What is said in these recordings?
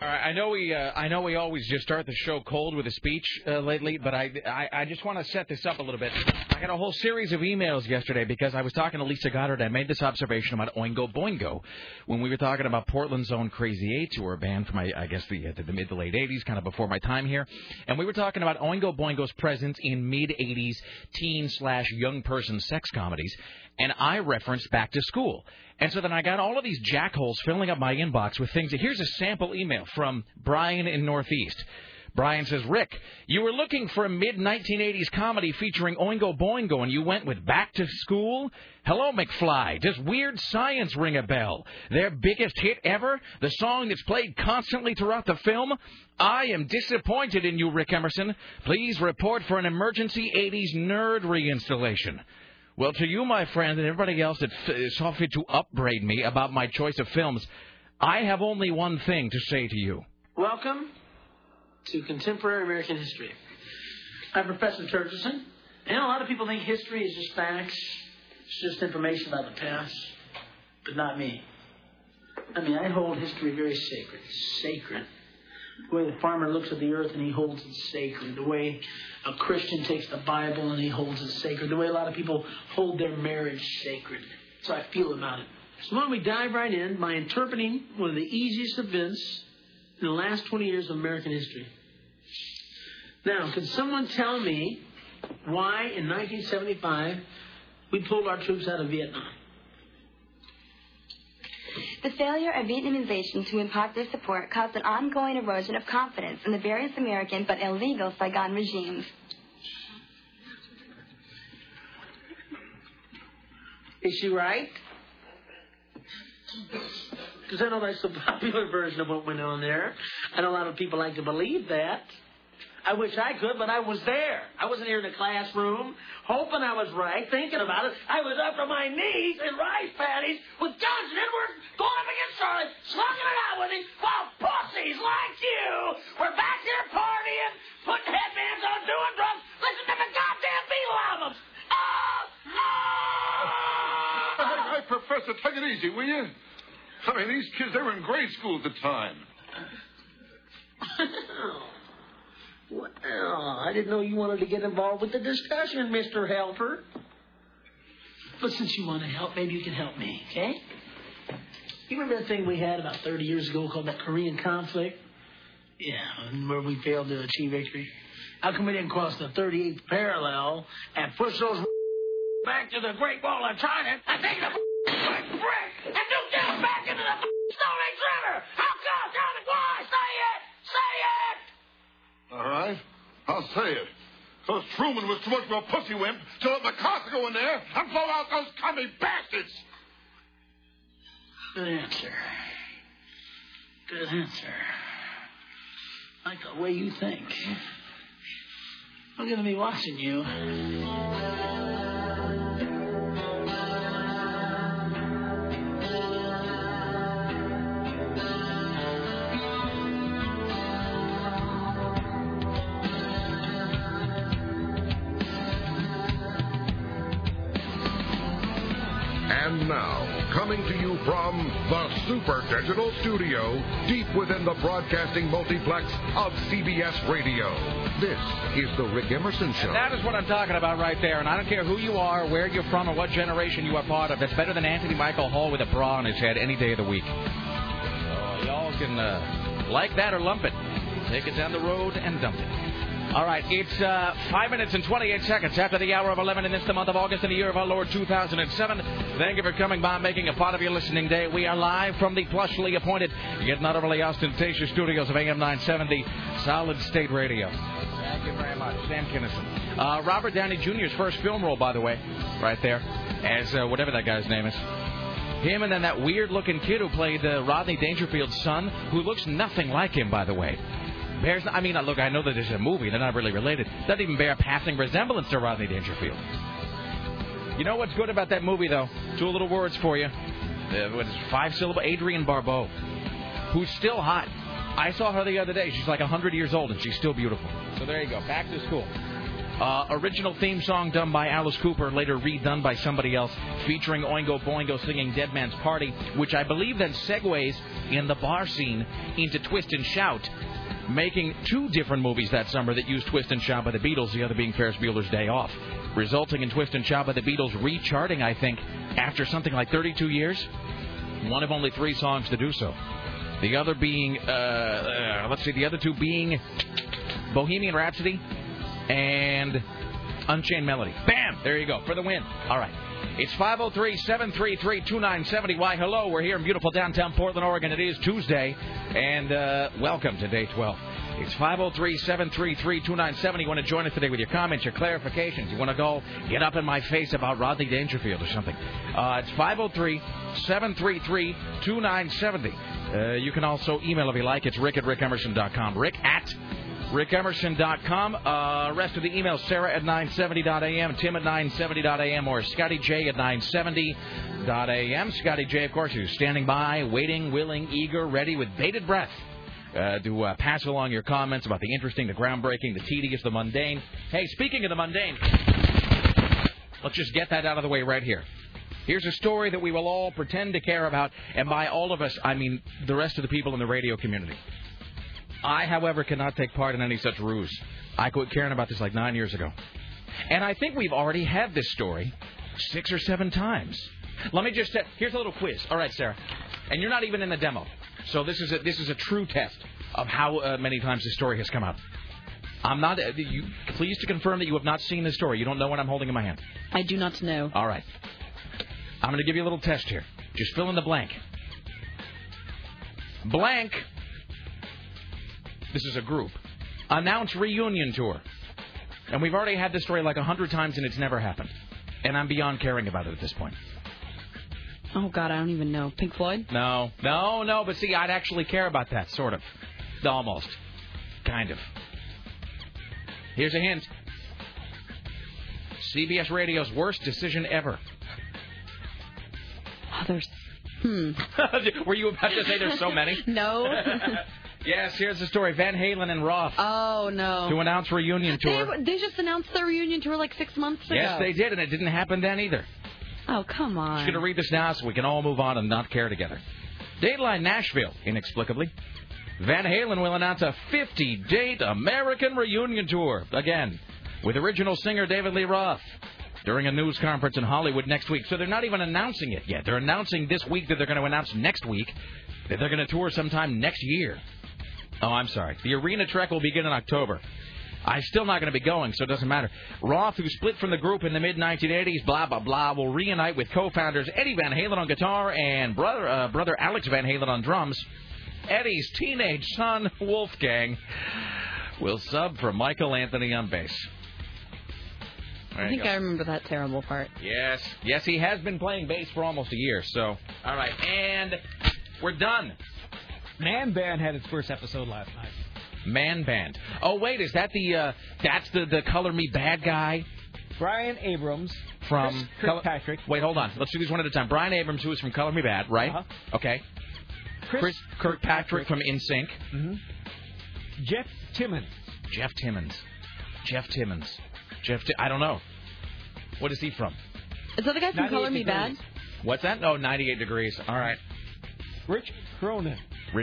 All right, I know we always just start the show cold with a speech lately, but I just want to set this up a little bit. I got a whole series of emails yesterday because I was talking to Lisa Goddard. I made this observation about Oingo Boingo when we were talking about Portland's own Crazy Eights, who were a band from, I guess, the mid to late 80s, kind of before my time here. And we were talking about Oingo Boingo's presence in mid-80s teen/young person sex comedies. And I referenced Back to School. And so then I got all of these jackholes filling up my inbox with things. Here's a sample email from Brian in Northeast. Brian says, Rick, you were looking for a mid-1980s comedy featuring Oingo Boingo, and you went with Back to School? Hello, McFly. Does Weird Science ring a bell? Their biggest hit ever? The song that's played constantly throughout the film? I am disappointed in you, Rick Emerson. Please report for an emergency 80s nerd reinstallation. Well, to you, my friend, and everybody else that saw fit to upbraid me about my choice of films, I have only one thing to say to you. Welcome to Contemporary American History. I'm Professor Turgison. And a lot of people think history is just facts. It's just information about the past. But not me. I mean, I hold history very sacred. Sacred. The way the farmer looks at the earth and he holds it sacred. The way a Christian takes the Bible and he holds it sacred. The way a lot of people hold their marriage sacred. That's how I feel about it. So why don't we dive right in by interpreting one of the easiest events in the last 20 years of American history. Now, can someone tell me why in 1975 we pulled our troops out of Vietnam? The failure of Vietnamization to impart their support caused an ongoing erosion of confidence in the various American but illegal Saigon regimes. Is she right? Because I know that's the popular version of what went on there. I know a lot of people like to believe that. I wish I could, but I was there. I wasn't here in the classroom, hoping I was right, thinking about it. I was up to my knees in rice paddies with guns and Edward going up against Charlie, slugging it out with him, while pussies like you were back there partying, putting headbands on, doing drugs, listening to the goddamn Beatle albums. Hey, Professor, take it easy, will you? I mean, these kids, they were in grade school at the time. Well, I didn't know you wanted to get involved with the discussion, Mr. Helper. But since you want to help, maybe you can help me, okay? You remember that thing we had about 30 years ago called the Korean conflict? Yeah, where we failed to achieve victory. How come we didn't cross the 38th parallel and push those back to the Great Wall of China and take the brick and nuke them back into the Stone Age River? How come? Tell me why. Say it. Say it. All right, I'll say it. Because Truman was too much of a pussy wimp to let MacArthur go in there and blow out those commie bastards. Good answer. Good answer. I like the way you think. I'm going to be watching you. And now, coming to you from the Super Digital Studio, deep within the broadcasting multiplex of CBS Radio, this is the Rick Emerson Show. And that is what I'm talking about right there. And I don't care who you are, where you're from, or what generation you are part of. That's better than Anthony Michael Hall with a bra on his head any day of the week. So y'all can like that or lump it. Take it down the road and dump it. All right, it's 5 minutes and 28 seconds after the hour of 11 in this the month of August in the year of our Lord 2007. Thank you for coming by, making a part of your listening day. We are live from the plushly appointed, yet not overly ostentatious studios of AM 970 Solid State Radio. Thank you very much, Sam Kinison. Robert Downey Jr.'s first film role, by the way, right there, as whatever that guy's name is. Him and then that weird-looking kid who played Rodney Dangerfield's son, who looks nothing like him, by the way. I mean, look, I know that there's a movie. They're not really related. Doesn't even bear passing resemblance to Rodney Dangerfield. You know what's good about that movie, though? Two little words for you. What is it, 5-syllable? Adrienne Barbeau, who's still hot. I saw her the other day. She's like 100 years old, and she's still beautiful. So there you go. Back to school. Original theme song done by Alice Cooper, later redone by somebody else, featuring Oingo Boingo singing Dead Man's Party, which I believe then segues in the bar scene into Twist and Shout, making 2 different movies that summer that used Twist and Shout by the Beatles, the other being Ferris Bueller's Day Off, resulting in Twist and Shout by the Beatles recharting, I think, after something like 32 years. One of only 3 songs to do so. The other being, the other 2 being Bohemian Rhapsody and Unchained Melody. Bam! There you go, for the win. All right. It's 503-733-2970. Why, hello. We're here in beautiful downtown Portland, Oregon. It is Tuesday, and welcome to Day 12. It's 503-733-2970. You want to join us today with your comments, your clarifications. You want to go get up in my face about Rodney Dangerfield or something. It's 503-733-2970. You can also email if you like. It's rick@rickemerson.com. rick@rickemerson.com. Rest of the emails, Sarah at 970.am, Tim at 970.am, or Scotty J at 970.am. Scotty J, of course, who's standing by, waiting, willing, eager, ready, with bated breath to pass along your comments about the interesting, the groundbreaking, the tedious, the mundane. Hey, speaking of the mundane, let's just get that out of the way right here. Here's a story that we will all pretend to care about, and by all of us, I mean the rest of the people in the radio community. I, however, cannot take part in any such ruse. I quit caring about this like 9 years ago. And I think we've already had this story 6 or 7 times. Let me just say, here's a little quiz. All right, Sarah. And you're not even in the demo. So this is a true test of how many times this story has come up. I'm not pleased to confirm that you have not seen this story. You don't know what I'm holding in my hand. I do not know. All right. I'm going to give you a little test here. Just fill in the blank. Blank. This is a group. Announce reunion tour. And we've already had this story like 100 times and it's never happened. And I'm beyond caring about it at this point. Oh, God, I don't even know. Pink Floyd? No. But see, I'd actually care about that, sort of. Almost. Kind of. Here's a hint. CBS Radio's worst decision ever. Oh, there's... Were you about to say there's so many? No. Yes, here's the story. Van Halen and Roth. Oh, no. To announce reunion tour. They just announced their reunion tour like 6 months ago. Yes, they did, and it didn't happen then either. Oh, come on. I'm just going to read this now so we can all move on and not care together. Dateline Nashville, inexplicably. Van Halen will announce a 50-date American reunion tour, again, with original singer David Lee Roth, during a news conference in Hollywood next week. So they're not even announcing it yet. They're announcing this week that they're going to announce next week that they're going to tour sometime next year. Oh, I'm sorry. The arena trek will begin in October. I'm still not going to be going, so it doesn't matter. Roth, who split from the group in the mid-1980s, blah, blah, blah, will reunite with co-founders Eddie Van Halen on guitar and brother Alex Van Halen on drums. Eddie's teenage son, Wolfgang, will sub for Michael Anthony on bass. I think I remember that terrible part. Yes. Yes, he has been playing bass for almost a year, so. All right, and we're done. Man Band had its first episode last night. Man Band. Oh, wait, is that that's the Color Me Bad guy? Brian Abrams. From Kirkpatrick. Wait, hold on. Let's do these one at a time. Brian Abrams, who is from Color Me Bad, right? Uh-huh. Okay. Chris Kirkpatrick from NSYNC. Mm-hmm. Jeff Timmons. I don't know. What is he from? Is that the guy from Color Me Bad? What's that? Oh, 98 Degrees. All right. Rich Cronin.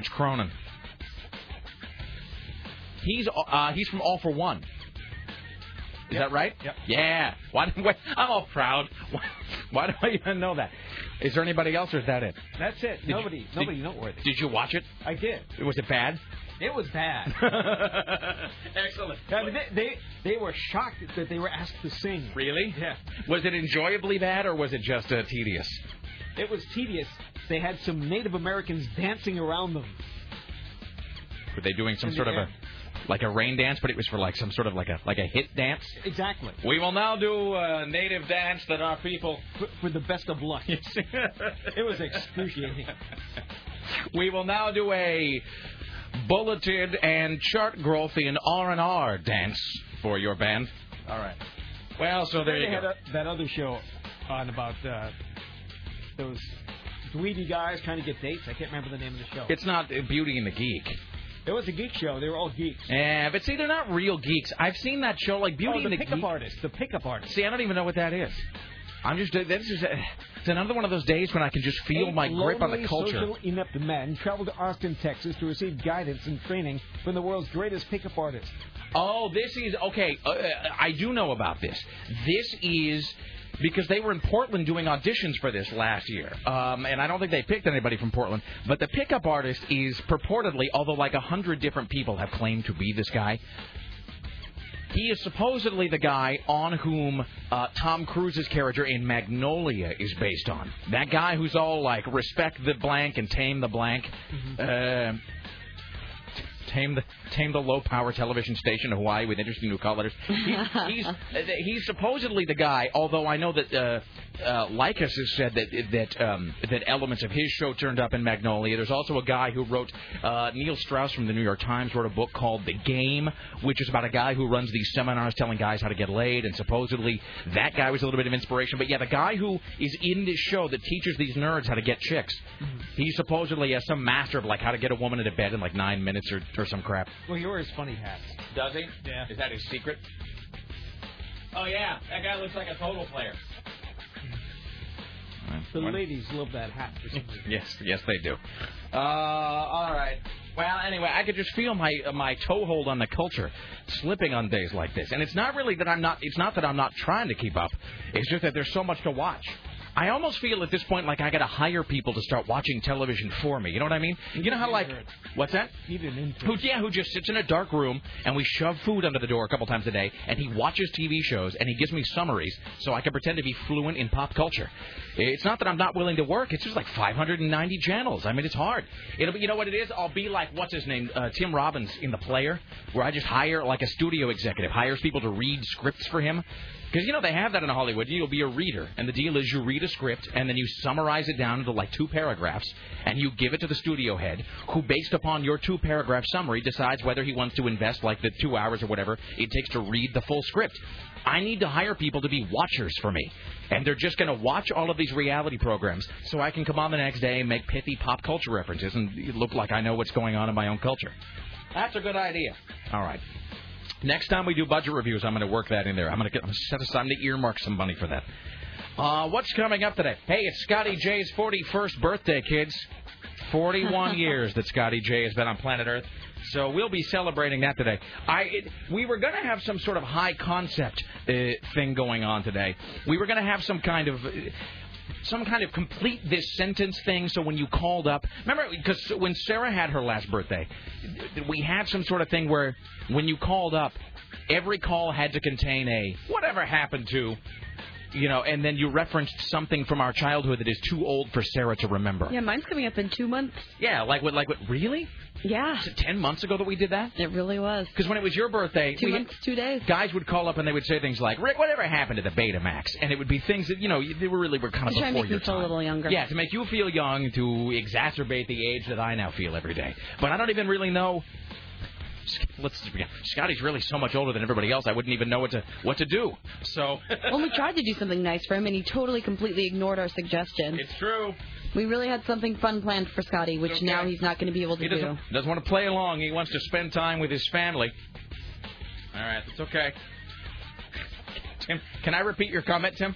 He's from All for One. Is that right? Yep. Yeah. I'm all proud. Why do I even know that? Is there anybody else, or is that it? That's it. Nobody noteworthy. Did you watch it? I did. Was it bad? It was bad. Excellent. I mean, they were shocked that they were asked to sing. Really? Yeah. Was it enjoyably bad, or was it just tedious? It was tedious. They had some Native Americans dancing around them. Were they doing some sort of a rain dance, but it was for like some sort of like a hit dance? Exactly. We will now do a native dance that our people... For the best of luck. It was excruciating. We will now do a bulleted and chart-growthian R&R dance for your band. All right. Well, so there you go. They had that other show on about those dweeby guys trying to get dates. I can't remember the name of the show. It's not Beauty and the Geek. It was a geek show. They were all geeks. Yeah, but see, they're not real geeks. I've seen that show like Beauty and the pickup artist. The pickup artist. See, I don't even know what that is. It's another one of those days when I can just feel my grip on the culture. Social inept men traveled to Austin, Texas to receive guidance and training from the world's greatest pickup artist. Oh, this is okay. I do know about this. This is because they were in Portland doing auditions for this last year, and I don't think they picked anybody from Portland. But the pickup artist is purportedly, although like 100 different people have claimed to be this guy. He is supposedly the guy on whom Tom Cruise's character in Magnolia is based on. That guy who's all like, respect the blank and tame the blank. Tame the low-power television station in Hawaii with interesting new colors. He's supposedly the guy, although I know that Lycus has said that elements of his show turned up in Magnolia. There's also a guy who wrote, Neil Strauss from the New York Times wrote a book called The Game, which is about a guy who runs these seminars telling guys how to get laid, and supposedly that guy was a little bit of inspiration. But yeah, the guy who is in this show that teaches these nerds how to get chicks, he supposedly has some master of like how to get a woman into bed in like 9 minutes or some crap. Well, he wears funny hats. Does he? Yeah. Is that his secret? Oh, yeah. That guy looks like a total player. The ladies love that hat for some reason. Yes, they do. All right. Well, anyway, I could just feel my toehold on the culture slipping on days like this. And it's not really that it's not that I'm not trying to keep up. It's just that there's so much to watch. I almost feel at this point like I got to hire people to start watching television for me. You know what I mean? You know how like, what's that? Need an intern. Who just sits in a dark room and we shove food under the door a couple times a day and he watches TV shows and he gives me summaries so I can pretend to be fluent in pop culture. It's not that I'm not willing to work. It's just like 590 channels. I mean, it's hard. It'll be, you know what it is? I'll be like, what's his name? Tim Robbins in The Player, where I just hire like a studio executive, hires people to read scripts for him. Because, you know, they have that in Hollywood. You'll be a reader. And the deal is you read a script, and then you summarize it down into, like, 2 paragraphs, and you give it to the studio head, who, based upon your 2-paragraph summary, decides whether he wants to invest, like, the 2 hours or whatever it takes to read the full script. I need to hire people to be watchers for me. And they're just going to watch all of these reality programs so I can come on the next day and make pithy pop culture references and look like I know what's going on in my own culture. That's a good idea. All right. Next time we do budget reviews, I'm going to work that in there. I'm going to set aside to earmark some money for that. What's coming up today? Hey, it's Scotty J's 41st birthday, kids. 41 years that Scotty J has been on planet Earth. So we'll be celebrating that today. We were going to have some sort of high concept thing going on today. We were going to have some kind of complete this sentence thing, so when you called up... Remember, because when Sarah had her last birthday, we had some sort of thing where when you called up, every call had to contain a whatever happened to... You know, and then you referenced something from our childhood that is too old for Sarah to remember. Yeah, mine's coming up in 2 months. Yeah, like what? Really? Yeah. Was it 10 months ago that we did that? It really was. Because when it was your birthday... 2 months, 2 days. Guys would call up and they would say things like, Rick, whatever happened to the Betamax? And it would be things that, you know, they were kind of before your time. To try and make me feel a little younger. Yeah, to make you feel young, to exacerbate the age that I now feel every day. But I don't even really know... Scotty's really so much older than everybody else. I wouldn't even know what to do. So. Well, we tried to do something nice for him, and he totally, completely ignored our suggestion. It's true. We really had something fun planned for Scotty, which now he's not going to be able to do. He doesn't want to play along. He wants to spend time with his family. All right, that's okay. Tim, can I repeat your comment, Tim?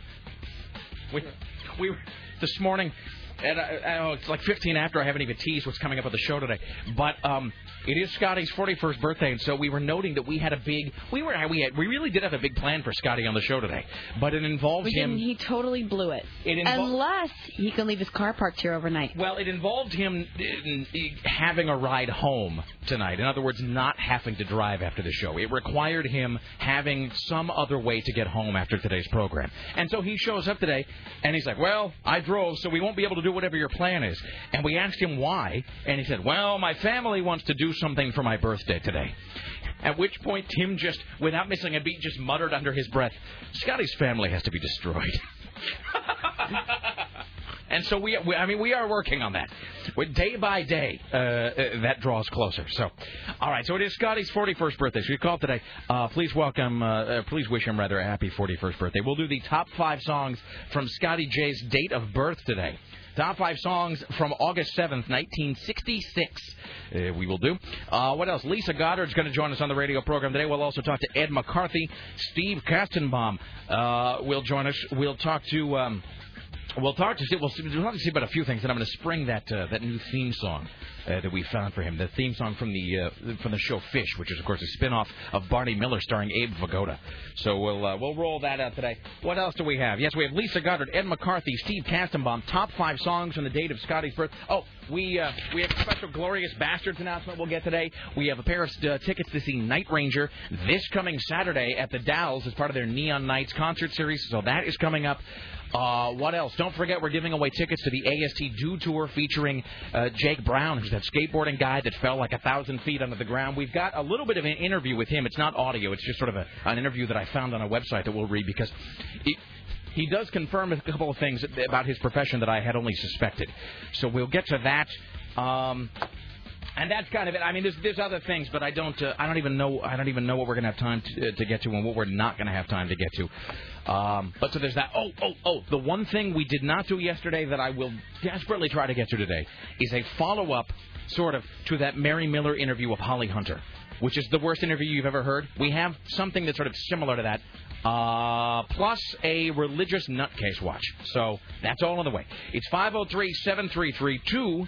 We this morning. And I know it's like 15 after. I haven't even teased what's coming up with the show today. But it is Scotty's 41st birthday, and so we were noting that we had a big... We really did have a big plan for Scotty on the show today. But it involved him... He totally blew it. Unless he can leave his car parked here overnight. Well, it involved him having a ride home tonight. In other words, not having to drive after the show. It required him having some other way to get home after today's program. And so he shows up today, and he's like, well, I drove, so we won't be able to do whatever your plan is. And we asked him why, and he said, well, my family wants to do something for my birthday today. At which point Tim just, without missing a beat, just muttered under his breath, Scotty's family has to be destroyed. And so we are working on that. Day by day, that draws closer. So, all right. So it is Scotty's 41st birthday. So you call today. Please wish him rather a happy 41st birthday. We'll do the top 5 songs from Scotty J's date of birth today. Top 5 songs from August 7th, 1966. We will do. What else? Lisa Goddard's going to join us on the radio program today. We'll also talk to Ed McCarthy. Steve Kastenbaum will join us. We'll talk to see about a few things, and I'm going to spring that new theme song that we found for him. The theme song from the show Fish, which is of course a spin-off of Barney Miller starring Abe Vigoda. So we'll roll that out today. What else do we have? Yes, we have Lisa Goddard, Ed McCarthy, Steve Kastenbaum. Top 5 songs from the date of Scotty's birth. Oh, we have a special Glorious Bastards announcement we'll get today. We have a pair of tickets to see Night Ranger this coming Saturday at the Dalles as part of their Neon Nights concert series. So that is coming up. What else? Don't forget, we're giving away tickets to the AST Do Tour featuring Jake Brown, who's that skateboarding guy that fell like 1,000 feet under the ground. We've got a little bit of an interview with him. It's not audio. It's just sort of an interview that I found on a website that we'll read because he does confirm a couple of things about his profession that I had only suspected. So we'll get to that. And that's kind of it. I mean, there's other things, but I don't even know what we're going to have time to get to and what we're not going to have time to get to. But so there's that. The one thing we did not do yesterday that I will desperately try to get to today is a follow-up, sort of, to that Mary Miller interview of Holly Hunter, which is the worst interview you've ever heard. We have something that's sort of similar to that, plus a religious nutcase watch. So that's all on the way. It's 503-733-2970,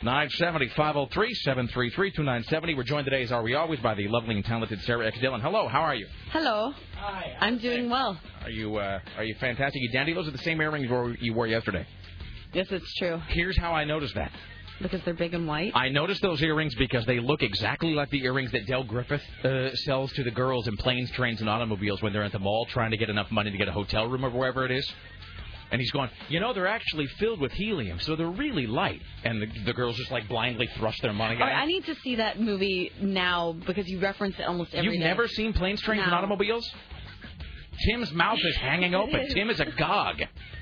503-733-2970. We're joined today, as are we always, by the lovely and talented Sarah X. Dillon. Hello, how are you? Hello. Hi. I'm doing well. Are you fantastic? You dandy? Those are the same earrings you wore yesterday. Yes, it's true. Here's how I noticed that. Because they're big and white? I noticed those earrings because they look exactly like the earrings that Del Griffith sells to the girls in Planes, Trains, and Automobiles when they're at the mall trying to get enough money to get a hotel room or wherever it is. And he's going, they're actually filled with helium, so they're really light. And the girls just, blindly thrust their money at him. I need to see that movie now because you reference it almost every day. You've never seen Planes, Trains, and Automobiles? Tim's mouth is hanging open. Tim is agog.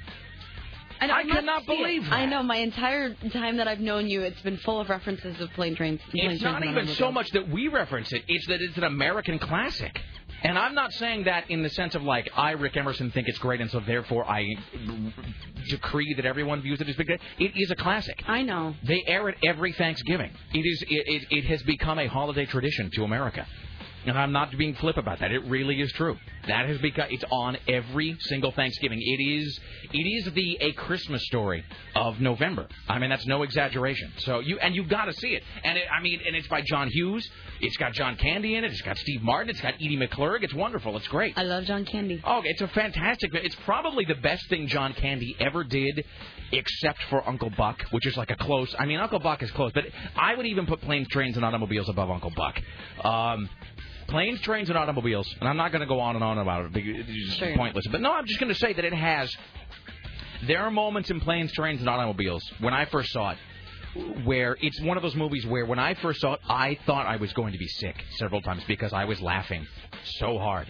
I cannot believe that. I know. My entire time that I've known you, it's been full of references of Plane, Trains. It's not even so much that we reference it. It's that it's an American classic. And I'm not saying that in the sense of, I, Rick Emerson, think it's great, and so therefore I decree that everyone views it as big. It is a classic. I know. They air it every Thanksgiving. It has become a holiday tradition to America. And I'm not being flip about that. It really is true. That has become. It's on every single Thanksgiving. It is the A Christmas Story of November. I mean, that's no exaggeration. So you've got to see it. And it's by John Hughes. It's got John Candy in it. It's got Steve Martin. It's got Edie McClurg. It's wonderful. It's great. I love John Candy. Oh, it's a fantastic. It's probably the best thing John Candy ever did, except for Uncle Buck, which is like a close. I mean, Uncle Buck is close, but I would even put Planes, Trains, and Automobiles above Uncle Buck. Planes, Trains, and Automobiles, and I'm not going to go on and on about it. It's just pointless. But no, I'm just going to say that it has. There are moments in Planes, Trains, and Automobiles when I first saw it where it's one of those movies where when I first saw it, I thought I was going to be sick several times because I was laughing so hard.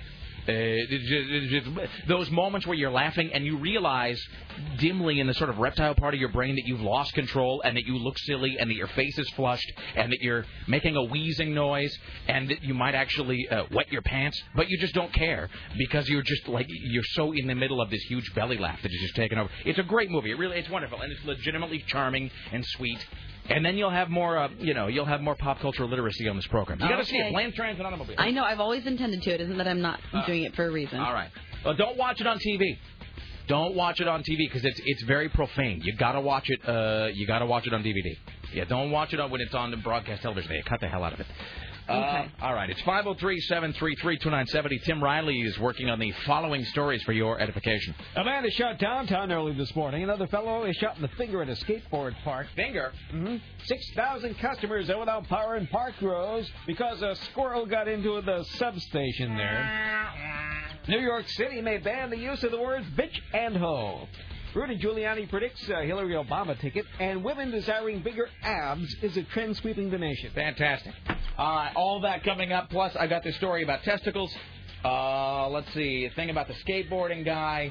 Those moments where you're laughing and you realize dimly in the sort of reptile part of your brain that you've lost control and that you look silly and that your face is flushed and that you're making a wheezing noise and that you might actually wet your pants, but you just don't care because you're just you're so in the middle of this huge belly laugh that is just taken over. It's a great movie. It's wonderful, and it's legitimately charming and sweet. And then you'll have more, you'll have more pop cultural literacy on this program. You got to see it. Planes, Trains, and Automobiles. I know. I've always intended to. It isn't that I'm not doing it for a reason. All right. Well, don't watch it on TV. Don't watch it on TV because it's very profane. You got to watch it. You got to watch it on DVD. Yeah. Don't watch it when it's on the broadcast television. They cut the hell out of it. Okay. All right. It's 503-733-2970. Tim Riley is working on the following stories for your edification. A man is shot downtown early this morning. Another fellow is shot in the finger at a skateboard park. Finger? Mm-hmm. 6,000 customers are without power in Park Rose because a squirrel got into the substation there. New York City may ban the use of the words bitch and hoe. Rudy Giuliani predicts a Hillary Obama ticket, and women desiring bigger abs is a trend sweeping the nation. Fantastic. All that coming up. Plus, I got this story about testicles. Let's see. A thing about the skateboarding guy.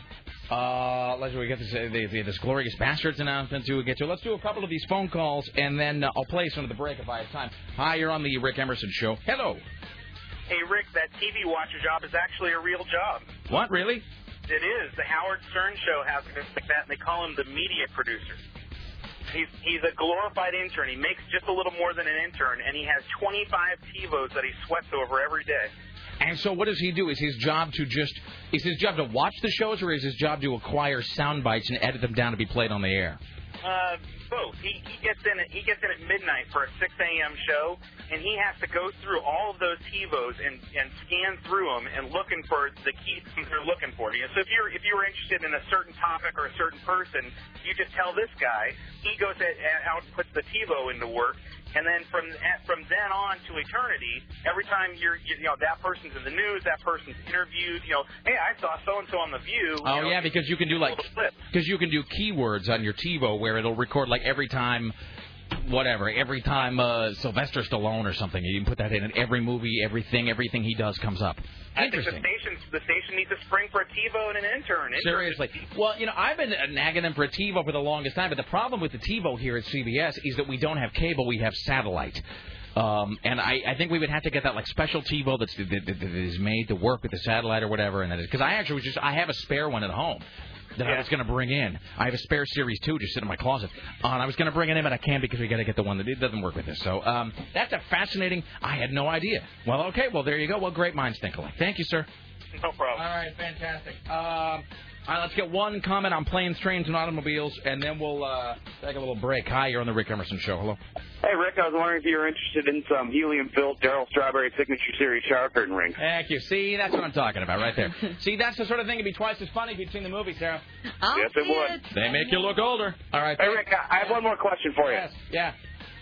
We get this Glorious Bastards announcement to get to. Let's do a couple of these phone calls, and then I'll play some of the break if I have time. Hi, you're on the Rick Emerson Show. Hello. Hey, Rick, that TV watcher job is actually a real job. What, really? It is. The Howard Stern Show has it like that, and they call him the media producer. He's a glorified intern. He makes just a little more than an intern, and he has 25 TiVos that he sweats over every day. And so what does he do? Is his job to watch the shows, or is his job to acquire sound bites and edit them down to be played on the air? Both. He gets in at midnight for a 6 a.m. show, and he has to go through all of those TiVos and scan through them and looking for the key things they're looking for. You know, so if you were interested in a certain topic or a certain person, you just tell this guy. He goes out and puts the TiVo into work. And then from then on to eternity, every time that person's in the news, that person's interviewed, hey, I saw so-and-so on The View. Oh, yeah, because you can do keywords on your TiVo where it'll record like every time Sylvester Stallone or something. You can put that in, and every movie, everything he does comes up. Interesting. I think the station needs a spring for a TiVo and an intern. Seriously. Well, I've been nagging them for a TiVo for the longest time, but the problem with the TiVo here at CBS is that we don't have cable, we have satellite. And I think we would have to get that like special TiVo that is made to work with the satellite or whatever. And because I have a spare one at home that I was going to bring in. I have a spare Series 2 just sitting in my closet. And I was going to bring it in, but I can't because we got to get the one that doesn't work with this. So that's a fascinating. I had no idea. Well, okay. Well, there you go. Well, great minds think alike. Thank you, sir. No problem. All right, fantastic. All right, let's get one comment on planes, trains, and automobiles, and then we'll take a little break. Hi, you're on the Rick Emerson Show. Hello. Hey, Rick, I was wondering if you were interested in some helium-filled Darryl Strawberry Signature Series shower curtain rings. Thank you. See, that's what I'm talking about right there. See, that's the sort of thing that'd be twice as funny if you'd seen the movie, Sarah. Yes, it would. They make you look older. All right. Hey, Rick, I have one more question for you. Yes, yeah.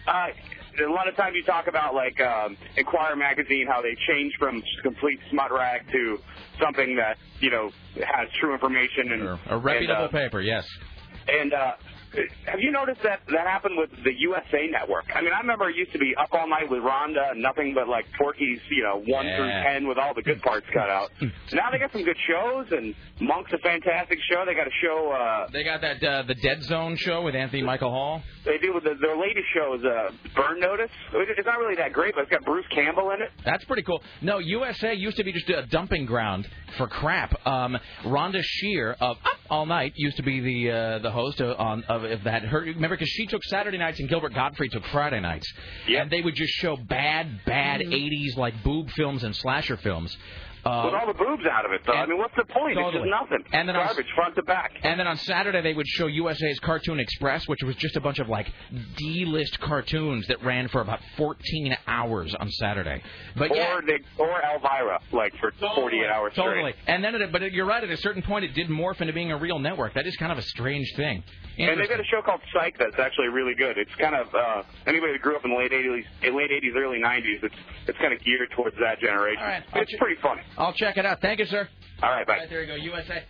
A lot of times you talk about, like, Enquirer magazine, how they change from complete smut rag to something that, has true information. And a reputable paper, yes. And have you noticed that happened with the USA Network? I mean, I remember it used to be Up All Night with Rhonda, nothing but, like, Porky's, 1 through 10 with all the good parts cut out. Now they got some good shows, and Monk's a fantastic show. They got a show... they got that the Dead Zone show with Anthony Michael Hall. They do. Their latest show is Burn Notice. It's not really that great, but it's got Bruce Campbell in it. That's pretty cool. No, USA used to be just a dumping ground for crap. Rhonda Shear of Up All Night used to be the host of that. Remember, because she took Saturday nights and Gilbert Gottfried took Friday nights. Yep. And they would just show bad 80s, like, boob films and slasher films. With all the boobs out of it, though. I mean, what's the point? Totally. It's just nothing. And then garbage, front to back. And then on Saturday, they would show USA's Cartoon Express, which was just a bunch of, like, D-list cartoons that ran for about 14 hours on Saturday. But or Elvira, like, for 48 hours straight. Totally. And then, but you're right, at a certain point, it did morph into being a real network. That is kind of a strange thing. And they've got a show called Psych that's actually really good. It's kind of, anybody that grew up in the late 80s, early 90s, it's kind of geared towards that generation. All right. It's pretty funny. I'll check it out. Thank you, sir. All right, bye. All right, there you go, USA.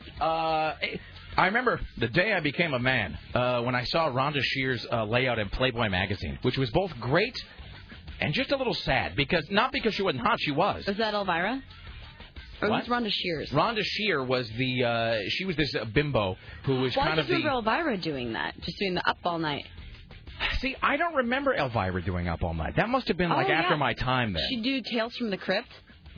I remember the day I became a man when I saw Rhonda Shear's layout in Playboy magazine, which was both great and just a little sad. Not because she wasn't hot, she was. Was that Elvira? Or was Rhonda Shear's? Rhonda Shear was she was this bimbo who was kind of the... Why does Elvira doing that? Just doing the Up All Night. See, I don't remember Elvira doing Up All Night. That must have been after my time then. She'd do Tales from the Crypt?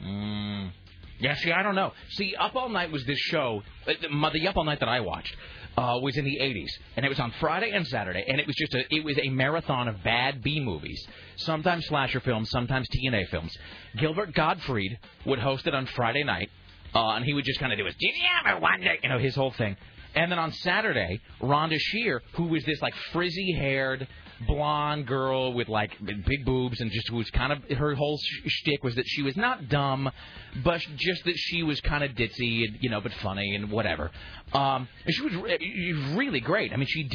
Yeah, see, I don't know. See, Up All Night was this show, the Up All Night that I watched was in the 80s, and it was on Friday and Saturday, and it was a marathon of bad B movies, sometimes slasher films, sometimes TNA films. Gilbert Gottfried would host it on Friday night, and he would just kind of do his, did you ever wonder, his whole thing. And then on Saturday, Rhonda Shear, who was this like frizzy-haired, blonde girl with like big boobs, and just was kind of her whole shtick was that she was not dumb, but just that she was kind of ditzy and but funny and whatever. And she was really great. I mean, she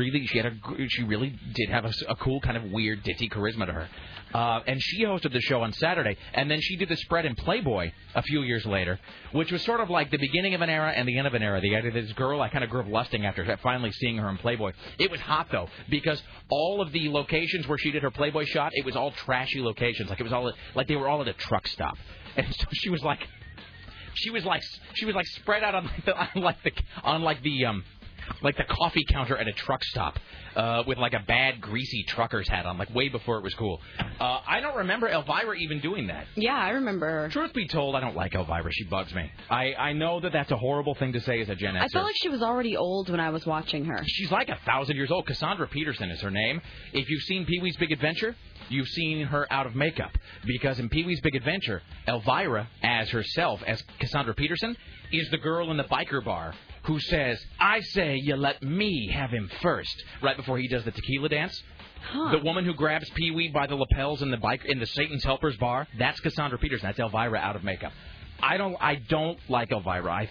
really did have a cool kind of weird ditzy charisma to her. And she hosted the show on Saturday, and then she did the spread in Playboy a few years later, which was sort of like the beginning of an era and the end of an era. The idea that this girl, I kind of grew up lusting after finally seeing her in Playboy. It was hot, though, because all of the locations where she did her Playboy shot, it was all trashy locations. Like, it was all, like they were all at a truck stop. And so she was like... She was like spread out on the coffee counter at a truck stop with like a bad greasy trucker's hat on, like way before it was cool. I don't remember Elvira even doing that. Yeah, I remember her. Truth be told, I don't like Elvira. She bugs me. I know that that's a horrible thing to say as a Gen Xer. I felt like she was already old when I was watching her. She's like 1,000 years old. Cassandra Peterson is her name. If you've seen Pee-wee's Big Adventure, you've seen her out of makeup. Because in Pee-wee's Big Adventure, Elvira, as herself, as Cassandra Peterson, is the girl in the biker bar who says, I say you let me have him first, right before he does the tequila dance. Huh. The woman who grabs Pee-wee by the lapels in the Satan's Helpers bar, that's Cassandra Peterson. That's Elvira out of makeup. I don't like Elvira.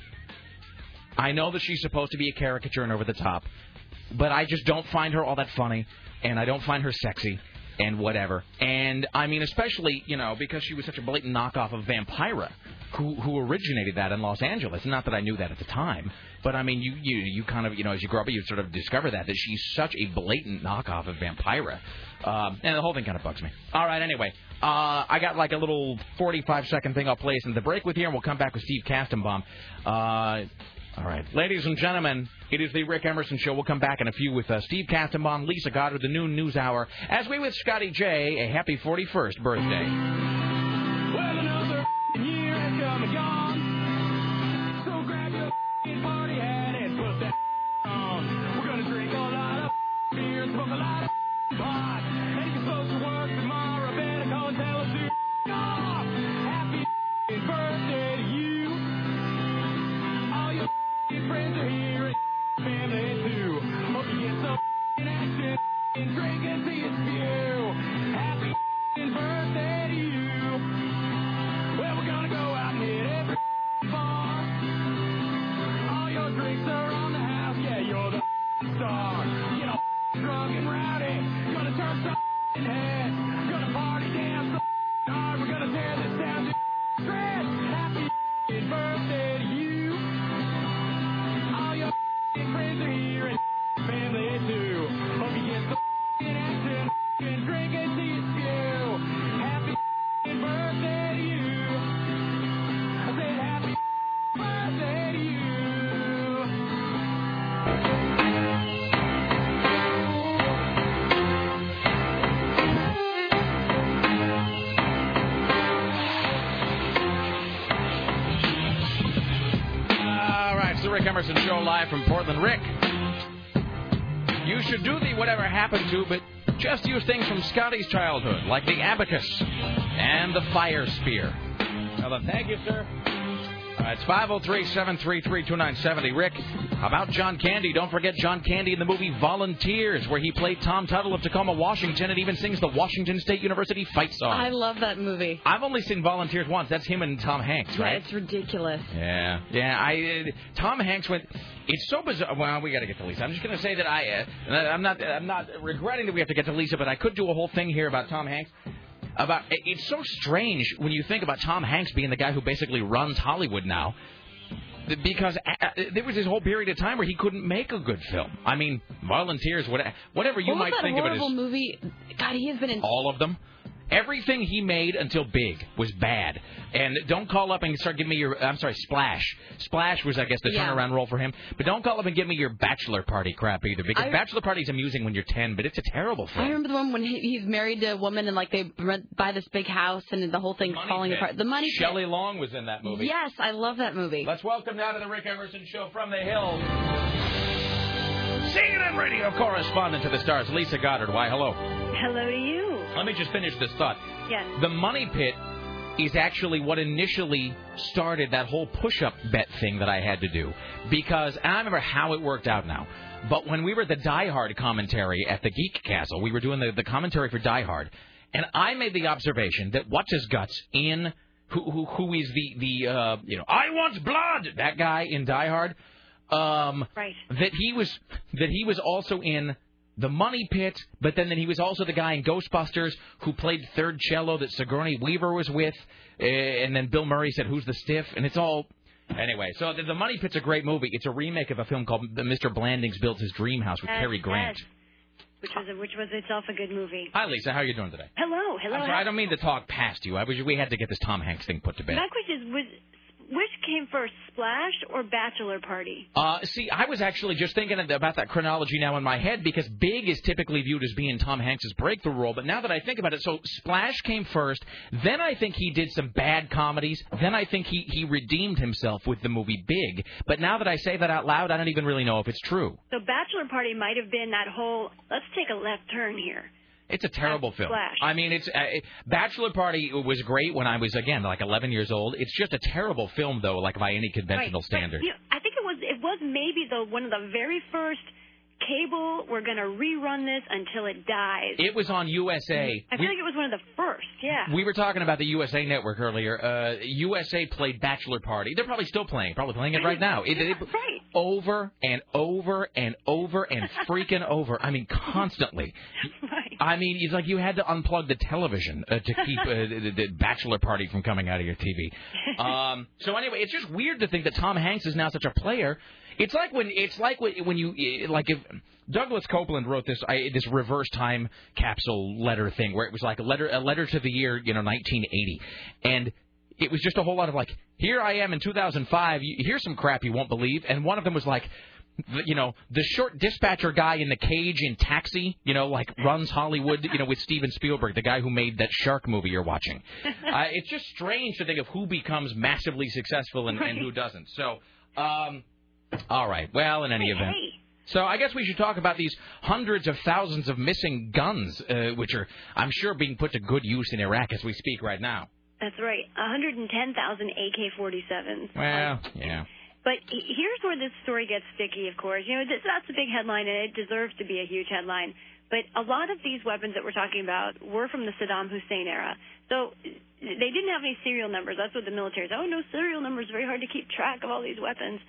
I know that she's supposed to be a caricature and over the top, but I just don't find her all that funny, and I don't find her sexy, and whatever. And, I mean, especially, because she was such a blatant knockoff of Vampira, who originated that in Los Angeles. Not that I knew that at the time, but, I mean, you kind of, as you grow up, you sort of discover that she's such a blatant knockoff of Vampira. And the whole thing kind of bugs me. All right, anyway, I got like a little 45-second thing I'll play us in the break with here, and we'll come back with Steve Kastenbaum. All right. Ladies and gentlemen, it is the Rick Emerson Show. We'll come back in a few with Steve Kastenbaum, Lisa Goddard, the noon news hour. As we with Scotty J, a happy 41st birthday. Well, another year has come and gone. So grab your party hat and put that on. We're going to drink a lot of beer, smoke a lot of pot. And if you're supposed to work tomorrow, better go and tell us to off. Happy birthday to you. All your friends are here and family too. Hope you get some action and drink and see a few. Happy birthday to you. Well, we're gonna go out and hit every bar. All your drinks are on the house. Yeah, you're the star. Get all drunk and rowdy. Gonna turn some head. Gonna party down so hard. We're gonna tear this down to shreds. Happy birthday to you. All your friends are here and family too. Hope you get some action and drink and see a few. Happy birthday to you. I said happy birthday to you. All right, it's the Rick Emerson Show live from Portland. Rick, you should do the whatever happened to, but just use things from Scotty's childhood, like the abacus and the fire spear. Well, thank you, sir. It's 503-733-2970. Rick, about John Candy, don't forget John Candy in the movie Volunteers, where he played Tom Tuttle of Tacoma, Washington, and even sings the Washington State University fight song. I love that movie. I've only seen Volunteers once. That's him and Tom Hanks, right? Yeah, it's ridiculous. Yeah. Tom Hanks went... It's so bizarre. Well, we got to get to Lisa. I'm just going to say that I'm not regretting that we have to get to Lisa, but I could do a whole thing here about Tom Hanks. It's so strange when you think about Tom Hanks being the guy who basically runs Hollywood now, because there was this whole period of time where he couldn't make a good film. I mean, Volunteers, whatever you might think of it as. Horrible movie. God, he has been in all of them. Everything he made until Big was bad. And don't call up and start giving me your... I'm sorry, Splash. Splash was, I guess, the turnaround role for him. But don't call up and give me your bachelor party crap either. Because bachelor party's amusing when you're 10, but it's a terrible film. I remember the one when he's married to a woman and, like, they buy this big house and the whole thing's falling apart. The Money Pit. Shelley Long was in that movie. Yes, I love that movie. Let's welcome now to the Rick Emerson Show from the Hill, CNN radio correspondent to the stars, Lisa Goddard. Why, hello. Hello to you. Let me just finish this thought. Yes. The Money Pit is actually what initially started that whole push-up bet thing that I had to do. Because, and I remember how it worked out now, but when we were at the Die Hard commentary at the Geek Castle, we were doing the commentary for Die Hard, and I made the observation that What's-His-Guts in, who is the I Want Blood, that guy in Die Hard, right. that he was also in The Money Pit, but then he was also the guy in Ghostbusters who played third cello that Sigourney Weaver was with, and then Bill Murray said, "Who's the stiff?" And it's all... Anyway, so The Money Pit's a great movie. It's a remake of a film called Mr. Blandings Builds His Dream House with Cary Grant. Which was itself a good movie. Hi, Lisa. How are you doing today? Hello. I'm sorry, I don't mean to talk past you. We had to get this Tom Hanks thing put to bed. My question is, which came first, Splash or Bachelor Party? See, I was actually just thinking about that chronology now in my head because Big is typically viewed as being Tom Hanks' breakthrough role. But now that I think about it, so Splash came first. Then I think he did some bad comedies. Then I think he redeemed himself with the movie Big. But now that I say that out loud, I don't even really know if it's true. So Bachelor Party might have been that whole, let's take a left turn here. It's a terrible film. Splash. I mean, it's Bachelor Party was great when I was, again, like 11 years old. It's just a terrible film, though, like by any conventional standard. But, I think it was maybe one of the very first cable, we're going to rerun this until it dies. It was on USA. I feel like it was one of the first, yeah. We were talking about the USA Network earlier. USA played Bachelor Party. They're probably still playing it right now. Right. Over and over and over and freaking over. I mean, constantly. Right. I mean, it's like you had to unplug the television to keep the Bachelor Party from coming out of your TV. So anyway, it's just weird to think that Tom Hanks is now such a player. It's like when if Douglas Copeland wrote this reverse time capsule letter thing where it was like a letter to the year 1980, and it was just a whole lot of like, here I am in 2005. Here's some crap you won't believe, and one of them was like, the short dispatcher guy in the cage in Taxi, like runs Hollywood, with Steven Spielberg, the guy who made that shark movie you're watching. It's just strange to think of who becomes massively successful and who doesn't. So. All right. Well, in any event. So I guess we should talk about these hundreds of thousands of missing guns, which are, I'm sure, being put to good use in Iraq as we speak right now. That's right. 110,000 AK-47s. Well, yeah. But here's where this story gets sticky, of course. That's a big headline, and it deserves to be a huge headline. But a lot of these weapons that we're talking about were from the Saddam Hussein era. So they didn't have any serial numbers. That's what the military says. Oh, no serial numbers. Very hard to keep track of all these weapons.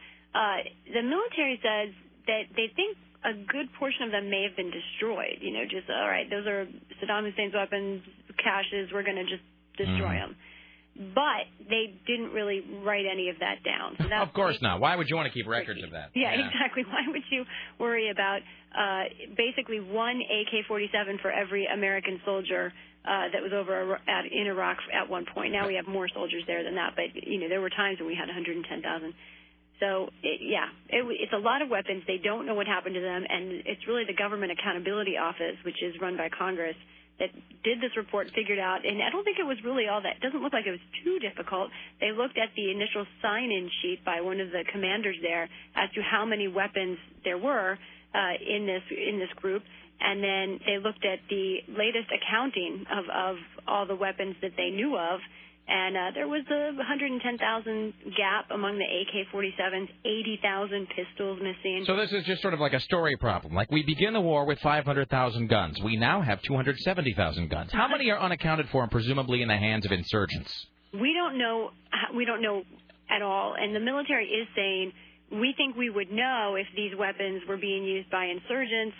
The military says that they think a good portion of them may have been destroyed. Just, all right, those are Saddam Hussein's weapons, caches, we're going to just destroy them. But they didn't really write any of that down. So of course not. Why would you want to keep records of that? Yeah, exactly. Why would you worry about basically one AK-47 for every American soldier that was over in Iraq at one point? Now we have more soldiers there than that, but there were times when we had 110,000. So, it's a lot of weapons. They don't know what happened to them, and it's really the Government Accountability Office, which is run by Congress, that did this report, figured out, and I don't think it was really all that. It doesn't look like it was too difficult. They looked at the initial sign-in sheet by one of the commanders there as to how many weapons there were in this group, and then they looked at the latest accounting of all the weapons that they knew of. And there was a 110,000 gap among the AK-47s, 80,000 pistols missing. So this is just sort of like a story problem. Like we begin the war with 500,000 guns. We now have 270,000 guns. How many are unaccounted for and presumably in the hands of insurgents? We don't know. We don't know at all. And the military is saying we think we would know if these weapons were being used by insurgents.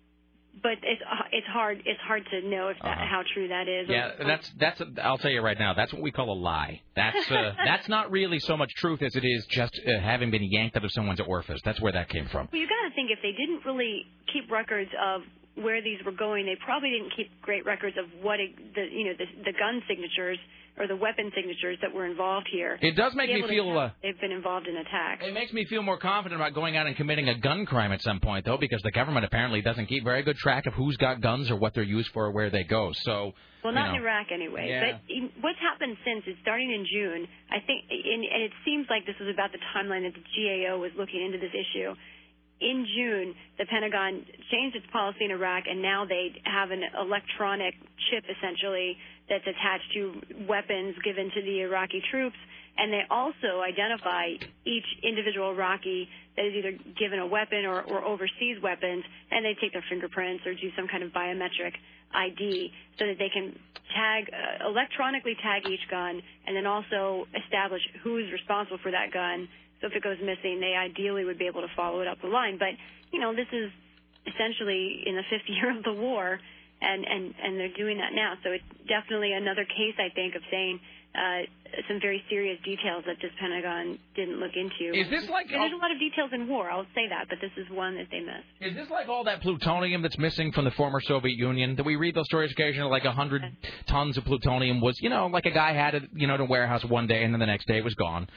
But it's hard to know if how true that is. Yeah, that's I'll tell you right now, that's what we call a lie. That's not really so much truth as it is just having been yanked out of someone's orifice. That's where that came from. Well, you got to think if they didn't really keep records of where these were going, they probably didn't keep great records of what the gun signatures or the weapon signatures that were involved here. It does make me feel they've been involved in attacks. It makes me feel more confident about going out and committing a gun crime at some point, though, because the government apparently doesn't keep very good track of who's got guns or what they're used for or where they go. So, well, not in Iraq anyway. Yeah. But what's happened since is starting in June. I think, and it seems like this was about the timeline that the GAO was looking into this issue. In June, the Pentagon changed its policy in Iraq, and now they have an electronic chip, essentially, that's attached to weapons given to the Iraqi troops. And they also identify each individual Iraqi that is either given a weapon or oversees weapons, and they take their fingerprints or do some kind of biometric ID so that they can electronically tag each gun, and then also establish who's responsible for that gun. So if it goes missing, they ideally would be able to follow it up the line. But, this is essentially in the fifth year of the war, and they're doing that now. So it's definitely another case, I think, of saying some very serious details that this Pentagon didn't look into. Is this like... There's a lot of details in war, I'll say that, but this is one that they missed. Is this like all that plutonium that's missing from the former Soviet Union? That we read those stories occasionally, like 100 tons of plutonium was, like a guy had it, in a warehouse one day, and then the next day it was gone.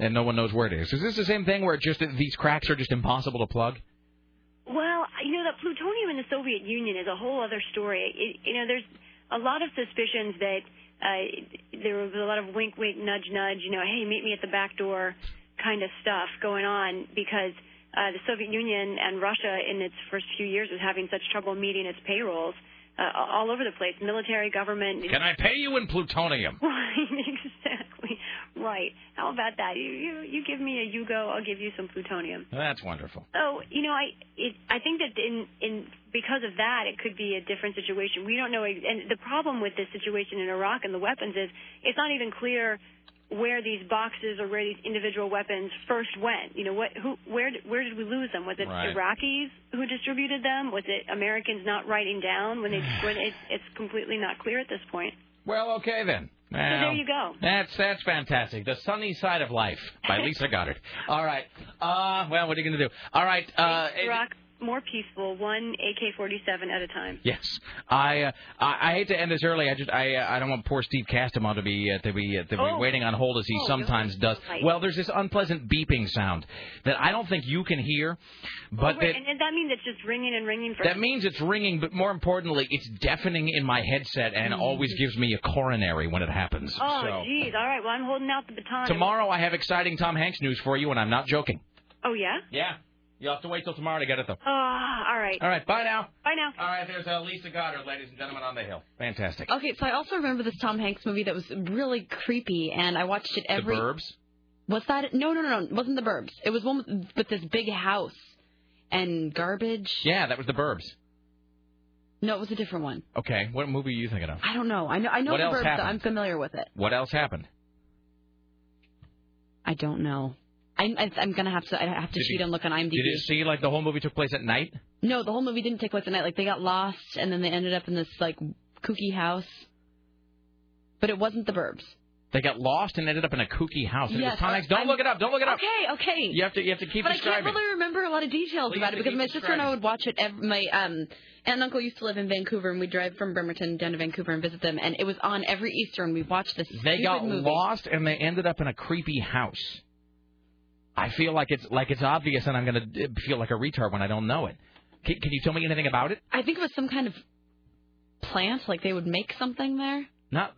and no one knows where it is. Is this the same thing where these cracks are just impossible to plug? Well, that plutonium in the Soviet Union is a whole other story. There's a lot of suspicions that there was a lot of wink, wink, nudge, nudge, hey, meet me at the back door kind of stuff going on because the Soviet Union and Russia in its first few years was having such trouble meeting its payrolls all over the place, military, government. Can I pay you in plutonium? Right, exactly. Right. How about that? You give me a Yugo, I'll give you some plutonium. That's wonderful. So, I think that in because of that, it could be a different situation. We don't know. And the problem with this situation in Iraq and the weapons is it's not even clear where these boxes or where these individual weapons first went. Where did we lose them? Was it Iraqis who distributed them? Was it Americans not writing down when it's completely not clear at this point? Well, okay then. Well, so there you go. That's fantastic. The Sunny Side of Life by Lisa Goddard. All right. Well, what are you going to do? All right. Iraq, more peaceful, one AK-47 at a time. Yes. I hate to end this early. I don't want poor Steve Castamon to be waiting on hold as he sometimes does. Well, there's this unpleasant beeping sound that I don't think you can hear, but and that means it's just ringing and ringing. That means it's ringing, but more importantly, it's deafening in my headset and always gives me a coronary when it happens. Oh, geez. All right. Well, I'm holding out the baton. Tomorrow I have exciting Tom Hanks news for you, and I'm not joking. Oh, yeah? Yeah. You'll have to wait till tomorrow to get it, though. All right. All right. Bye now. Bye now. All right. There's Lisa Goddard, ladies and gentlemen, on the Hill. Fantastic. Okay, so I also remember this Tom Hanks movie that was really creepy, and I watched it every... The Burbs? Was that... No. It wasn't The Burbs. It was one with this big house and garbage. Yeah, that was The Burbs. No, it was a different one. Okay. What movie are you thinking of? I don't know. I know what The else Burbs, happened? so I'm familiar with it. What else happened? I don't know. I'm gonna have to. I have to cheat and look on IMDb. Did you see the whole movie took place at night? No, the whole movie didn't take place at night. Like they got lost and then they ended up in this kooky house. But it wasn't The Burbs. They got lost and ended up in a kooky house. And Yes, it was Tom Hanks. Don't look it up. Don't look it up. Okay. You have to keep but describing. But I can't really remember a lot of details about it because my sister and I would watch it. My aunt and uncle used to live in Vancouver, and we'd drive from Bremerton down to Vancouver and visit them. And it was on every Easter, and we watched this. They got movie. lost and they ended up in a creepy house. I feel like it's obvious, and I'm going to feel like a retard when I don't know it. Can you tell me anything about it? I think it was some kind of plant, like they would make something there. Not.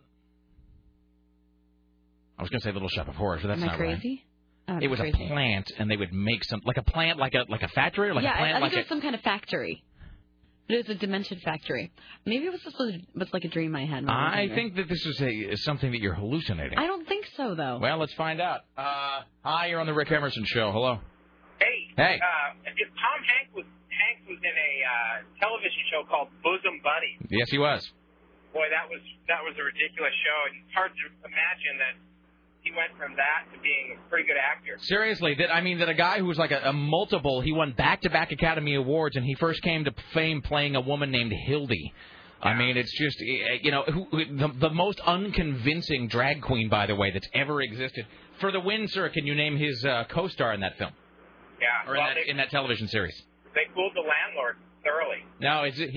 I was going to say Little Shop of Horrors, but that's Am I not crazy? right. It was a plant, and they would make some like a plant, like a factory, or like a plant, I think it was some kind of factory. It was a demented factory. Maybe it was like a dream I had. I think that this is something that you're hallucinating. I don't think so, though. Well, let's find out. Hi, you're on the Rick Emerson Show. Hello. Hey. If Tom Hanks was in a television show called Bosom Buddies. Yes, he was. Boy, that was a ridiculous show, and it's hard to imagine that he went from that to being a pretty good actor. Seriously, that a guy who was like a multiple, he won back-to-back Academy Awards, and he first came to fame playing a woman named Hildy. Yeah. I mean, it's just, the most unconvincing drag queen, by the way, that's ever existed. For the win, sir, can you name his co-star in that film? Yeah. Or in that television series? They fooled the landlord thoroughly. No, he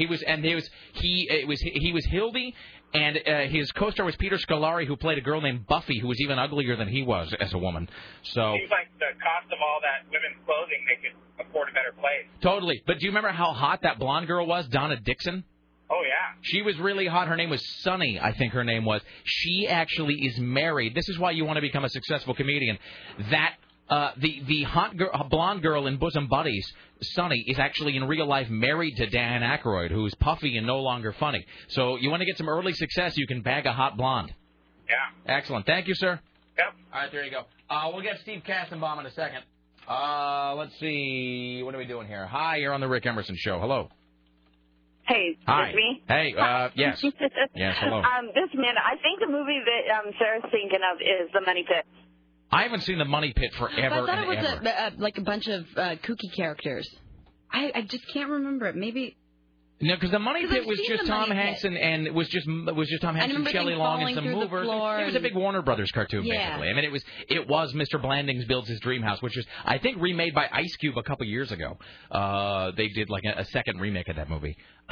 was Hildy. And his co-star was Peter Scolari, who played a girl named Buffy, who was even uglier than he was as a woman. So seems like the cost of all that women's clothing, they could afford a better place. Totally. But do you remember how hot that blonde girl was, Donna Dixon? Oh, yeah. She was really hot. Her name was Sunny, I think her name was. She actually is married. This is why you want to become a successful comedian. That the hot blonde girl in Bosom Buddies, Sunny, is actually in real life married to Dan Aykroyd, who's puffy and no longer funny. So you want to get some early success, you can bag a hot blonde. Yeah. Excellent. Thank you, sir. Yep. All right, there you go. We'll get Steve Kastenbaum in a second. Let's see. What are we doing here? Hi, you're on the Rick Emerson Show. Hello. Hey, Hi. It's me? Hey, yes. Yes, hello. I think the movie that Sarah's thinking of is The Money Pit. I haven't seen The Money Pit forever. I thought it was like a bunch of kooky characters. I just can't remember it. Maybe. No, because The Money Pit was just Tom Hanks and it was just Tom Hanks and Shelley Long and some movers. It was a big Warner Brothers cartoon, basically. I mean, it was Mr. Blandings Builds His Dream House, which was I think remade by Ice Cube a couple years ago. They did like a second remake of that movie.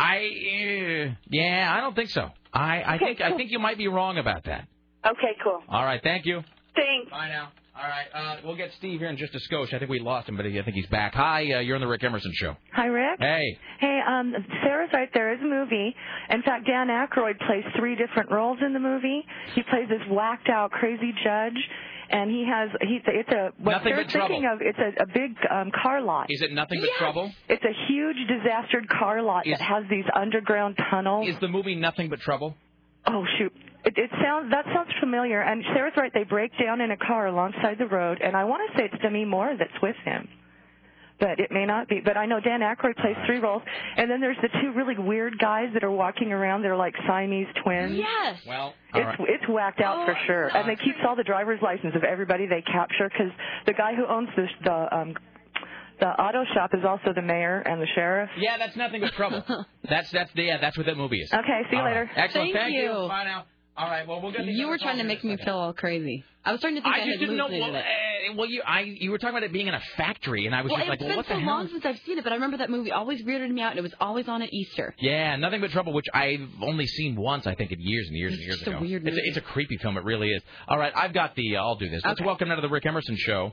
I don't think so. I think you might be wrong about that. Okay, cool. All right, thank you. Thanks. Bye now. All right, we'll get Steve here in just a skosh. I think we lost him, but I think he's back. Hi, you're on the Rick Emerson Show. Hi, Rick. Hey. Hey, Sarah's right. There is a movie. In fact, Dan Aykroyd plays 3 different roles in the movie. He plays this whacked-out, crazy judge, and it's a what Nothing Sarah's But Trouble. thinking of. It's a big car lot. Is it Nothing But Trouble? It's a huge, disastered car lot that has these underground tunnels. Is the movie Nothing But Trouble? Oh shoot. That sounds familiar. And Sarah's right. They break down in a car alongside the road, and I want to say it's Demi Moore that's with him, but it may not be. But I know Dan Aykroyd plays 3 roles, and then there's the 2 really weird guys that are walking around. They're like Siamese twins. Yes. Well, it's whacked out for sure, and they keeps all the driver's license of everybody they capture because the guy who owns the auto shop is also the mayor and the sheriff. Yeah, that's Nothing But Trouble. that's what that movie is. Okay, see you All later. Right. Excellent. Thank you. Bye now. All right. Well, we'll get. You were trying to make me feel all crazy. I was starting to think I just had didn't know. moved into it. You were talking about it being in a factory, and I was just like, well, what it's the been so hell? long since I've seen it, but I remember that movie always weirded me out, and it was always on at Easter. Yeah, Nothing But Trouble, which I've only seen once, I think, in years and years and years It's ago. a weird movie. It's a creepy film. It really is. All right, I've got the. I'll do this. Let's welcome now to the Rick Emerson Show.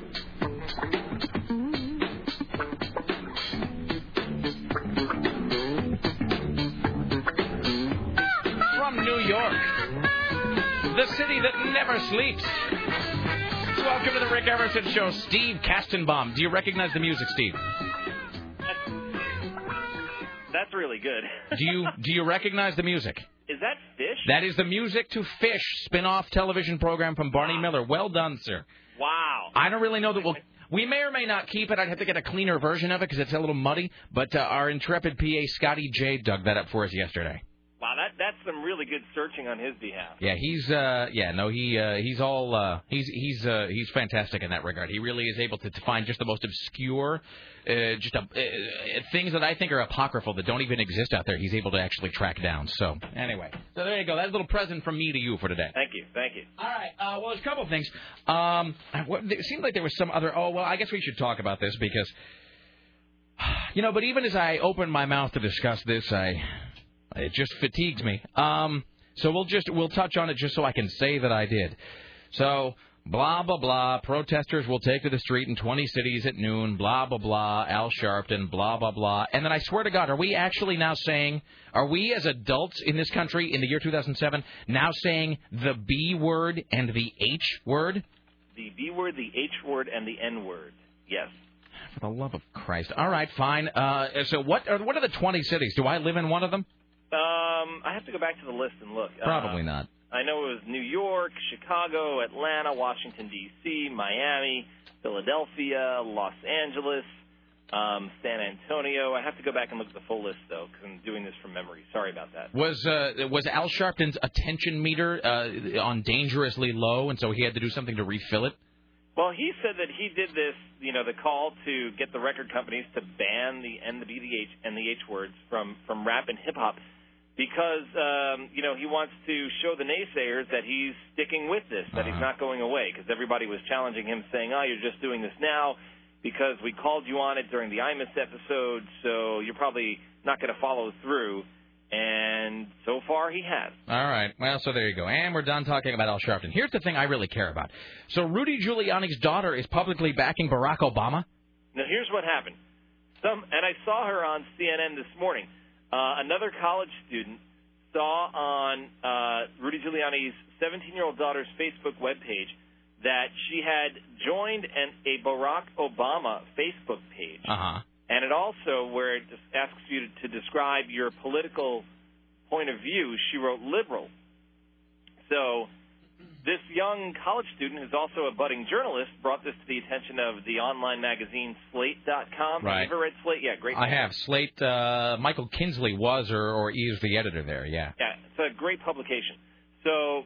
From New York, the city that never sleeps. Welcome to the Rick Emerson Show, Steve Kastenbaum. Do you recognize the music, Steve? That's really good. Do you recognize the music? Is that Fish? That is the music to Fish, spin-off television program from Barney Miller. Well done, sir. Wow. I don't really know that we may or may not keep it. I'd have to get a cleaner version of it because it's a little muddy. But our intrepid PA, Scotty J, dug that up for us yesterday. Wow, that's some really good searching on his behalf. Yeah, he's fantastic in that regard. He really is able to find just the most obscure, things that I think are apocryphal that don't even exist out there. He's able to actually track down. So anyway, so there you go. That's a little present from me to you for today. Thank you. All right. Well, there's a couple of things. It seemed like there was some other. Oh well, I guess we should talk about this because, but even as I open my mouth to discuss this, it just fatigues me. So we'll touch on it just so I can say that I did. So, blah, blah, blah. Protesters will take to the street in 20 cities at noon. Blah, blah, blah. Al Sharpton. Blah, blah, blah. And then I swear to God, are we actually now saying, are we as adults in this country in the year 2007 now saying the B word and the H word? The B word, the H word, and the N word. Yes. For the love of Christ. All right, fine. So what are the 20 cities? Do I live in one of them? I have to go back to the list and look. Probably not. I know it was New York, Chicago, Atlanta, Washington, D.C., Miami, Philadelphia, Los Angeles, San Antonio. I have to go back and look at the full list, though, because I'm doing this from memory. Sorry about that. Was Al Sharpton's attention meter on dangerously low, and so he had to do something to refill it? Well, he said that he did this, the call to get the record companies to ban the N, the B, the H, and the H words from rap and hip-hop because, he wants to show the naysayers that he's sticking with this, that he's not going away, because everybody was challenging him, saying, you're just doing this now because we called you on it during the Imus episode, so you're probably not going to follow through. And so far, he has. All right. Well, so there you go. And we're done talking about Al Sharpton. Here's the thing I really care about. So Rudy Giuliani's daughter is publicly backing Barack Obama? Now, here's what happened. And I saw her on CNN this morning. Another college student saw on Rudy Giuliani's 17-year-old daughter's Facebook webpage that she had joined a Barack Obama Facebook page. Uh-huh. And it also, where it asks you to describe your political point of view, she wrote liberal. So this young college student, who's also a budding journalist, brought this to the attention of the online magazine Slate.com. Right. Have you ever read Slate? Yeah, great. I have. Slate, Michael Kinsley was or is the editor there, yeah. Yeah, it's a great publication. So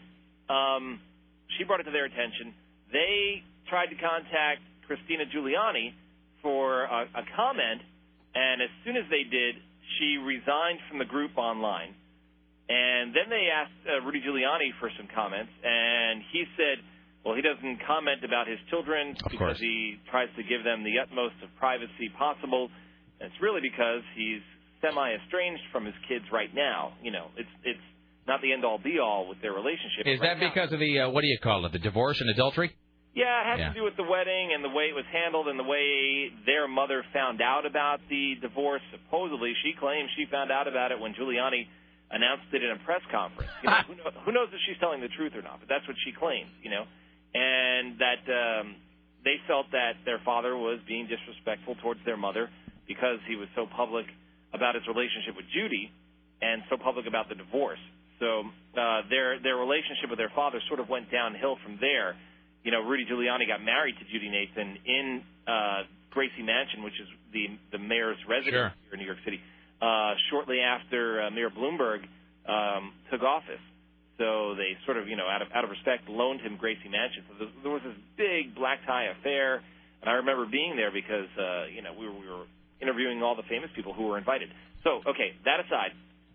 she brought it to their attention. They tried to contact Christina Giuliani for a comment, and as soon as they did, she resigned from the group online. And then they asked Rudy Giuliani for some comments, and he said, well, he doesn't comment about his children because he tries to give them the utmost of privacy possible. And it's really because he's semi-estranged from his kids right now. It's not the end-all, be-all with their relationship. Is that because of the, what do you call it, the divorce and adultery? Yeah, it had to do with the wedding and the way it was handled and the way their mother found out about the divorce. Supposedly, she claims she found out about it when Giuliani announced it in a press conference. You know, who knows if she's telling the truth or not, but that's what she claims, you know. And that they felt that their father was being disrespectful towards their mother because he was so public about his relationship with Judy and so public about the divorce. So their relationship with their father sort of went downhill from there. You know, Rudy Giuliani got married to Judy Nathan in Gracie Mansion, which is the mayor's residence here in New York City, shortly after Mayor Bloomberg took office. So they sort of, you know, out of respect, loaned him Gracie Mansion. So there was this big black tie affair, and I remember being there because, you know, we were interviewing all the famous people who were invited. So, okay, that aside,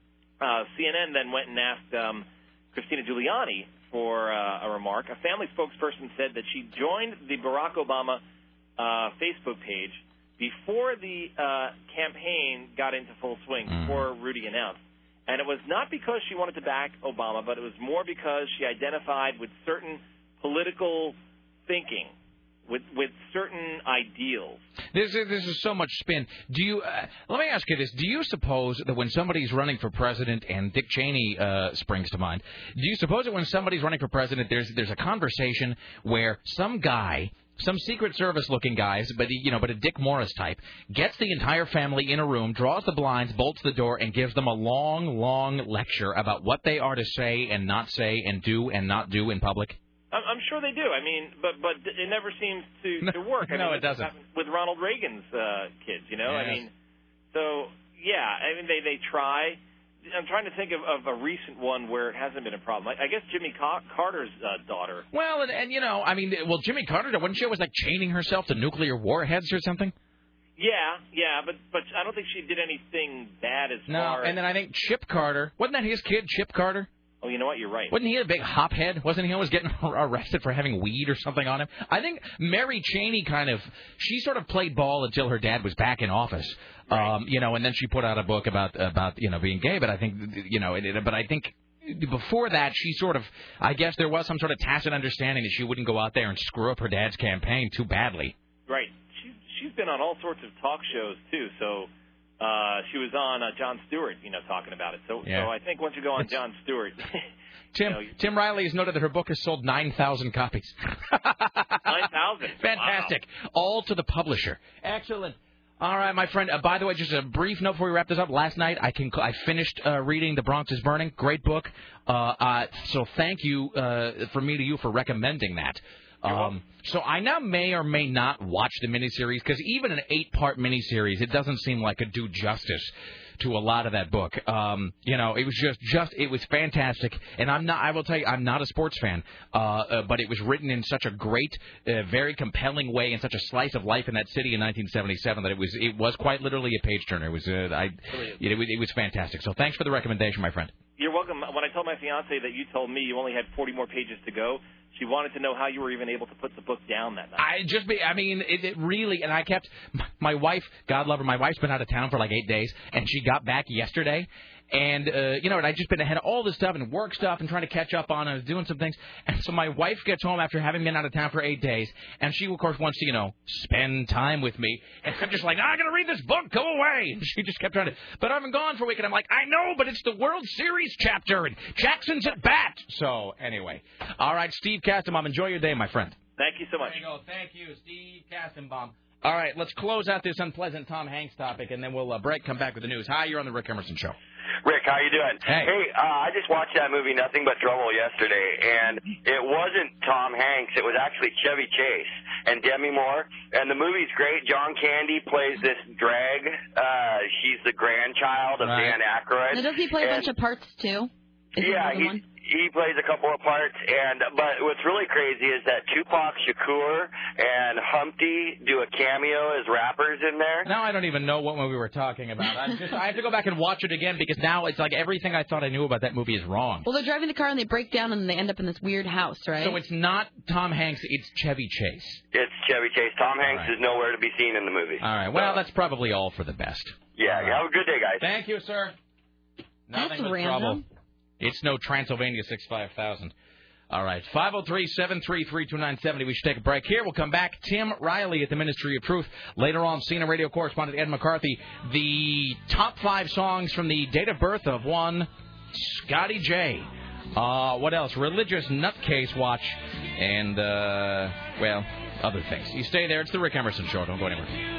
CNN then went and asked Christina Giuliani for a remark. A family spokesperson said that she joined the Barack Obama Facebook page before the campaign got into full swing, before Rudy announced. And it was not because she wanted to back Obama, but it was more because she identified with certain political thinking, with certain ideals. This is so much spin. Do you? Let me ask you this: do you suppose that when somebody's running for president, and Dick Cheney springs to mind, do you suppose that when somebody's running for president, there's a conversation where some guy, some Secret Service-looking guys, but a Dick Morris type, gets the entire family in a room, draws the blinds, bolts the door, and gives them a long, long lecture about what they are to say and not say and do and not do in public? I'm sure they do. I mean, but it never seems to work. I mean, it doesn't. With Ronald Reagan's kids, you know. Yes. I mean, so yeah. I mean, they try. I'm trying to think of a recent one where it hasn't been a problem. I guess Jimmy Carter's daughter. Well, and you know, I mean, Jimmy Carter, wasn't she always like chaining herself to nuclear warheads or something? Yeah, but I don't think she did anything bad as far. No, and then I think Chip Carter, wasn't that his kid, Chip Carter? Oh, you know what? You're right. Wasn't he a big hophead? Wasn't he always getting arrested for having weed or something on him? I think Mary Cheney she sort of played ball until her dad was back in office. Right. You know, and then she put out a book about being gay. But I think, but I think before that, she sort of, I guess there was some sort of tacit understanding that she wouldn't go out there and screw up her dad's campaign too badly. Right. She's been on all sorts of talk shows too. So. She was on Jon Stewart, talking about it. So I think once you go on Jon Stewart... Tim Riley has noted that her book has sold 9,000 copies. 9,000? Fantastic. Wow. All to the publisher. Excellent. All right, my friend. By the way, just a brief note before we wrap this up. Last night, I finished reading The Bronx is Burning. Great book. So thank you from me to you for recommending that. So I now may or may not watch the miniseries, because even an 8-part miniseries, it doesn't seem like it do justice to a lot of that book. It was it was fantastic. And I will tell you, I'm not a sports fan, but it was written in such a great, very compelling way, in such a slice of life in that city in 1977 that it was quite literally a page turner. It was fantastic. So thanks for the recommendation, my friend. You're welcome. When I told my fiance that you told me you only had 40 more pages to go, she wanted to know how you were even able to put the book down that night. It really, and I kept, my wife, God love her, my wife's been out of town for like 8 days, and she got back yesterday. And, and I'd just been ahead of all this stuff and work stuff and trying to catch up on it. I was doing some things. And so my wife gets home after having been out of town for 8 days. And she, of course, wants to, spend time with me. And I'm just like, I'm going to read this book. Go away. And she just kept trying to. But I've been gone for a week. And I'm like, I know, but it's the World Series chapter. And Jackson's at bat. So, anyway. All right, Steve Kastenbaum, enjoy your day, my friend. Thank you so much. There you go. Thank you, Steve Kastenbaum. All right, let's close out this unpleasant Tom Hanks topic, and then we'll break, come back with the news. Hi, you're on the Rick Emerson Show. Rick, how you doing? Hey. I just watched that movie Nothing But Trouble yesterday, and it wasn't Tom Hanks. It was actually Chevy Chase and Demi Moore, and the movie's great. John Candy plays this drag. She's the grandchild of Dan Aykroyd. Now, does he play a bunch of parts, too? He plays a couple of parts, but what's really crazy is that Tupac Shakur and Humpty do a cameo as rappers in there. Now I don't even know what movie we're talking about. I have to go back and watch it again, because now it's like everything I thought I knew about that movie is wrong. Well, they're driving the car and they break down and they end up in this weird house, right? So it's not Tom Hanks, it's Chevy Chase. It's Chevy Chase. Tom Hanks is nowhere to be seen in the movie. All right. Well, that's probably all for the best. Yeah. Have a good day, guys. Thank you, sir. Nothing but random. trouble. It's no Transylvania 65000. All right, 503-733-2970. We should take a break here. We'll come back. Tim Riley at the Ministry of Truth. Later on, CNN radio correspondent Ed McCarthy. The top 5 songs from the date of birth of one Scotty J. What else? Religious Nutcase Watch. And, well, other things. You stay there. It's the Rick Emerson Show. Don't go anywhere.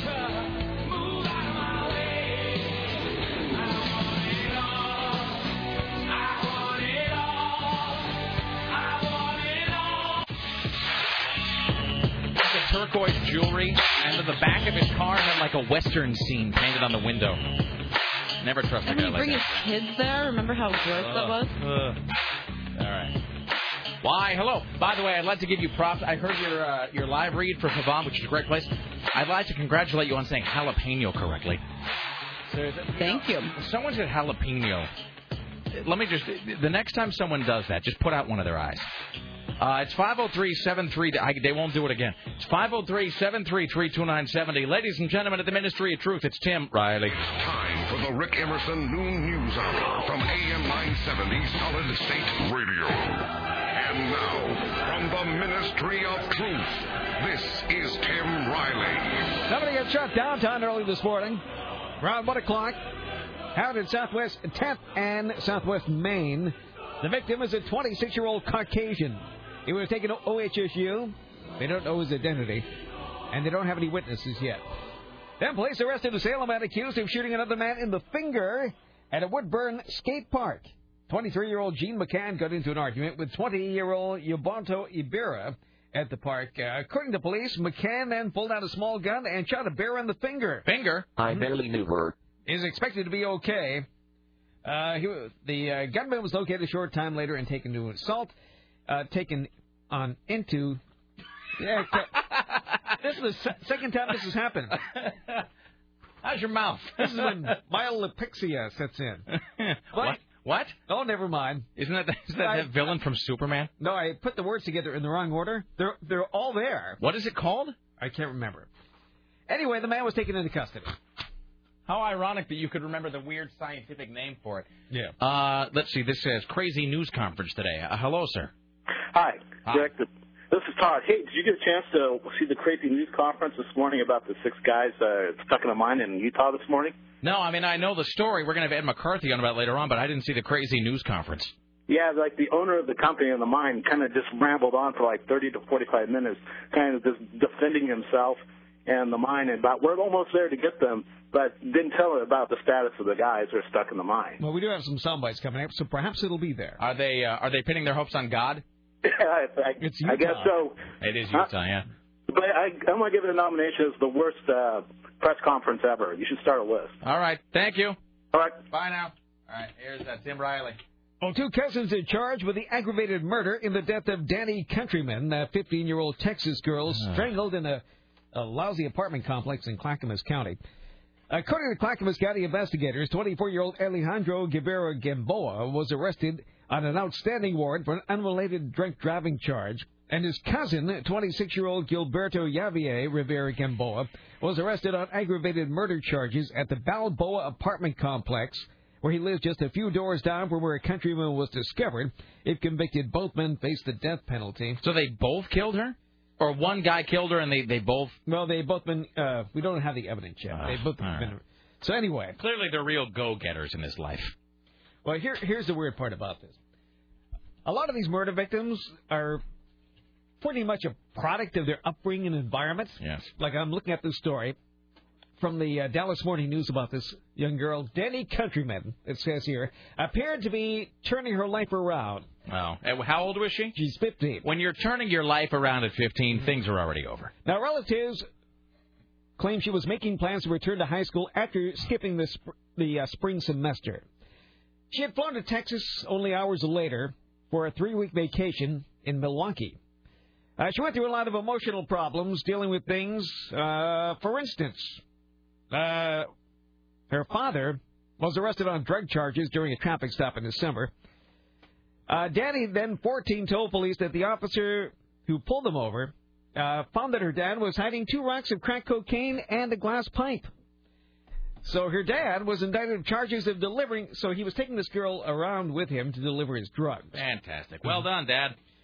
Turquoise jewelry, and in the back of his car had like a Western scene painted on the window. Never trust a guy like that. Bring his kids there. Remember how gross that was? All right. Why? Hello. By the way, I'd like to give you props. I heard your live read for Pavon, which is a great place. I'd like to congratulate you on saying jalapeno correctly. Thank you. Someone said jalapeno. Let me just. The next time someone does that, just put out one of their eyes. It's 503-73. They won't do it again. It's 503-733-2970. Ladies and gentlemen at the Ministry of Truth, it's Tim Riley. Time for the Rick Emerson Noon News Hour from AM 970 Solid State Radio. And now, from the Ministry of Truth, this is Tim Riley. Somebody got shot downtown early this morning, around 1 o'clock, out in Southwest 10th and Southwest Maine. The victim is a 26-year-old Caucasian. He was taken to OHSU. They don't know his identity, and they don't have any witnesses yet. Then police arrested a Salem man accused of shooting another man in the finger at a Woodburn skate park. 23-year-old Gene McCann got into an argument with 20-year-old Yubonto Ibira at the park. According to police, McCann then pulled out a small gun and shot Ibira in the finger. Finger? I barely knew her. Is expected to be okay. The gunman was located a short time later and taken to assault. Taken on into. Yeah, this is the second time this has happened. How's your mouth? This is when myelopixia sets in. What? Oh, never mind. Isn't that that villain from Superman? No, I put the words together in the wrong order. They're all there. What is it called? I can't remember. Anyway, the man was taken into custody. How ironic that you could remember the weird scientific name for it. Yeah. Let's see. This says crazy news conference today. Hello, sir. Hi, Rick. This is Todd. Hey, did you get a chance to see the crazy news conference this morning about the 6 guys stuck in a mine in Utah this morning? No, I mean, I know the story. We're going to have Ed McCarthy on about later on, but I didn't see the crazy news conference. Yeah, like the owner of the company in the mine kind of just rambled on for like 30 to 45 minutes, kind of just defending himself and the mine, and about we're almost there to get them, but didn't tell about the status of the guys who are stuck in the mine. Well, we do have some sound bites coming up, so perhaps it'll be there. Are they pinning their hopes on God? It's Utah. I guess so. It is Utah, yeah. But I'm going to give it a nomination as the worst press conference ever. You should start a list. All right. Thank you. All right. Bye now. All right. Here's Tim Riley. Well, 2 cousins are charged with the aggravated murder in the death of Danny Countryman, a 15-year-old Texas girl strangled in a lousy apartment complex in Clackamas County. According to Clackamas County investigators, 24-year-old Alejandro Guevara Gamboa was arrested on an outstanding warrant for an unrelated drunk driving charge, and his cousin, 26-year-old Gilberto Javier Rivera Gamboa, was arrested on aggravated murder charges at the Balboa apartment complex, where he lives just a few doors down from where Countryman was discovered. If convicted, both men face the death penalty. So they both killed her? Or one guy killed her and they both... Well, they both been... we don't have the evidence yet. They both been... Right. So anyway... Clearly they're real go-getters in this life. Well, here's the weird part about this. A lot of these murder victims are pretty much a product of their upbringing and environment. Yes. Like I'm looking at this story from the Dallas Morning News about this young girl, Danny Countryman, it says here, appeared to be turning her life around. Wow. How old was she? She's 15. When you're turning your life around at 15, things are already over. Now, relatives claim she was making plans to return to high school after skipping the spring semester. She had flown to Texas only hours later for a 3-week vacation in Milwaukee. She went through a lot of emotional problems dealing with things. For instance, her father was arrested on drug charges during a traffic stop in December. Danny, then 14, told police that the officer who pulled them over found that her dad was hiding 2 rocks of crack cocaine and a glass pipe. So her dad was indicted with charges of delivering, so he was taking this girl around with him to deliver his drugs. Fantastic. Well done, Dad.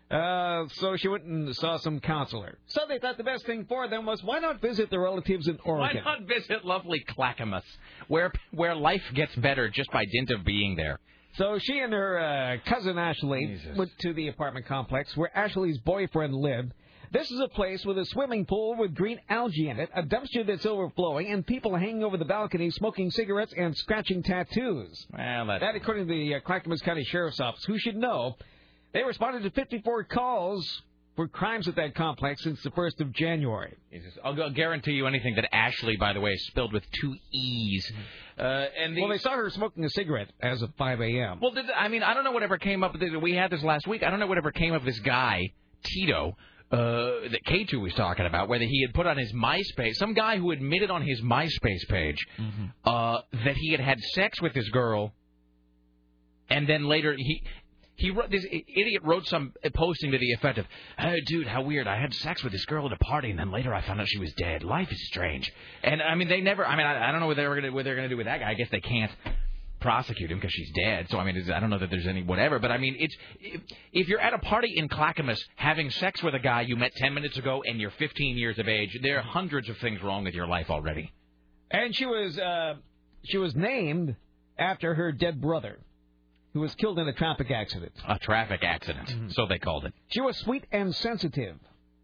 So she went and saw some counselor. So they thought the best thing for them was, why not visit their relatives in Oregon? Why not visit lovely Clackamas, where life gets better just by dint of being there? So she and her cousin Ashley went to the apartment complex where Ashley's boyfriend lived. This is a place with a swimming pool with green algae in it, a dumpster that's overflowing, and people hanging over the balcony smoking cigarettes and scratching tattoos. Well, that according to the Clackamas County Sheriff's Office, who should know. They responded to 54 calls for crimes at that complex since the 1st of January. Jesus. I'll guarantee you anything that Ashley, by the way, is spelled with 2 E's. Well, they saw her smoking a cigarette as of 5 a.m. Well, I don't know whatever came up. We had this last week. I don't know whatever came of this guy, Tito, that K2 was talking about, whether he had put on his MySpace, some guy who admitted on his MySpace page that he had sex with this girl, and then later this idiot wrote some posting to the effect of, "Oh, dude, how weird! I had sex with this girl at a party, and then later I found out she was dead. Life is strange." And I mean, I don't know what they're going to do with that guy. I guess they can't prosecute him because she's dead. So I mean, I don't know that there's any whatever. But I mean, if you're at a party in Clackamas having sex with a guy you met 10 minutes ago and you're 15 years of age, there are hundreds of things wrong with your life already. And she was named after her dead brother, who was killed in a traffic accident. A traffic accident, so they called it. She was sweet and sensitive.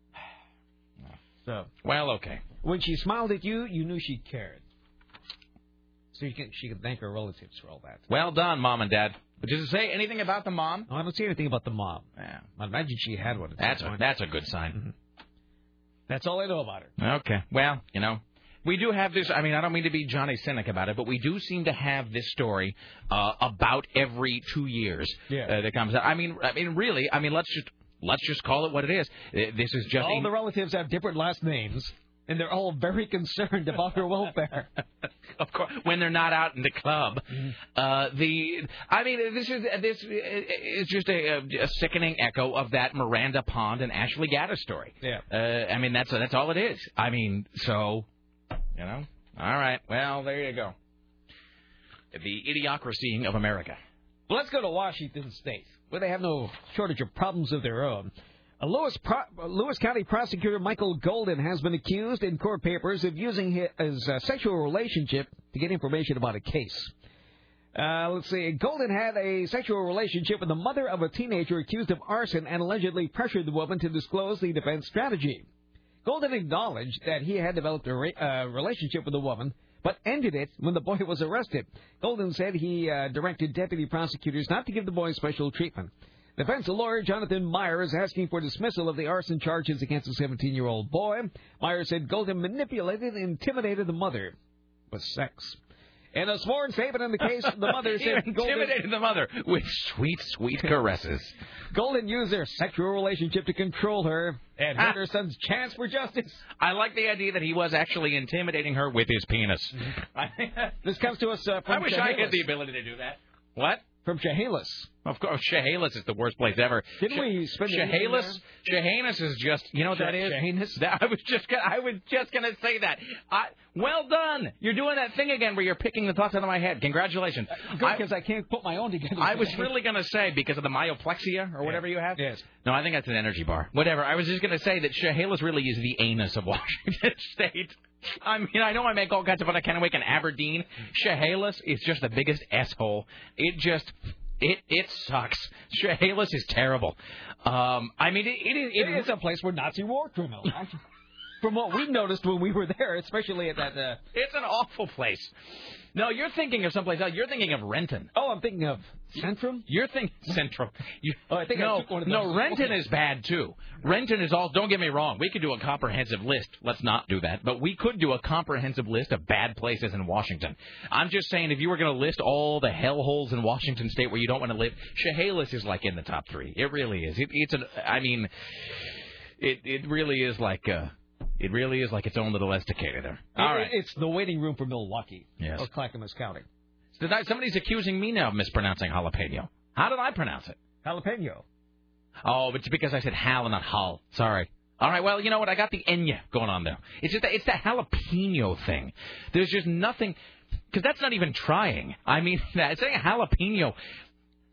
So, well, okay. When she smiled at you, you knew she cared. So she could thank her relatives for all that. Well done, Mom and Dad. But does it say anything about the mom? No, I don't see anything about the mom. Yeah. I imagine she had one. That's a good sign. That's all I know about her. Okay. Well, we do have this. I mean, I don't mean to be Johnny Cynic about it, but we do seem to have this story about every 2 years that comes out. I mean, really. I mean, let's just call it what it is. This is just all the relatives have different last names, and they're all very concerned about her welfare. Of course, when they're not out in the club. This is just a sickening echo of that Miranda Pond and Ashley Gaddis story. Yeah. I mean, that's all it is. I mean, so. All right. Well, there you go. The idiocracy of America. Well, let's go to Washington State, where they have no shortage of problems of their own. Lewis County prosecutor Michael Golden has been accused in court papers of using his sexual relationship to get information about a case. Let's see. Golden had a sexual relationship with the mother of a teenager accused of arson and allegedly pressured the woman to disclose the defense strategy. Golden acknowledged that he had developed a relationship with the woman, but ended it when the boy was arrested. Golden said he directed deputy prosecutors not to give the boy special treatment. Defense lawyer Jonathan Meyer is asking for dismissal of the arson charges against the 17-year-old boy. Meyer said Golden manipulated and intimidated the mother with sex. In a sworn statement in the case, the mother said intimidated the mother with sweet, sweet caresses. Golden used their sexual relationship to control her and hurt her son's chance for justice. I like the idea that he was actually intimidating her with his penis. This comes to us from I wish Chehalis. I had the ability to do that. What? From Chehalis. Of course, Chehalis is the worst place ever. Didn't we spend Chehalis is just, you know what that is? I was just gonna say that. Well done. You're doing that thing again where you're picking the thoughts out of my head. Congratulations. Good, because I can't put my own together. I was really gonna say because of the myoplexia or whatever you have. Yes. No, I think that's an energy bar. Whatever. I was just gonna say that Chehalis really is the anus of Washington State. I mean, I know I make all kinds of fun of Kennewick and Aberdeen. Chehalis is just the biggest asshole. It sucks. Chehalis is terrible. I mean, it is a place where Nazi war criminals. From what we noticed when we were there, especially at that. It's an awful place. No, you're thinking of someplace else. You're thinking of Renton. Oh, I'm thinking of Centrum? You're thinking Centrum. I took one of those. No, Renton is bad, too. Renton is all... Don't get me wrong. We could do a comprehensive list. Let's not do that. But we could do a comprehensive list of bad places in Washington. I'm just saying, if you were going to list all the hellholes in Washington State where you don't want to live, Chehalis is like in the top 3. It really is. It really is like... It really is like its own little esticator there. All right. It's the waiting room for Milwaukee. Yes. Or Clackamas County. Somebody's accusing me now of mispronouncing jalapeno. How did I pronounce it? Jalapeno. Oh, it's because I said hal and not hull. Sorry. All right, well, you know what? I got the enya going on there. It's the jalapeno thing. There's just nothing... Because that's not even trying. I mean, saying jalapeno...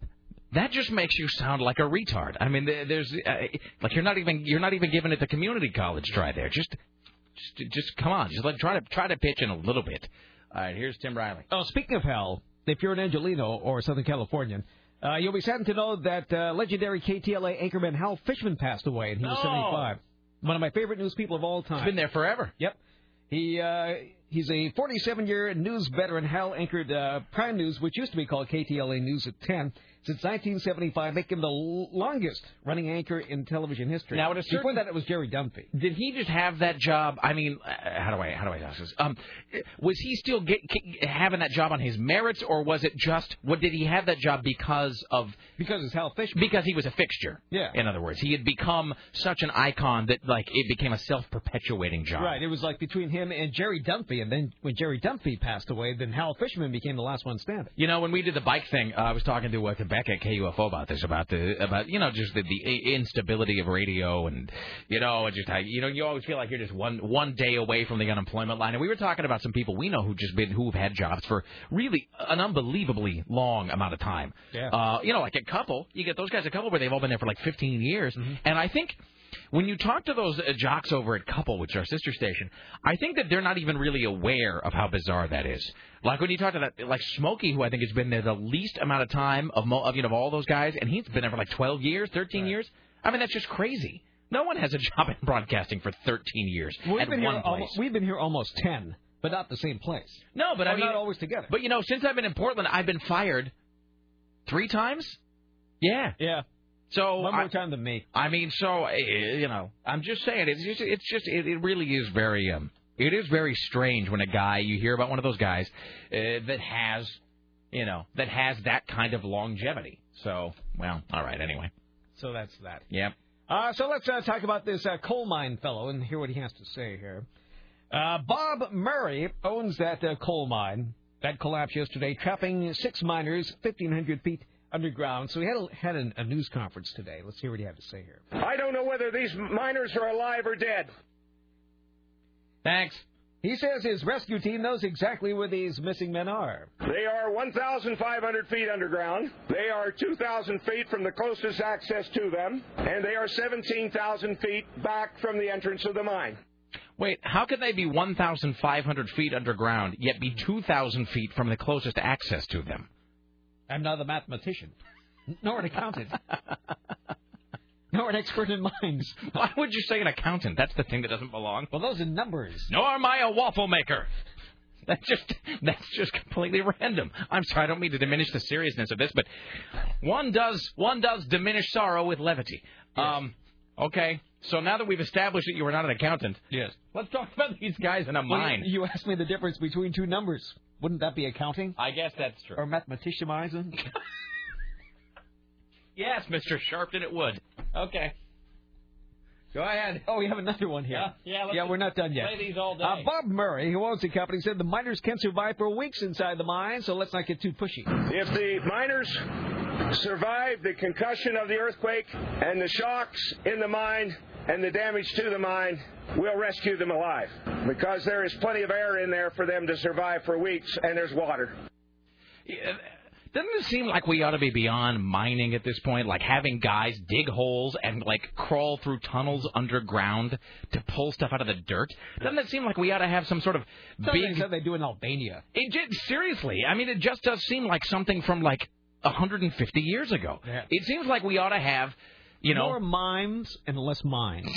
That just makes you sound like a retard. I mean, there's like you're not even giving it the community college try there. Just come on. Just try to pitch in a little bit. All right, here's Tim Riley. Oh, speaking of hell, if you're an Angelino or Southern Californian, you'll be saddened to know that legendary KTLA anchorman Hal Fishman passed away, and he was 75. One of my favorite news people of all time. He's been there forever. Yep. He's a 47-year news veteran. Hal anchored Prime News, which used to be called KTLA News at 10, since 1975, making him the longest-running anchor in television history. Now, before that, it was Jerry Dunphy. Did he just have that job? I mean, how do I ask this? Was he still having that job on his merits, or was it just? Did he have that job because it's Hal Fishman? Because he was a fixture. Yeah. In other words, he had become such an icon that it became a self-perpetuating job. Right. It was like between him and Jerry Dunphy, and then when Jerry Dunphy passed away, then Hal Fishman became the last one standing. You know, when we did the bike thing, I was talking to Quebec at KUFO about this, about just the instability of radio, and you always feel like you're just one day away from the unemployment line. And we were talking about some people we know who've had jobs for really an unbelievably long amount of time. Yeah. Like a couple, you get those guys a couple where they've all been there for like 15 years, and I think. When you talk to those jocks over at Couple, which is our sister station, I think that they're not even really aware of how bizarre that is. Like when you talk to that, like Smokey, who I think has been there the least amount of time of all those guys, and he's been there for like 12 years, 13 years. I mean, that's just crazy. No one has a job in broadcasting for 13 years at one place. We've been here almost 10, but not the same place. No, but I mean, not always together. But since I've been in Portland, I've been fired 3 times. Yeah. Yeah. So one more time than me. I mean, I'm just saying, it really is very, it is very strange when you hear about one of those guys that has that kind of longevity. So, well, all right, anyway. So that's that. Yep. So let's talk about this coal mine fellow and hear what he has to say here. Bob Murray owns that coal mine that collapsed yesterday, trapping 6 miners 1,500 feet underground. So he had a news conference today. Let's hear what he had to say here. I don't know whether these miners are alive or dead. Thanks. He says his rescue team knows exactly where these missing men are. They are 1,500 feet underground. They are 2,000 feet from the closest access to them. And they are 17,000 feet back from the entrance of the mine. Wait, how could they be 1,500 feet underground, yet be 2,000 feet from the closest access to them? I'm not a mathematician, nor an accountant, nor an expert in mines. Why would you say an accountant? That's the thing that doesn't belong. Well, those are numbers. Nor am I a waffle maker. That's just completely random. I'm sorry, I don't mean to diminish the seriousness of this, but one does diminish sorrow with levity. Yes. Okay, so now that we've established that you are not an accountant, yes, let's talk about these guys in a mine. You asked me the difference between 2 numbers. Wouldn't that be accounting? I guess that's true. Or mathematicianizing? Yes, Mr. Sharpton, it would. Okay. Go ahead. Oh, we have another one here. Yeah, we're not done yet. Play these all day. Bob Murray, who owns the company, said the miners can survive for weeks inside the mine, so let's not get too pushy. If the miners survive the concussion of the earthquake and the shocks in the mine and the damage to the mine, we'll rescue them alive because there is plenty of air in there for them to survive for weeks, and there's water. Yeah, doesn't it seem like we ought to be beyond mining at this point, like having guys dig holes and crawl through tunnels underground to pull stuff out of the dirt? Doesn't it seem like we ought to have some sort of big... That they do in Albania. Seriously, I mean, it just does seem like something from 150 years ago. Yeah. It seems like we ought to have, more mimes and less mines.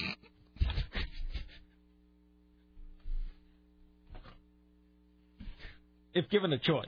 If given a choice.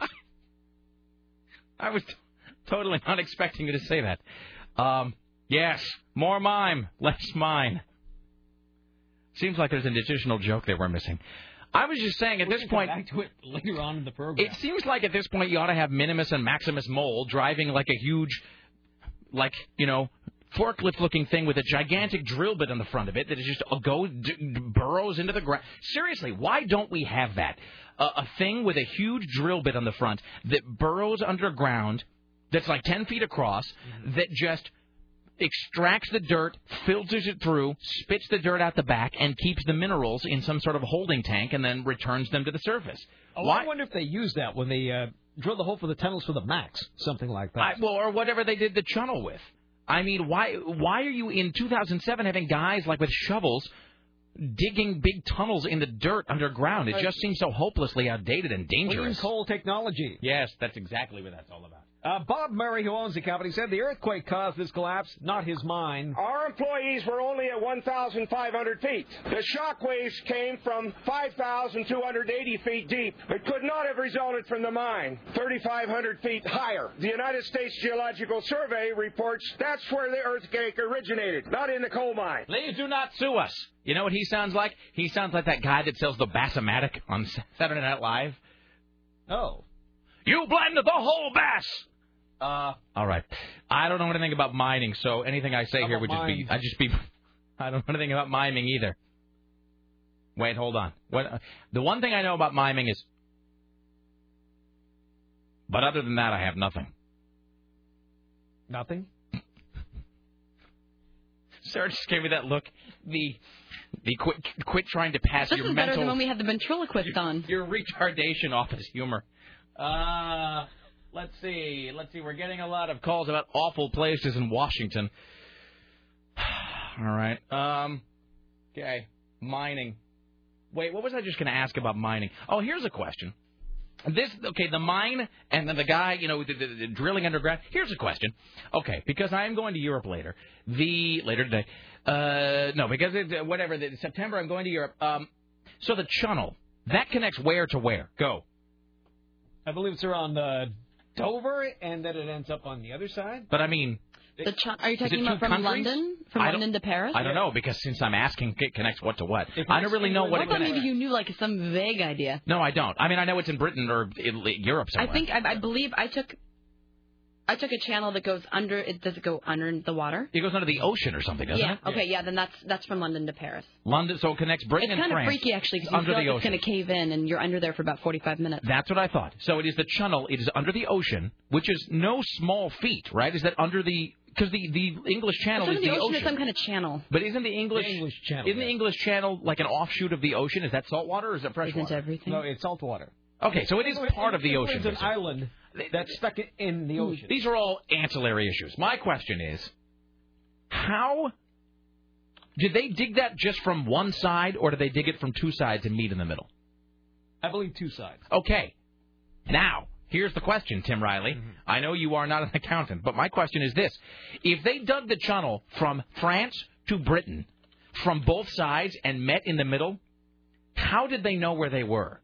I was totally not expecting you to say that. Yes, more mime, less mine. Seems like there's an additional joke that we're missing. I was just saying at this point... Back to it later on in the program. It seems like at this point you ought to have Minimus and Maximus Mole driving a huge, forklift-looking thing with a gigantic drill bit on the front of it that is just burrows into the ground. Seriously, why don't we have that? A thing with a huge drill bit on the front that burrows underground, that's 10 feet across, that just extracts the dirt, filters it through, spits the dirt out the back, and keeps the minerals in some sort of holding tank and then returns them to the surface. I wonder if they use that when they drill the hole for the tunnels for the Max, something like that. Or whatever they did the tunnel with. I mean, why are you in 2007 having guys like with shovels digging big tunnels in the dirt underground? It just seems so hopelessly outdated and dangerous. Clean coal technology. Yes, that's exactly what that's all about. Bob Murray, who owns the company, said the earthquake caused this collapse, not his mind. Our employees were only at 1,500 feet. The shock waves came from 5,280 feet deep. It could not have resulted from the mine, 3,500 feet higher. The United States Geological Survey reports that's where the earthquake originated, not in the coal mine. Please do not sue us. You know what he sounds like? He sounds like that guy that sells the Bass-O-Matic on Saturday Night Live. Oh. You blend the whole bass! All right. I don't know anything about mining, so anything I say here would just be... I don't know anything about miming either. Wait, hold on. The one thing I know about miming is... But other than that, I have nothing. Nothing? Sarah just gave me that look. The quit trying to pass this your is mental... better than when we had the ventriloquist on. Your retardation office humor. Let's see. We're getting a lot of calls about awful places in Washington. All right. Okay. Mining. Wait, what was I just going to ask about mining? Oh, here's a question. The mine and then the guy, the drilling underground. Here's a question. Okay, because I am going to Europe later. Later today. September I'm going to Europe. So the channel, that connects where to where? Go. I believe it's around Dover, and then it ends up on the other side. But I mean... Are you talking about from London? From London to Paris? I don't know, because since I'm asking, it connects what to what. I don't really know what it connects. Maybe you knew some vague idea. No, I don't. I mean, I know it's in Britain or in Europe somewhere. I believe I took a channel that goes under. Does it go under the water? It goes under the ocean or something, doesn't it? Okay, yeah. Then that's from London to Paris. London, so it connects Britain and France. It's kind of freaky, actually, because you feel like it's going to cave in, and you're under there for about 45 minutes. That's what I thought. So it is the channel. It is under the ocean, which is no small feat, right? Is that under the... Because the English Channel is the ocean. It's some kind of channel. But isn't the English Channel? Isn't the English Channel like an offshoot of the ocean? Is that saltwater or is it freshwater? Isn't everything? No, it's saltwater. Okay, so it is part of the ocean. It's an island that's stuck in the ocean. These are all ancillary issues. My question is, how did they dig that just from one side, or did they dig it from two sides and meet in the middle? I believe two sides. Okay. Now, here's the question, Tim Riley. Mm-hmm. I know you are not an accountant, but my question is this. If they dug the channel from France to Britain, from both sides, and met in the middle, how did they know where they were?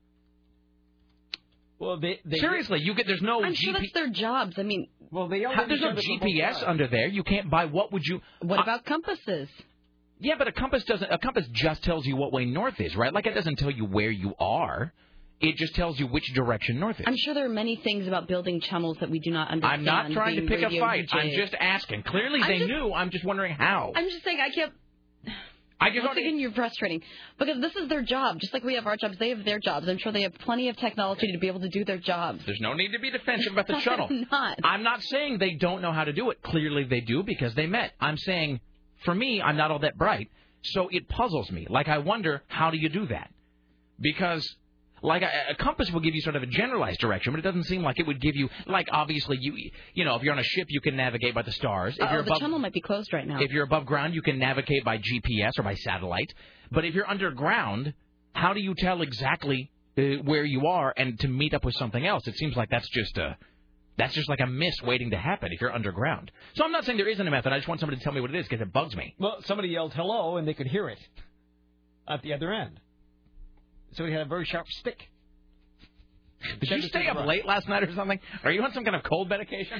Well, they seriously, there's no I'm sure that's their jobs. I mean... Well, there's no GPS under there. You can't buy... What about compasses? Yeah, but a compass just tells you what way north is, right? Like, it doesn't tell you where you are. It just tells you which direction north is. I'm sure there are many things about building channels that we do not understand. I'm not trying to pick a fight. DJs. I'm just asking. Clearly they knew. I'm just wondering how. I'm just saying once again, you're frustrating. Because this is their job. Just like we have our jobs, they have their jobs. I'm sure they have plenty of technology to be able to do their jobs. There's no need to be defensive about the channel. I'm not saying they don't know how to do it. Clearly they do because they met. I'm saying, for me, I'm not all that bright. So it puzzles me. Like, I wonder, how do you do that? Because... Like a compass will give you sort of a generalized direction, but it doesn't seem like it would give you, like, obviously, you know, if you're on a ship, you can navigate by the stars. The channel might be closed right now. If you're above ground, you can navigate by GPS or by satellite. But if you're underground, how do you tell exactly where you are and to meet up with something else? It seems like that's just like a miss waiting to happen if you're underground. So I'm not saying there isn't a method. I just want somebody to tell me what it is because it bugs me. Well, somebody yelled hello, and they could hear it at the other end. So he had a very sharp stick. Did you stay up late last night or something? Are you on some kind of cold medication?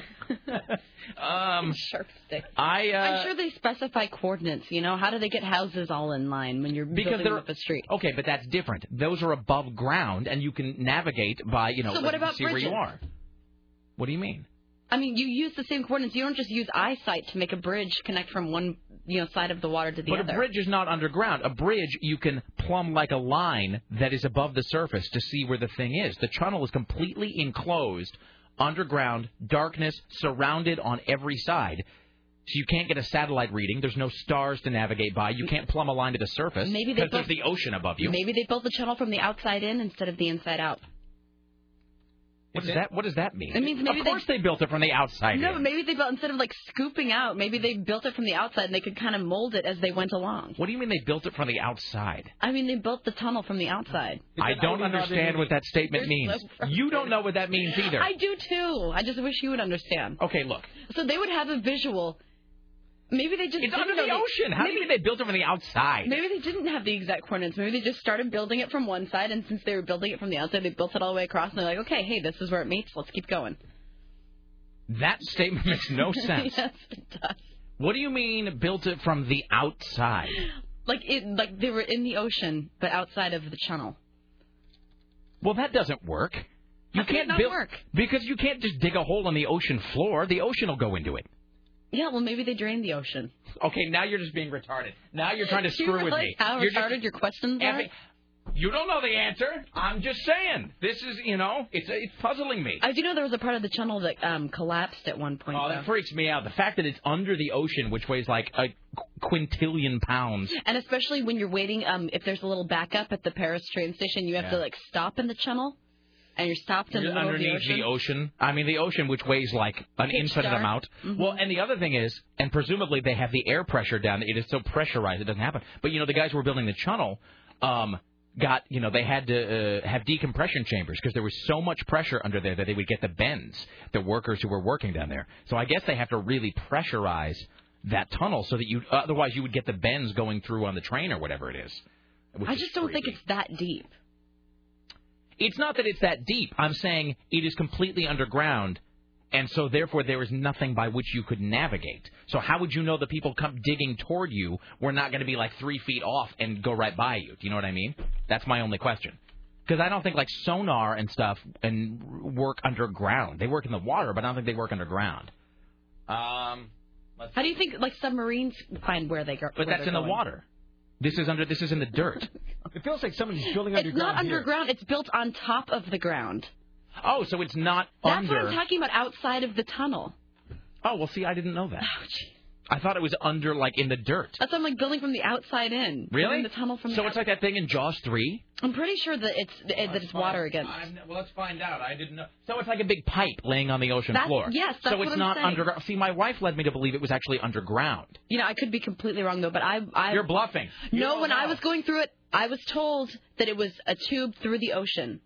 Sharp stick. I'm sure they specify coordinates. You know, how do they get houses all in line when you're building up a street? Okay, but that's different. Those are above ground, and you can navigate by, So what about see bridges? where you are. What do you mean? I mean, you use the same coordinates. You don't just use eyesight to make a bridge connect from one side of the water to the other. But a bridge is not underground. A bridge, you can plumb like a line that is above the surface to see where the thing is. The tunnel is completely enclosed, underground, darkness, surrounded on every side. So you can't get a satellite reading. There's no stars to navigate by. You can't plumb a line to the surface because there's the ocean above you. Maybe they built the tunnel from the outside in instead of the inside out. What does that mean? It means maybe of course they built it from the outside. No, in. but maybe they built, instead of like scooping out, maybe they built it from the outside and they could kind of mold it as they went along. What do you mean they built it from the outside? I mean, they built the tunnel from the outside. I don't understand what that statement means. You don't know what that means either. I do too. I just wish you would understand. Okay, look. So they would have a visual. Maybe they just It's didn't under know the ocean. How do you mean they built it from the outside? Maybe they didn't have the exact coordinates. Maybe they just started building it from one side, and since they were building it from the outside, they built it all the way across, and they're like, okay, hey, this is where it meets. Let's keep going. That statement makes no sense. Yes, it does. What do you mean built it from the outside? Like they were in the ocean, but outside of the channel. Well, that doesn't work. You can't not build work? Because you can't just dig a hole in the ocean floor. The ocean will go into it. Yeah, well, maybe they drained the ocean. Okay, now you're just being retarded. Now you're trying to Do you screw with realize me. how You're retarded your questions are? You don't know the answer. I'm just saying. This is, it's puzzling me. I do know there was a part of the channel that collapsed at one point. Oh, that freaks me out. The fact that it's under the ocean, which weighs like a quintillion pounds. And especially when you're waiting, if there's a little backup at the Paris train station, you have to like stop in the channel, and you're stopped in the middle of the Underneath ocean. the ocean. I mean, the ocean, which weighs like an Pitch infinite dark. amount. Mhm. Well, and the other thing is, and presumably they have the air pressure down. It is so pressurized, it doesn't happen. But, the guys who were building the tunnel they had to have decompression chambers because there was so much pressure under there that they would get the bends, the workers who were working down there. So I guess they have to really pressurize that tunnel so that otherwise you would get the bends going through on the train or whatever it is. I just don't think it's that deep. It's not that it's that deep. I'm saying it is completely underground, and so therefore there is nothing by which you could navigate. So how would you know the people come digging toward you were not going to be like 3 feet off and go right by you? Do you know what I mean? That's my only question. Because I don't think like sonar and stuff and work underground. They work in the water, but I don't think they work underground. How do you think like submarines find where they go? But that's in the water. This is in the dirt. It feels like somebody's building It's underground. not underground. It's built on top of the ground. Oh, so it's not That's under. what I'm talking about, outside of the tunnel. Oh, well, see, I didn't know that. I thought it was under, like, in the dirt. That's why I'm like building from the outside in. Really? Building the tunnel from So the it's like that thing in Jaws 3? I'm pretty sure that it's water against. Well, let's find out. I didn't know. So it's like a big pipe laying on the ocean floor. Yes, that's so it's what I'm not saying. underground. See, my wife led me to believe it was actually underground. I could be completely wrong though, but I You're bluffing. You No, don't when I know. was going through it, I was told that it was a tube through the ocean.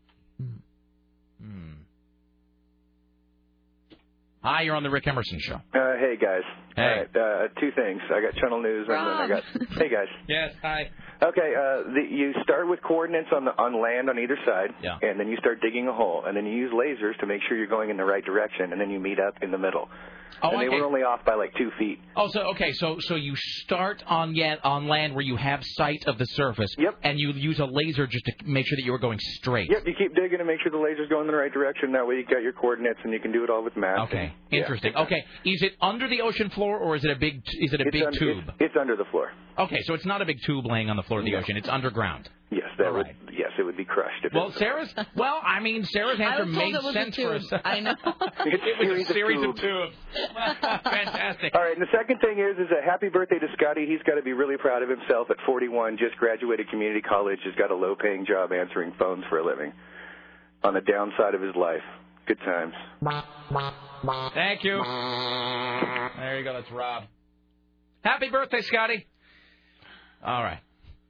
Hi, you're on the Rick Emerson Show. Hey, guys. Hey. All right, two things. I got channel news, and then I got... Hey, guys. Yes, hi. Okay, you start with coordinates on land on either side, and then you start digging a hole, and then you use lasers to make sure you're going in the right direction, and then you meet up in the middle. Oh, and they okay. were only off by like 2 feet. Oh, so you start on land where you have sight of the surface. Yep. And you use a laser just to make sure that you are going straight. Yep, you keep digging and make sure the laser's going in the right direction. That way you got your coordinates, and you can do it all with math. Okay, interesting. Okay, is it under the ocean floor or is it a big tube? It's under the floor. Okay, so it's not a big tube laying on the floor of the ocean. It's underground. Yes, it would be crushed. If Well, Sarah's answer made sense for us. I know. It was a series of tubes. Fantastic. All right, and the second thing is a happy birthday to Scotty. He's got to be really proud of himself at 41. Just graduated community college. Has got a low-paying job answering phones for a living. On the downside of his life. Good times. Thank you. There you go. That's Rob. Happy birthday, Scotty. All right.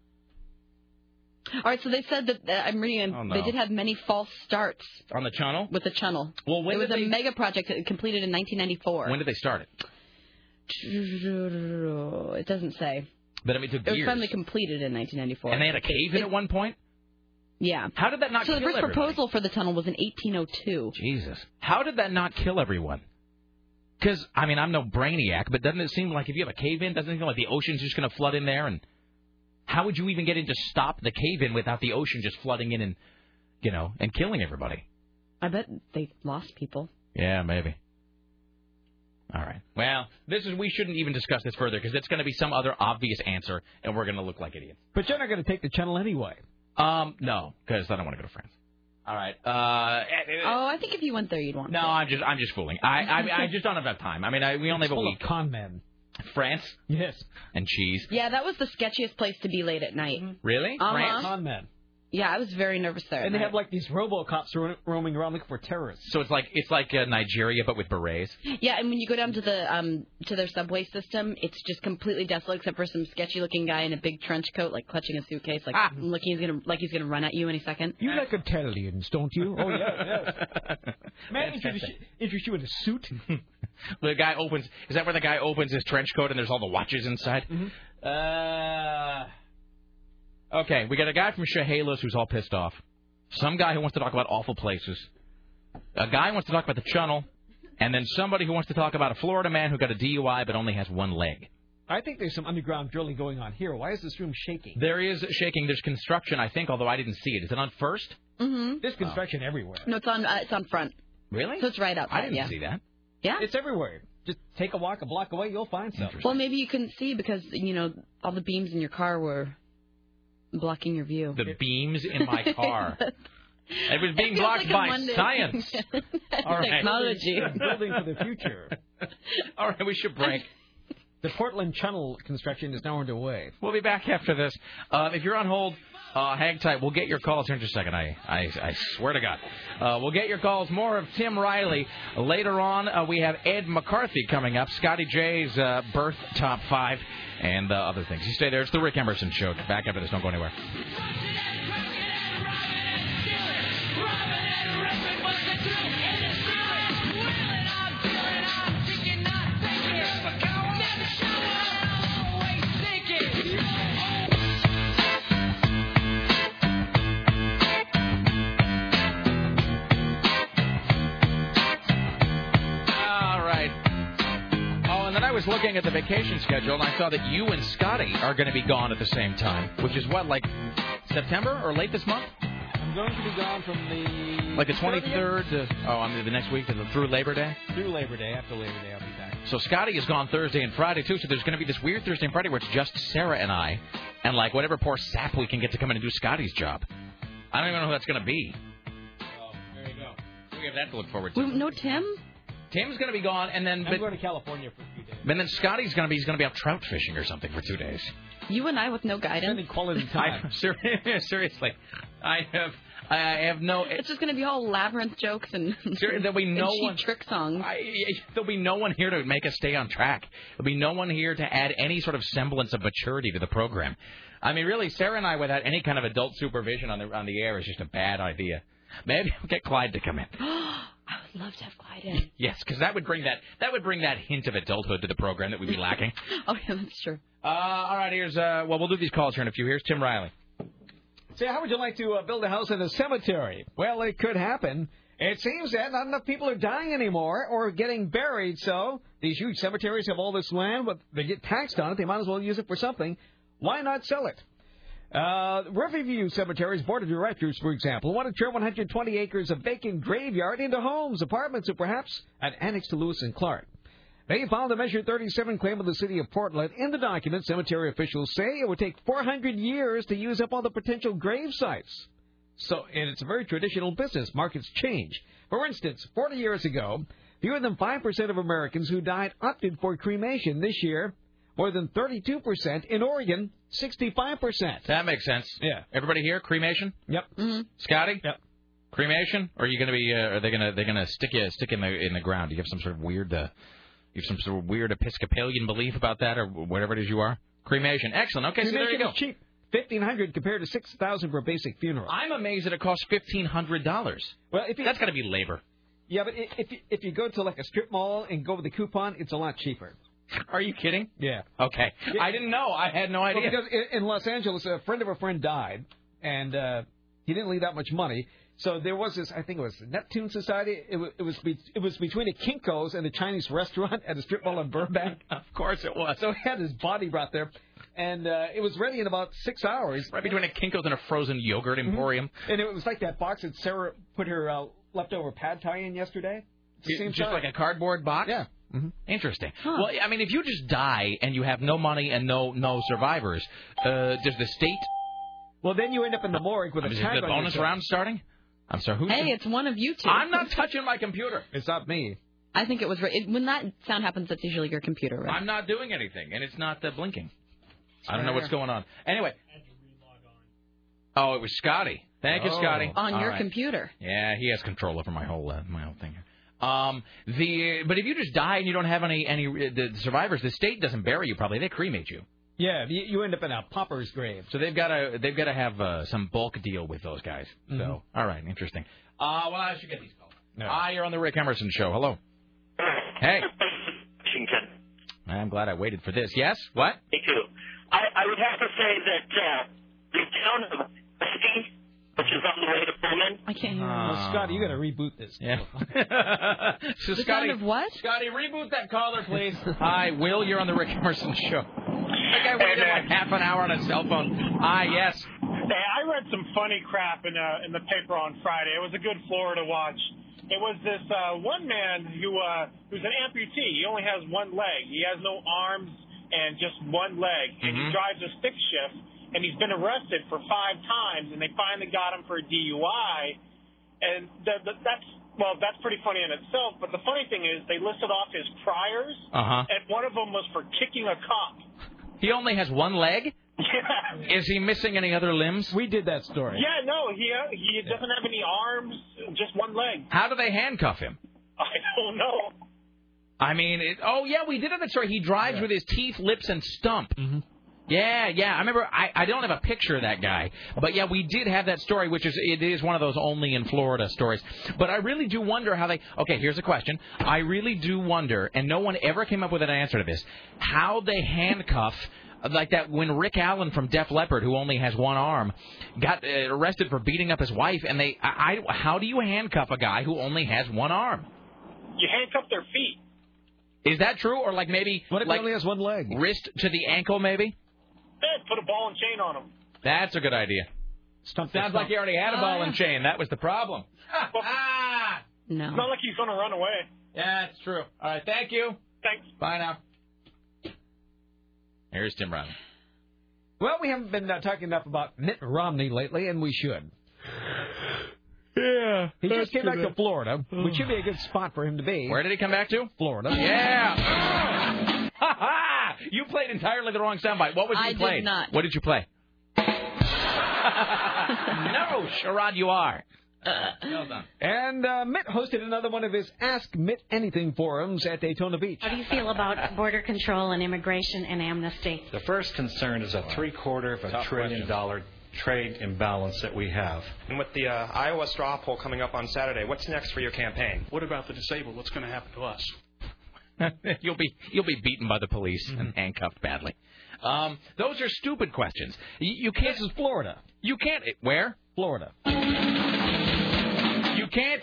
All right, so they said that I'm reading. They did have many false starts on the channel. With the channel. Well, when it was did a they... mega project that completed in 1994. When did they start it? It doesn't say. But I mean, it took It was years. finally completed in 1994. And they had a cave in at one point. Yeah. How did that not so kill the first everybody? proposal for the tunnel was in 1802. Jesus. How did that not kill everyone? Because, I mean, I'm no brainiac, but doesn't it seem like if you have a cave-in, doesn't it seem like the ocean's just going to flood in there? And how would you even get in to stop the cave-in without the ocean just flooding in and, and killing everybody? I bet they lost people. Yeah, maybe. All right. Well, we shouldn't even discuss this further because it's going to be some other obvious answer, and we're going to look like idiots. But you're not going to take the channel anyway. No, because I don't want to go to France. All right. I think if you went there, you'd want. No, I'm just fooling. I just don't have enough time. I mean, we only have a week. Con men. France. Yes. And cheese. Yeah, that was the sketchiest place to be late at night. Really? France. Con men. Yeah, I was very nervous there. And they have like these RoboCops roaming around looking for terrorists. So it's like Nigeria, but with berets. Yeah, and when you go down to the to their subway system, it's just completely desolate except for some sketchy-looking guy in a big trench coat, like clutching a suitcase, he's gonna run at you any second. You like Italians, don't you? Oh yeah. Man, introduce you in a suit. The guy opens. Is that where the guy opens his trench coat and there's all the watches inside? Mm-hmm. Okay, we got a guy from Chehalis who's all pissed off. Some guy who wants to talk about awful places. A guy who wants to talk about the Channel. And then somebody who wants to talk about a Florida man who got a DUI but only has one leg. I think there's some underground drilling going on here. Why is this room shaking? There is shaking. There's construction, I think, although I didn't see it. Is it on First? Mm-hmm. There's construction everywhere. No, it's on Front. Really? So it's right outside. I didn't see that. Yeah? It's everywhere. Just take a walk a block away, you'll find something. Well, maybe you couldn't see because, all the beams in your car were blocking your view. The beams in my car. It was being It feels blocked like a by Monday. science. All right. Technology. Building for the future. All right, we should break. The Portland Channel construction is now underway. We'll be back after this. If you're on hold, hang tight. We'll get your calls here in just a second. I swear to God. We'll get your calls. More of Tim Riley. Later on, we have Ed McCarthy coming up. Scotty J's birth top 5 and other things. You stay there. It's the Rick Emerson Show. Back after this. Don't go anywhere. I was looking at the vacation schedule, and I saw that you and Scotty are going to be gone at the same time, which is what, like September or late this month? I'm going to be gone from the... Like the 23rd to, the next week through Labor Day? Through Labor Day. After Labor Day, I'll be back. So Scotty is gone Thursday and Friday, too, so there's going to be this weird Thursday and Friday where it's just Sarah and I, and, like, whatever poor sap we can get to come in and do Scotty's job. I don't even know who that's going to be. Oh, there you go. We have that to look forward to. No Tim? Tim's going to be gone, and then... I'm going to California for a few days. And then Scotty's going to be out trout fishing or something for 2 days. You and I with no guidance. Spending quality time. Seriously, I have no... It's just going to be all labyrinth jokes and there'll be no one trick songs. There'll be no one here to make us stay on track. There'll be no one here to add any sort of semblance of maturity to the program. I mean, really, Sarah and I, without any kind of adult supervision on the air, is just a bad idea. Maybe we'll get Clyde to come in. I would love to have Clyde in. Yes, because that would bring that hint of adulthood to the program that we'd be lacking. Oh, yeah, that's true. All right, here's we'll do these calls here in a few. Here's Tim Riley. Say, how would you like to build a house in a cemetery? Well, it could happen. It seems that not enough people are dying anymore or getting buried, so these huge cemeteries have all this land, but they get taxed on it. They might as well use it for something. Why not sell it? Riverview Cemetery's board of directors, for example, want to turn 120 acres of vacant graveyard into homes, apartments, or perhaps an annex to Lewis and Clark. They filed a Measure 37 claim with the city of Portland. In the document, cemetery officials say it would take 400 years to use up all the potential grave sites. And it's a very traditional business. Markets change. For instance, 40 years ago, fewer than 5% of Americans who died opted for cremation. This year, more than 32%. In Oregon, 65%. That makes sense. Yeah. Everybody here, cremation? Yep. Mm-hmm. Scotty? Yep. Cremation? Or are you going to be? Are they going to stick in the ground? Do you have some sort of weird? Episcopalian belief about that, or whatever it is you are? Cremation. Excellent. Okay, cremation so there you go. Is cheap. $1,500 compared to $6,000 for a basic funeral. I'm amazed that it costs $1,500. Well, that's got to be labor. Yeah, but if you go to like a strip mall and go with the coupon, it's a lot cheaper. Are you kidding? Yeah. Okay. Yeah. I didn't know. I had no idea. Well, because in Los Angeles, a friend of a friend died, and he didn't leave that much money. So there was this, I think it was Neptune Society. It was between a Kinko's and a Chinese restaurant at a strip mall in Burbank. Of course it was. So he had his body brought there, and it was ready in about 6 hours. Right between a Kinko's and a frozen yogurt emporium. Mm-hmm. And it was like that box that Sarah put her leftover pad thie in yesterday. Just like a cardboard box? Yeah. Mm-hmm. Interesting. Huh. Well, I mean, if you just die and you have no money and no survivors, does the state... Well, then you end up in the morgue with a tag on Is the bonus round starting? I'm sorry, who's... Hey, it's one of you two. I'm not touching my computer. It's not me. I think it was... when that sound happens, that's usually your computer, right? I'm not doing anything, and it's not blinking. I don't know what's going on. Anyway... Oh, it was Scotty. Thank you, Scotty. On All your right. computer. Yeah, he has control over my whole thing. But if you just die and you don't have any the survivors, the state doesn't bury you. Probably they cremate you. Yeah, you end up in a pauper's grave. So they've got to have some bulk deal with those guys. Mm-hmm. So all right, interesting. Well, I should get these calls. No. You're on the Rick Emerson Show. Hello. Hey. Washington. I'm glad I waited for this. Yes. What? Me too. I would have to say that the town of Westy, which is on the way to Pullman. I can't hear Well, Scotty, you got to reboot this. Yeah. So The Scotty, sound of what? Scotty, reboot that caller, please. Hi, Will. You're on the Rick Emerson Show. That guy waited like half an hour on a cell phone. Hi, yes. Hey, I read some funny crap in the paper on Friday. It was a good Florida watch. It was this one man who's an amputee. He only has one leg. He has no arms and just one leg. And he drives a stick shift. And he's been arrested for 5 times. And they finally got him for a DUI. And that's pretty funny in itself. But the funny thing is they listed off his priors. And one of them was for kicking a cop. He only has one leg? Yeah. Is he missing any other limbs? We did that story. Yeah, no, he doesn't have any arms, just one leg. How do they handcuff him? I don't know. I mean, we did have that story. He drives with his teeth, lips, and stump. Mm-hmm. Yeah. I remember. I don't have a picture of that guy, but yeah, we did have that story, which is one of those only in Florida stories. But I really do wonder how they. Okay, here's a question. I really do wonder, and no one ever came up with an answer to this. How they handcuff. Like that when Rick Allen from Def Leppard, who only has one arm, got arrested for beating up his wife, and how do you handcuff a guy who only has one arm? You handcuff their feet. Is that true, or like maybe what if he only has one leg? Wrist to the ankle, maybe? Yeah, put a ball and chain on him. That's a good idea. Sounds like he already had a ball and chain. That was the problem. No. It's not like he's going to run away. Yeah, it's true. All right, thank you. Thanks. Bye now. Here's Tim Romney. Well, we haven't been talking enough about Mitt Romney lately, and we should. Yeah. He just came back to Florida, which should be a good spot for him to be. Where did he come back to? Florida. Yeah. Ha-ha! You played entirely the wrong soundbite. What was you playing? I did not. What did you play? No, Sherrod, you are. Well done. And Mitt hosted another one of his Ask Mitt Anything forums at Daytona Beach. How do you feel about border control and immigration and amnesty? The first concern is a $750 billion trade imbalance that we have. And with the Iowa straw poll coming up on Saturday, what's next for your campaign? What about the disabled? What's going to happen to us? You'll be beaten by the police and handcuffed badly. Those are stupid questions. You can't. This is Florida. You can't. Where? Florida. You can't.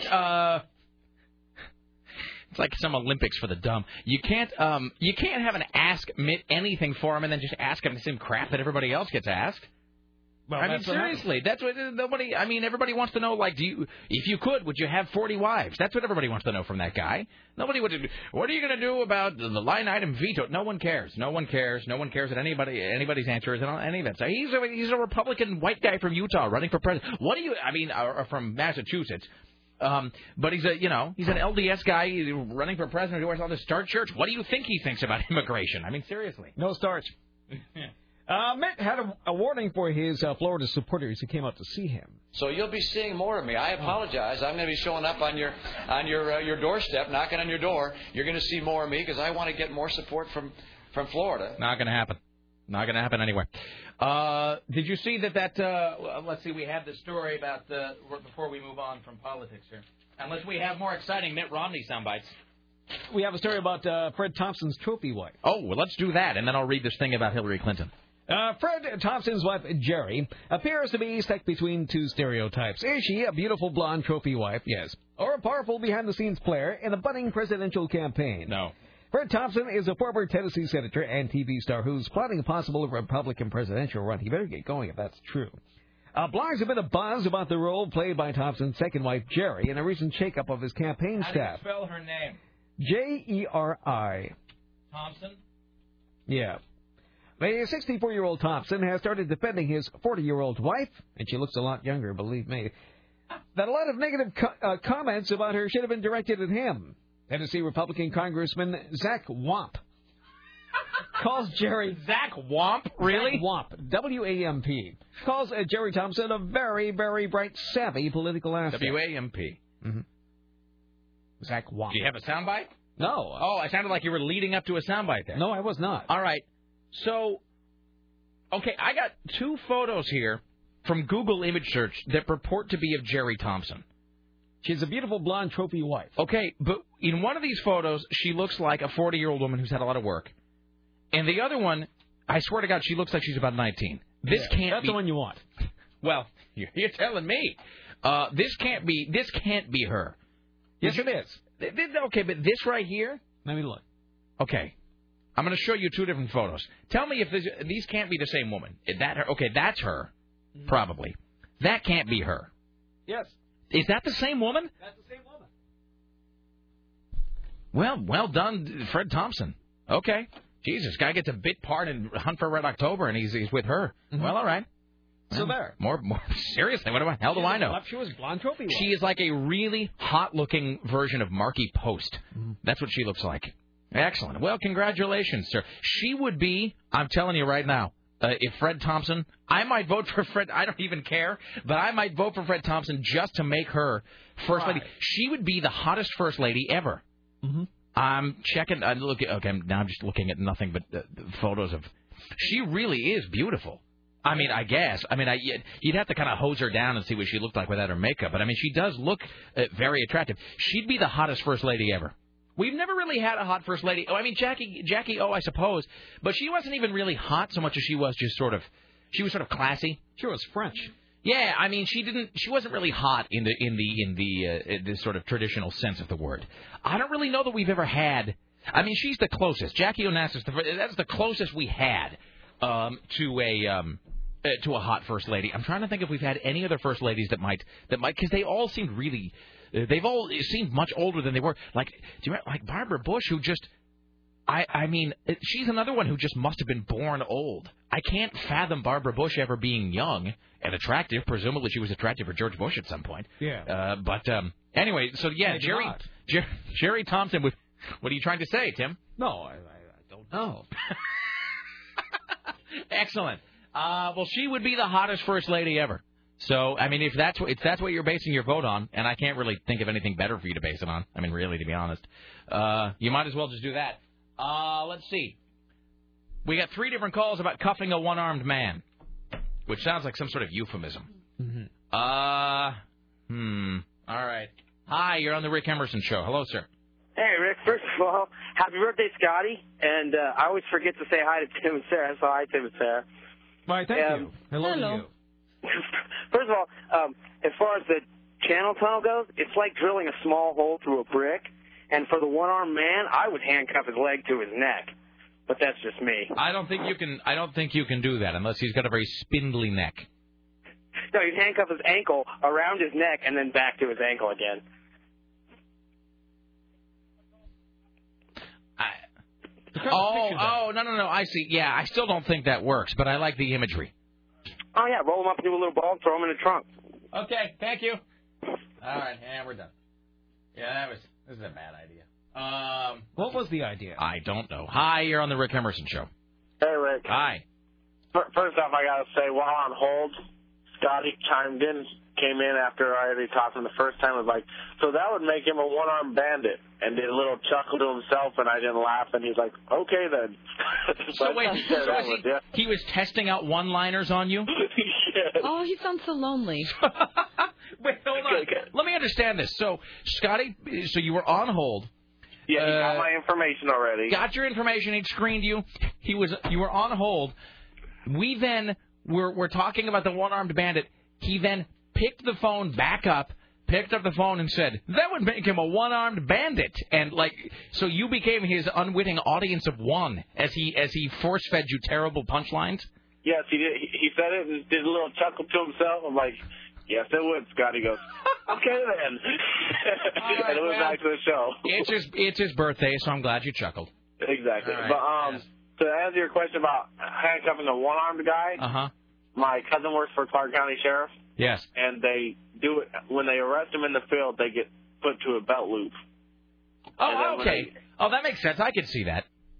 It's like some Olympics for the dumb. You can't have an Ask Mitt Anything forum and then just ask him the same crap that everybody else gets asked. Well, I mean, seriously, that's what nobody. I mean, everybody wants to know. Like, if you could, would you have 40 wives? That's what everybody wants to know from that guy. Nobody would. What are you going to do about the line item veto? No one cares. No one cares. No one cares that anybody's answer is on any of that. So he's a Republican white guy from Utah running for president. What do you? I mean, or from Massachusetts. But he's an LDS guy running for president who wears all the starch shirts. What do you think he thinks about immigration? I mean, seriously. No starch. Mitt had a warning for his Florida supporters who came out to see him. So you'll be seeing more of me. I apologize. I'm going to be showing up on your doorstep, knocking on your door. You're going to see more of me because I want to get more support from Florida. Not going to happen. Not going to happen anyway. Did you see that let's see, we have the story about before we move on from politics here. Unless we have more exciting Mitt Romney soundbites. We have a story about Fred Thompson's trophy wife. Oh, well, let's do that, and then I'll read this thing about Hillary Clinton. Fred Thompson's wife, Jerry, appears to be stuck between two stereotypes. Is she a beautiful blonde trophy wife? Yes. Or a powerful behind-the-scenes player in a budding presidential campaign? No. Fred Thompson is a former Tennessee senator and TV star who's plotting a possible Republican presidential run. He better get going if that's true. Blogs have been a buzz about the role played by Thompson's second wife, Jerry, in a recent shakeup of his campaign staff. How do you spell her name? Jeri. Thompson? Yeah. The 64-year-old Thompson has started defending his 40-year-old wife, and she looks a lot younger, believe me, that a lot of negative comments about her should have been directed at him. Tennessee Republican Congressman Zach Wamp calls Jerry... Zach Wamp? Really? Zach Wamp. W-A-M-P. Calls Jerry Thompson a very, very bright, savvy political asset. W-A-M-P. Mm-hmm. Zach Wamp. Do you have a soundbite? No. Oh, it sounded like you were leading up to a soundbite there. No, I was not. All right. So, okay, I got 2 photos here from Google image search that purport to be of Jerry Thompson. She's a beautiful blonde trophy wife. Okay, but in one of these photos, she looks like a 40-year-old woman who's had a lot of work. And the other one, I swear to God, she looks like she's about 19. This can't be... That's the one you want. Well, you're telling me. This can't be her. Yes, it is. Okay, but this right here... Let me look. Okay. I'm going to show you 2 different photos. Tell me if these can't be the same woman. Is that her? Okay, that's her. Probably. That can't be her. Yes. Is that the same woman? That's the same woman. Well done, Fred Thompson. Okay. Jesus, guy gets a bit part in Hunt for Red October, and he's with her. Mm-hmm. Well, all right. So there. More seriously, what the hell do I know? She was blonde trophy wife. She is like a really hot-looking version of Marky Post. Mm-hmm. That's what she looks like. Excellent. Well, congratulations, sir. She would be, I'm telling you right now, if Fred Thompson, I might vote for Fred. I don't even care, but I might vote for Fred Thompson just to make her first lady. She would be the hottest first lady ever. Mm-hmm. I'm checking. Okay, now I'm just looking at nothing but photos of. She really is beautiful. I mean, I guess. I mean, you'd have to kind of hose her down and see what she looked like without her makeup. But I mean, she does look very attractive. She'd be the hottest first lady ever. We've never really had a hot first lady. Oh, I mean, Jackie. Oh, I suppose, but she wasn't even really hot so much as she was just sort of. She was sort of classy. She was French. Yeah, I mean, she wasn't really hot in the sort of traditional sense of the word. I don't really know that we've ever had. I mean, she's the closest. Jackie Onassis. That's the closest we had to a hot first lady. I'm trying to think if we've had any other first ladies that might because they all seemed really. They've all seemed much older than they were. Like, do you remember, like Barbara Bush, who just, I mean, she's another one who just must have been born old. I can't fathom Barbara Bush ever being young and attractive. Presumably, she was attractive for George Bush at some point. Yeah. But anyway, so yeah, Jerry Thompson. What are you trying to say, Tim? No, I don't know. Excellent. Well, she would be the hottest first lady ever. So, I mean, if that's what you're basing your vote on, and I can't really think of anything better for you to base it on. I mean, really, to be honest, you might as well just do that. Let's see. We got 3 different calls about cuffing a one-armed man, which sounds like some sort of euphemism. Mm-hmm. All right. Hi, you're on the Rick Emerson Show. Hello, sir. Hey, Rick. First of all, happy birthday, Scotty. And I always forget to say hi to Tim and Sarah, so hi, Tim and Sarah. Why, thank you. Hello to you. First of all, as far as the channel tunnel goes, it's like drilling a small hole through a brick. And for the one-armed man, I would handcuff his leg to his neck. But that's just me. I don't think you can do that unless he's got a very spindly neck. No, you'd handcuff his ankle around his neck and then back to his ankle again. No, I see. Yeah, I still don't think that works, but I like the imagery. Oh, yeah, roll him up into a little ball, throw him in the trunk. Okay, thank you. All right, we're done. Yeah, this is a bad idea. What was the idea? I don't know. Hi, you're on the Rick Emerson Show. Hey, Rick. Hi. First off, I got to say, while on hold, Scotty came in after I already talked to him the first time, was like, so that would make him a one-armed bandit, and did a little chuckle to himself, and I didn't laugh, and he's like, okay, then. He was testing out one-liners on you? Yes. Oh, he sounds so lonely. Wait, hold on. Let me understand this. So, Scotty, so you were on hold. Yeah, he got my information already. Got your information. He screened you. You were on hold. We then were talking about the one-armed bandit. He then picked the phone back up, picked up the phone and said, that would make him a one-armed bandit. And, so you became his unwitting audience of one as he force-fed you terrible punchlines? Yes, he did. He said it and did a little chuckle to himself. I'm like, yes, it would, Scotty. Goes, okay, then. Right, and it was back to the show. It's his birthday, so I'm glad you chuckled. Exactly. Right. But to answer your question about handcuffing a one-armed guy, my cousin works for Clark County Sheriff. Yes. And they do it when they arrest him in the field. They get put to a belt loop. Oh, okay. Oh, that makes sense. I can see that.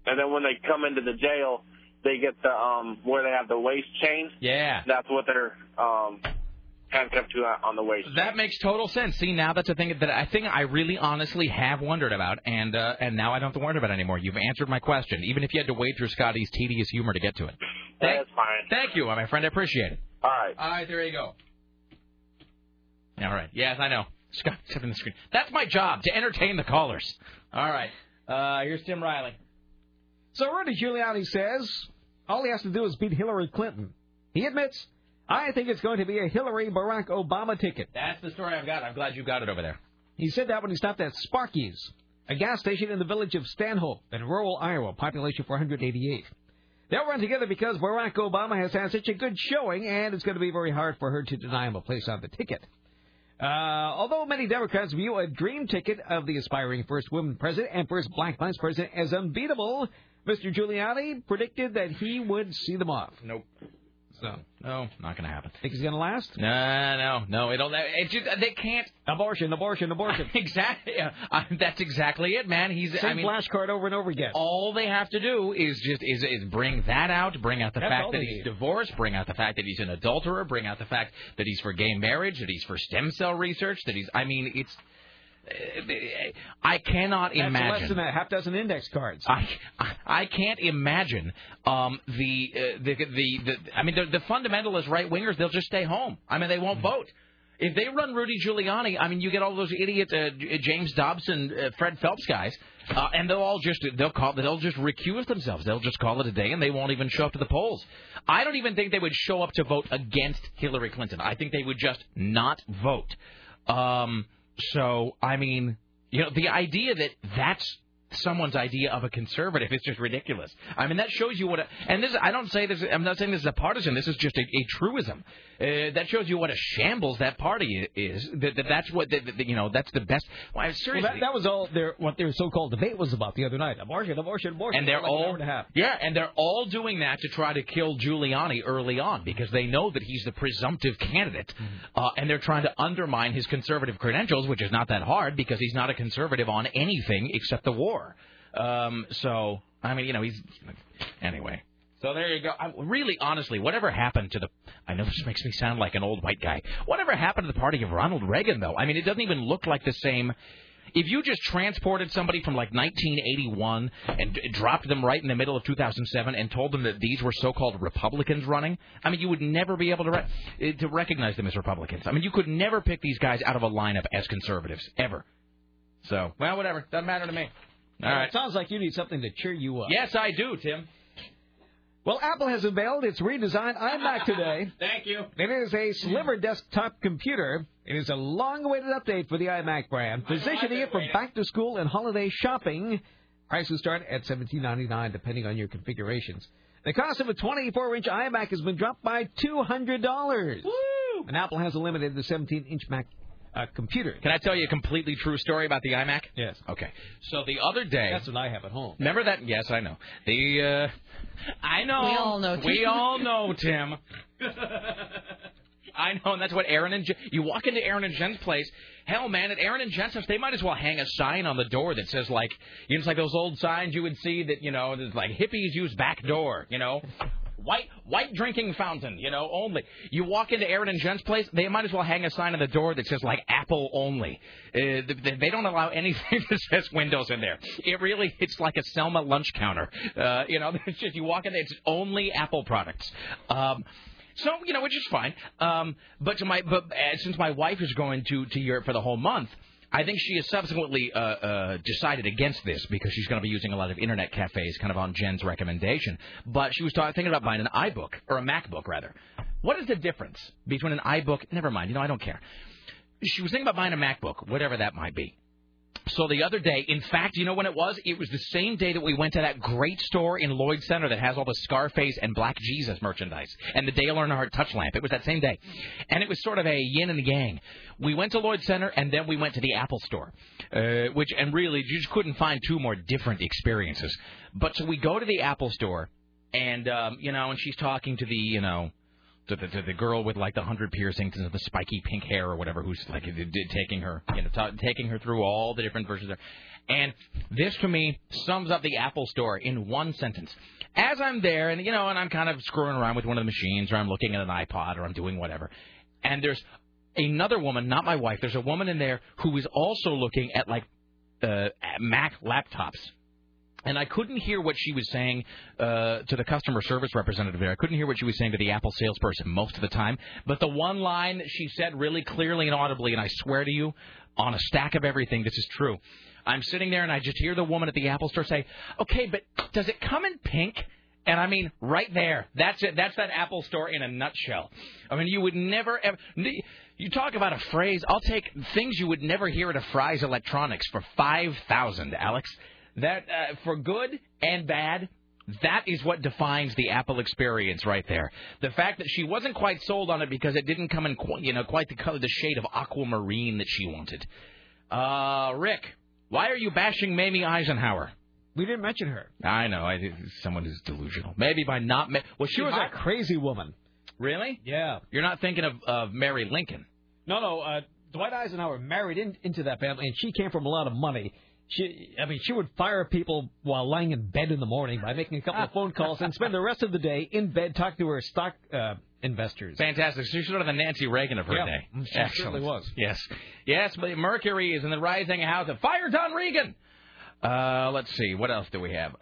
and then when they come into the jail, they get the where they have the waist chain. Yeah. That's what they're handcuffed to on the waist. That makes total sense. See, now that's a thing that I really honestly have wondered about, and now I don't have to wonder about it anymore. You've answered my question, even if you had to wade through Scotty's tedious humor to get to it. That's fine. Thank you, my friend. I appreciate it. All right. All right, there you go. All right. Yes, I know. Scott's up in the screen. That's my job, to entertain the callers. All right. Here's Tim Riley. So Rudy Giuliani says all he has to do is beat Hillary Clinton. He admits, I think it's going to be a Hillary-Barack Obama ticket. That's the story I've got. I'm glad you got it over there. He said that when he stopped at Sparky's, a gas station in the village of Stanhope in rural Iowa, population 488. They'll run together because Barack Obama has had such a good showing, and it's going to be very hard for her to deny him a place on the ticket. Although many Democrats view a dream ticket of the aspiring first woman president and first black vice president as unbeatable, Mr. Giuliani predicted that he would see them off. Nope. So, no, not going to happen. Think he's going to last? No. They can't. Abortion. Exactly. That's exactly it, man. Same flashcard over and over again. All they have to do is bring that out, bring out the fact that he's divorced, bring out the fact that he's an adulterer, bring out the fact that he's for gay marriage, that he's for stem cell research, that he's. I mean, it's. I cannot imagine. That's less than a half dozen index cards. I can't imagine the fundamentalist right wingers. They'll just stay home. I mean, they won't vote. If they run Rudy Giuliani, I mean, you get all those idiots, James Dobson, Fred Phelps guys, and they'll just recuse themselves. They'll just call it a day, and they won't even show up to the polls. I don't even think they would show up to vote against Hillary Clinton. I think they would just not vote. So, I mean, the idea that that's someone's idea of a conservative is just ridiculous. I mean, that shows you what I'm not saying this is a partisan. This is just a truism. That shows you what a shambles that party is. That's what, that's the best. Well, seriously. Well, that was all what their so-called debate was about the other night. Abortion. And they're they're all doing that to try to kill Giuliani early on because they know that he's the presumptive candidate. And they're trying to undermine his conservative credentials, which is not that hard because he's not a conservative on anything except the war. So, I mean, anyway. So there you go. Really, honestly, whatever happened to I know this makes me sound like an old white guy. Whatever happened to the party of Ronald Reagan, though? I mean, it doesn't even look like the same. If you just transported somebody from like 1981 and dropped them right in the middle of 2007 and told them that these were so-called Republicans running, I mean, you would never be able to recognize them as Republicans. I mean, you could never pick these guys out of a lineup as conservatives, ever. So, well, whatever. Doesn't matter to me. All right. It sounds like you need something to cheer you up. Yes, I do, Tim. Well, Apple has unveiled its redesigned iMac today. Thank you. It is a slimmer desktop computer. It is a long-awaited update for the iMac brand, positioning it for back-to-school and holiday shopping. Prices start at $17.99, depending on your configurations. The cost of a 24-inch iMac has been dropped by $200. Woo! And Apple has eliminated the 17-inch Mac computer. Can I tell you a completely true story about the iMac? Yes. Okay. So the other day... That's what I have at home. Remember that? Yes, I know. I know. We all know, Tim. We all know, Tim. I know, and that's what Aaron and Jen... You walk into Aaron and Jen's place... Hell, man, at Aaron and Jensen's, they might as well hang a sign on the door that says, like... It's like those old signs you would see that, there's like, hippies use back door, White drinking fountain, only. You walk into Aaron and Jen's place, they might as well hang a sign on the door that says, like, Apple only. They don't allow anything that says Windows in there. It's like a Selma lunch counter. It's just, you walk in there, it's only Apple products. So, which is fine. But since my wife is going to Europe for the whole month, I think she has subsequently decided against this because she's going to be using a lot of internet cafes kind of on Jen's recommendation. But she was thinking about buying an iBook, or a MacBook, rather. What is the difference between an iBook? Never mind. I don't care. She was thinking about buying a MacBook, whatever that might be. So the other day, in fact, you know when it was? It was the same day that we went to that great store in Lloyd Center that has all the Scarface and Black Jesus merchandise and the Dale Earnhardt touch lamp. It was that same day. And it was sort of a yin and yang. We went to Lloyd Center, and then we went to the Apple store, and really, you just couldn't find two more different experiences. But so we go to the Apple store, and, and she's talking to the to the girl with like the 100 piercings and the spiky pink hair or whatever, who's like taking her, taking her through all the different versions there. And this to me sums up the Apple Store in one sentence. As I'm there, and and I'm kind of screwing around with one of the machines, or I'm looking at an iPod, or I'm doing whatever, and there's another woman, not my wife. There's a woman in there who is also looking at like Mac laptops. And I couldn't hear what she was saying to the customer service representative there. I couldn't hear what she was saying to the Apple salesperson most of the time. But the one line she said really clearly and audibly, and I swear to you, on a stack of everything, this is true. I'm sitting there, and I just hear the woman at the Apple Store say, okay, but does it come in pink? And I mean, right there, that's it. That's that Apple Store in a nutshell. I mean, you would never ever... You talk about a phrase. I'll take things you would never hear at a Fry's Electronics for $5,000, Alex. That for good and bad, that is what defines the Apple experience right there. The fact that she wasn't quite sold on it because it didn't come in quite the color, the shade of aquamarine that she wanted. Rick, why are you bashing Mamie Eisenhower? We didn't mention her. I know. Someone who's delusional. Maybe by not... Well, she was a crazy woman. Really? Yeah. You're not thinking of Mary Lincoln? No. Dwight Eisenhower married into that family, and she came from a lot of money. She would fire people while lying in bed in the morning by making a couple of phone calls and spend the rest of the day in bed talking to her stock investors. Fantastic. She's sort of the Nancy Reagan of her day. She certainly was. Yes, but Mercury is in the rising house of Fire Don Regan. Let's see. What else do we have?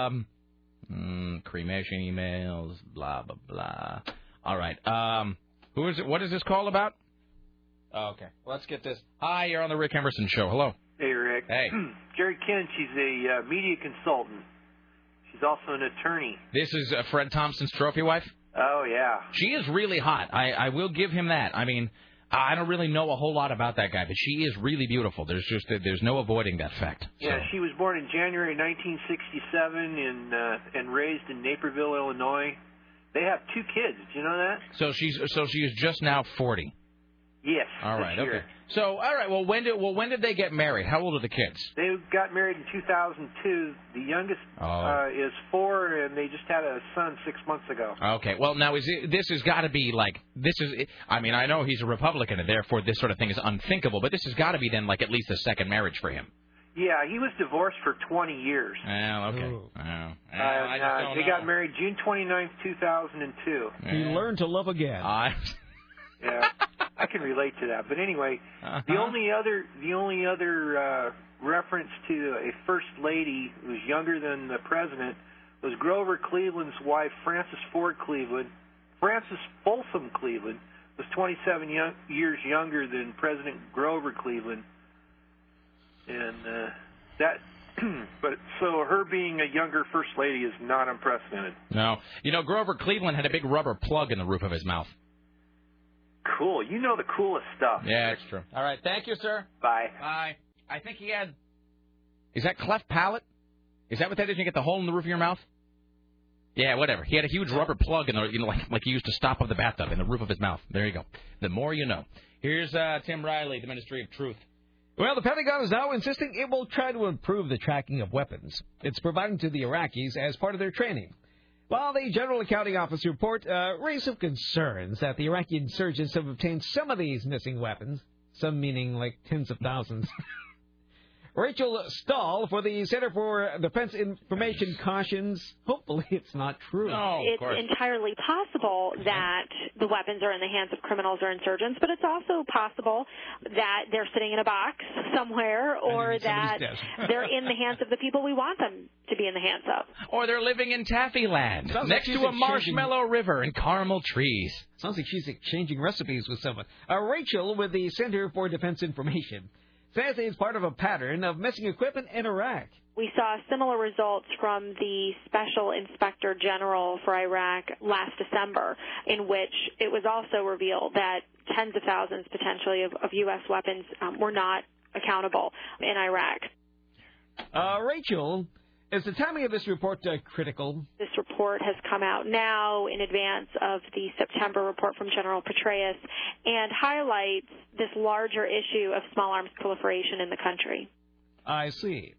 Cremation emails, blah, blah, blah. All right. Who is it? What is this call about? Oh, okay. Let's get this. Hi, you're on the Rick Emerson Show. Hello. Hey, Rick. Hey. Jerry Ken, she's a media consultant. She's also an attorney. This is Fred Thompson's trophy wife? Oh, yeah. She is really hot. I will give him that. I mean, I don't really know a whole lot about that guy, but she is really beautiful. There's no avoiding that fact. Yeah, she was born in January 1967 and raised in Naperville, Illinois. They have 2 kids. Did you know that? So she is just now 40. Yes. All right. This year. Okay. So, all right. Well, when did they get married? How old are the kids? They got married in 2002. The youngest is 4, and they just had a son 6 months ago. Okay. Well, now this has got to be like this is. I mean, I know he's a Republican, and therefore this sort of thing is unthinkable. But this has got to be then like at least a second marriage for him. Yeah, he was divorced for 20 years. Well, okay. They got married June 29th, 2002. He learned to love again. Yeah, I can relate to that. But anyway, the only other reference to a first lady who's younger than the president was Grover Cleveland's wife, Frances Ford Cleveland. Frances Folsom Cleveland was 27 years younger than President Grover Cleveland, and but so her being a younger first lady is not unprecedented. No, Grover Cleveland had a big rubber plug in the roof of his mouth. Cool. You know the coolest stuff. Yeah, that's true. All right. Thank you, sir. Bye. Bye. I think he had... Is that cleft palate? Is that what that is? You get the hole in the roof of your mouth? Yeah, whatever. He had a huge rubber plug in the, like he used to stop up the bathtub in the roof of his mouth. There you go. The more you know. Here's Tim Riley, the Ministry of Truth. Well, the Pentagon is now insisting it will try to improve the tracking of weapons it's providing to the Iraqis as part of their training. While the General Accounting Office report raised some concerns that the Iraqi insurgents have obtained some of these missing weapons, some meaning like tens of thousands. Rachel Stahl for the Center for Defense Information cautions, hopefully it's not true. No, it's entirely possible that the weapons are in the hands of criminals or insurgents, but it's also possible that they're sitting in a box somewhere or that they're in the hands of the people we want them to be in the hands of. Or they're living in Taffyland, next to a marshmallow river and caramel trees. Sounds like she's exchanging recipes with someone. Rachel with the Center for Defense Information says it's part of a pattern of missing equipment in Iraq. We saw similar results from the Special Inspector General for Iraq last December, in which it was also revealed that tens of thousands, potentially, of U.S. weapons were not accountable in Iraq. Rachel, is the timing of this report critical? This report has come out now in advance of the September report from General Petraeus and highlights this larger issue of small arms proliferation in the country. I see.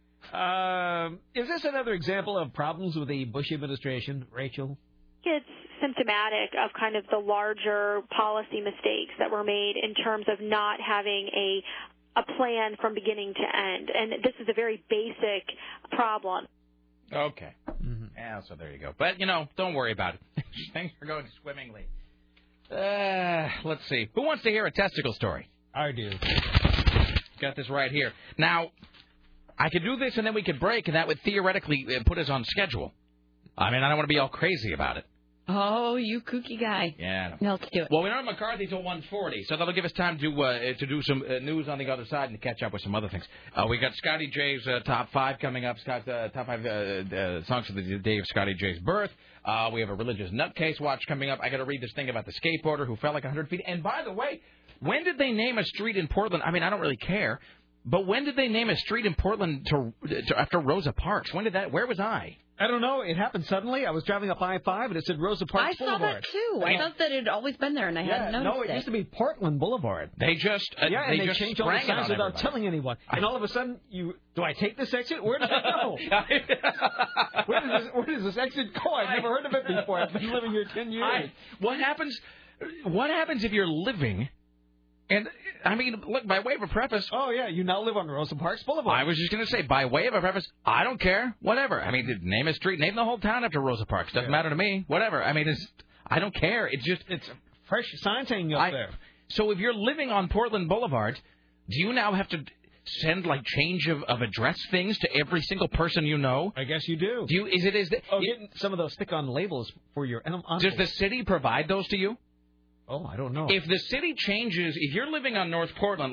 Is this another example of problems with the Bush administration, Rachel? It's symptomatic of kind of the larger policy mistakes that were made in terms of not having a plan from beginning to end. And this is a very basic problem. Okay. Yeah, so there you go. But, don't worry about it. Things are going swimmingly. Let's see. Who wants to hear a testicle story? I do. Got this right here. Now, I could do this and then we could break, and that would theoretically put us on schedule. I mean, I don't want to be all crazy about it. Oh, you kooky guy. Yeah. No, let's do it. Well, we don't have McCarthy till 1:40, so that'll give us time to do some news on the other side and to catch up with some other things. We got Scotty J's top 5 coming up. Scott's top 5 songs of the day of Scotty J's birth. We have a religious nutcase watch coming up. I got to read this thing about the skateboarder who fell like 100 feet. And by the way, when did they name a street in Portland? I mean, I don't really care, but when did they name a street in Portland after Rosa Parks? When did that? Where was I? I don't know. It happened suddenly. I was driving up I-5, and it said Rosa Parks Boulevard. I saw that, too. I thought that it had always been there, and I hadn't noticed it used to be Portland Boulevard. They just and they changed all the signs without telling anyone. And all of a sudden, do I take this exit? Where does it go? Where does this exit go? I've never heard of it before. I've been living here 10 years. What happens if you're living... And, I mean, look, by way of a preface... Oh, yeah, you now live on Rosa Parks Boulevard. I was just going to say, by way of a preface, I don't care. Whatever. I mean, name a street, name the whole town after Rosa Parks. Doesn't matter to me. Whatever. I mean, I don't care. It's a fresh sign hanging up there. So if you're living on Portland Boulevard, do you now have to send, change of address things to every single person you know? I guess you do. Getting some of those stick-on labels for your... Does the city provide those to you? Oh, I don't know. If the city changes, if you're living on North Portland,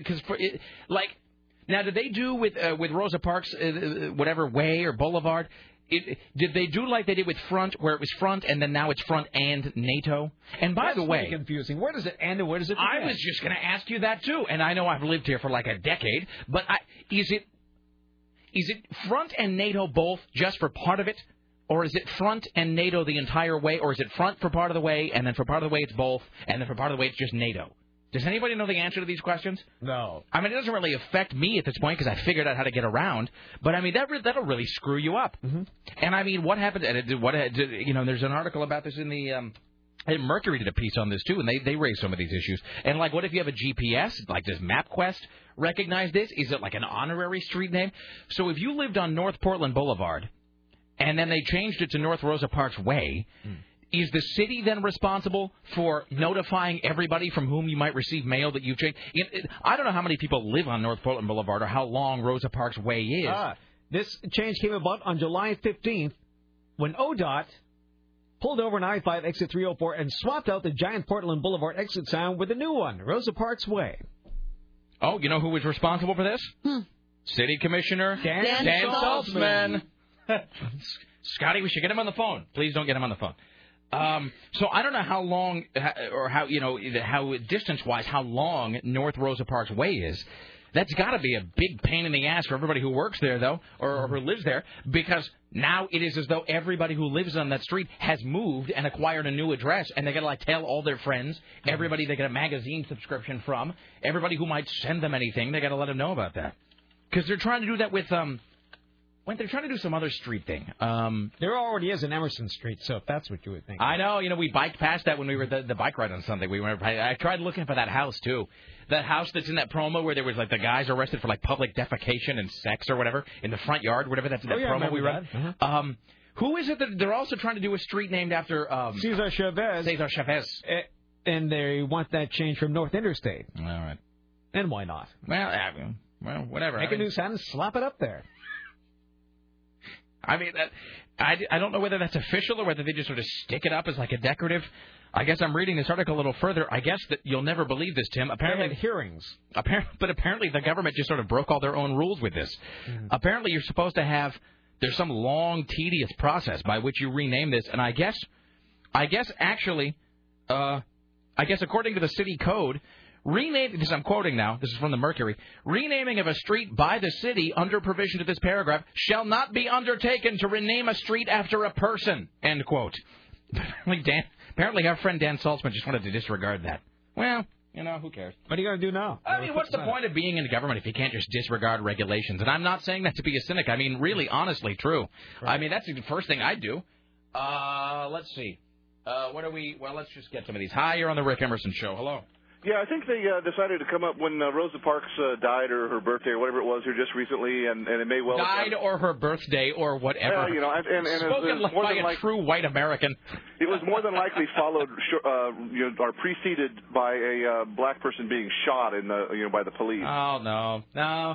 now did they do with Rosa Parks, whatever way or Boulevard? Did they do like they did with Front, where it was Front and then now it's Front and NATO? And by the way, really confusing. Where does it end and where does it begin? I was just going to ask you that too, and I know I've lived here for like a decade, but is it Front and NATO both just for part of it? Or is it Front and NATO the entire way? Or is it Front for part of the way, and then for part of the way it's both, and then for part of the way it's just NATO? Does anybody know the answer to these questions? No. I mean, it doesn't really affect me at this point because I figured out how to get around. But, I mean, that'll really screw you up. Mm-hmm. And, I mean, what happened? There's an article about this in the... Mercury did a piece on this, too, and they raised some of these issues. And, what if you have a GPS? Does MapQuest recognize this? Is it like an honorary street name? So if you lived on North Portland Boulevard... and then they changed it to North Rosa Parks Way, is the city then responsible for notifying everybody from whom you might receive mail that you've changed? I don't know how many people live on North Portland Boulevard or how long Rosa Parks Way is. This change came about on July 15th when ODOT pulled over an I-5 exit 304 and swapped out the giant Portland Boulevard exit sign with a new one, Rosa Parks Way. Oh, you know who was responsible for this? City Commissioner Dan Saltzman. Scotty, we should get him on the phone. Please don't get him on the phone. So I don't know how long or how distance-wise how long North Rosa Parks Way is. That's got to be a big pain in the ass for everybody who works there, though, or who lives there, because now it is as though everybody who lives on that street has moved and acquired a new address, and they got to tell all their friends, everybody they get a magazine subscription from, everybody who might send them anything, they got to let them know about that, because they're trying to do that with when they're trying to do some other street thing. There already is an Emerson Street, so if that's what you would think. I know. We biked past that when we were at the bike ride on Sunday. I tried looking for that house, too. That house that's in that promo where there was, the guys arrested for, public defecation and sex or whatever in the front yard, whatever. That's that promo we read. Uh-huh. Who is it that they're also trying to do a street named after? Cesar Chavez. Cesar Chavez. And they want that changed from North Interstate. All right. And why not? Well, whatever. Make a new sign and slap it up there. I mean, I don't know whether that's official or whether they just sort of stick it up as a decorative. I guess I'm reading this article a little further. I guess that you'll never believe this, Tim. Apparently, they had hearings. But apparently the government just sort of broke all their own rules with this. Mm-hmm. Apparently you're supposed to have, there's some long, tedious process by which you rename this. And I guess according to the city code, I'm quoting now, this is from the Mercury, renaming of a street by the city under provision of this paragraph shall not be undertaken to rename a street after a person, end quote. Apparently our friend Dan Saltzman just wanted to disregard that. Well, who cares? What are you going to do now? I mean, what's the point of being in government if you can't just disregard regulations? And I'm not saying that to be a cynic. I mean, really, honestly, true. Right. I mean, that's the first thing I'd do. Let's see. What are we? Well, let's just get some of these. Hi, you're on the Rick Emerson Show. Hello. Yeah, I think they decided to come up when Rosa Parks died or her birthday or whatever it was here just recently, and it may well died or her birthday or whatever. You know, and spoken it was by a true white American. It was more than likely followed or preceded by a black person being shot in the by the police. Oh no.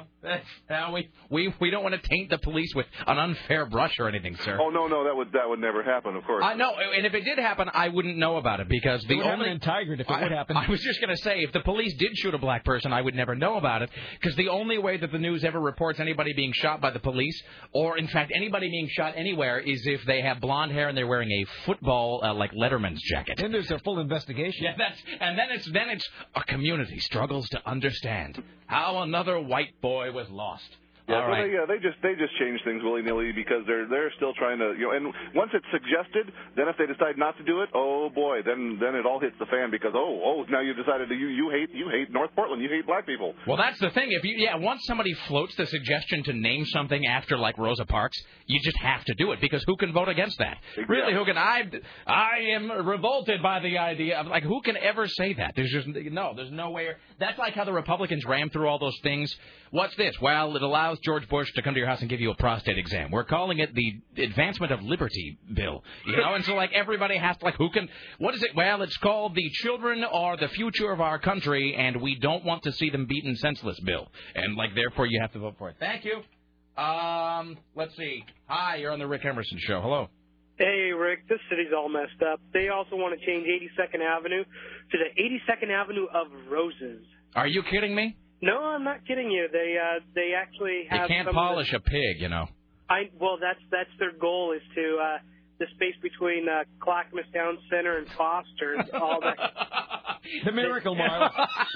We don't want to taint the police with an unfair brush or anything, sir. Oh no, that would never happen, of course. No, and if it did happen, I wouldn't know about it because it would happen in Tigard if it would happen. I was just going to say, if the police did shoot a black person, I would never know about it because the only way that the news ever reports anybody being shot by the police, or in fact anybody being shot anywhere, is if they have blonde hair and they're wearing a football like Letterman's jacket. Then there's a full investigation. Yeah, then it's a community struggles to understand how another white boy was lost. Yeah, all right. They just change things willy-nilly because they're still trying to, and once it's suggested, then if they decide not to do it, oh boy, then it all hits the fan because now you decided you hate North Portland, you hate black people. Well, that's the thing. Once somebody floats the suggestion to name something after like Rosa Parks, you just have to do it because who can vote against that? Exactly. Really, who can? I am revolted by the idea of who can ever say that? There's no way. That's like how the Republicans rammed through all those things. What's this? Well, it allows George Bush to come to your house and give you a prostate exam. We're calling it the Advancement of Liberty bill. And so everybody has to who can? What is it? Well, it's called the Children Are the Future of Our Country, and we don't want to see them beaten senseless bill. And therefore you have to vote for it. Thank you. Let's see. Hi, you're on the Rick Emerson Show. Hello. Hey, Rick, this city's all messed up. They also want to change 82nd Avenue to the 82nd Avenue of Roses. Are you kidding me? No, I'm not kidding you. They actually have. You can't polish a pig, Well, that's their goal is to the space between Clackamas Town Center and Foster, all that. The Miracle Mile.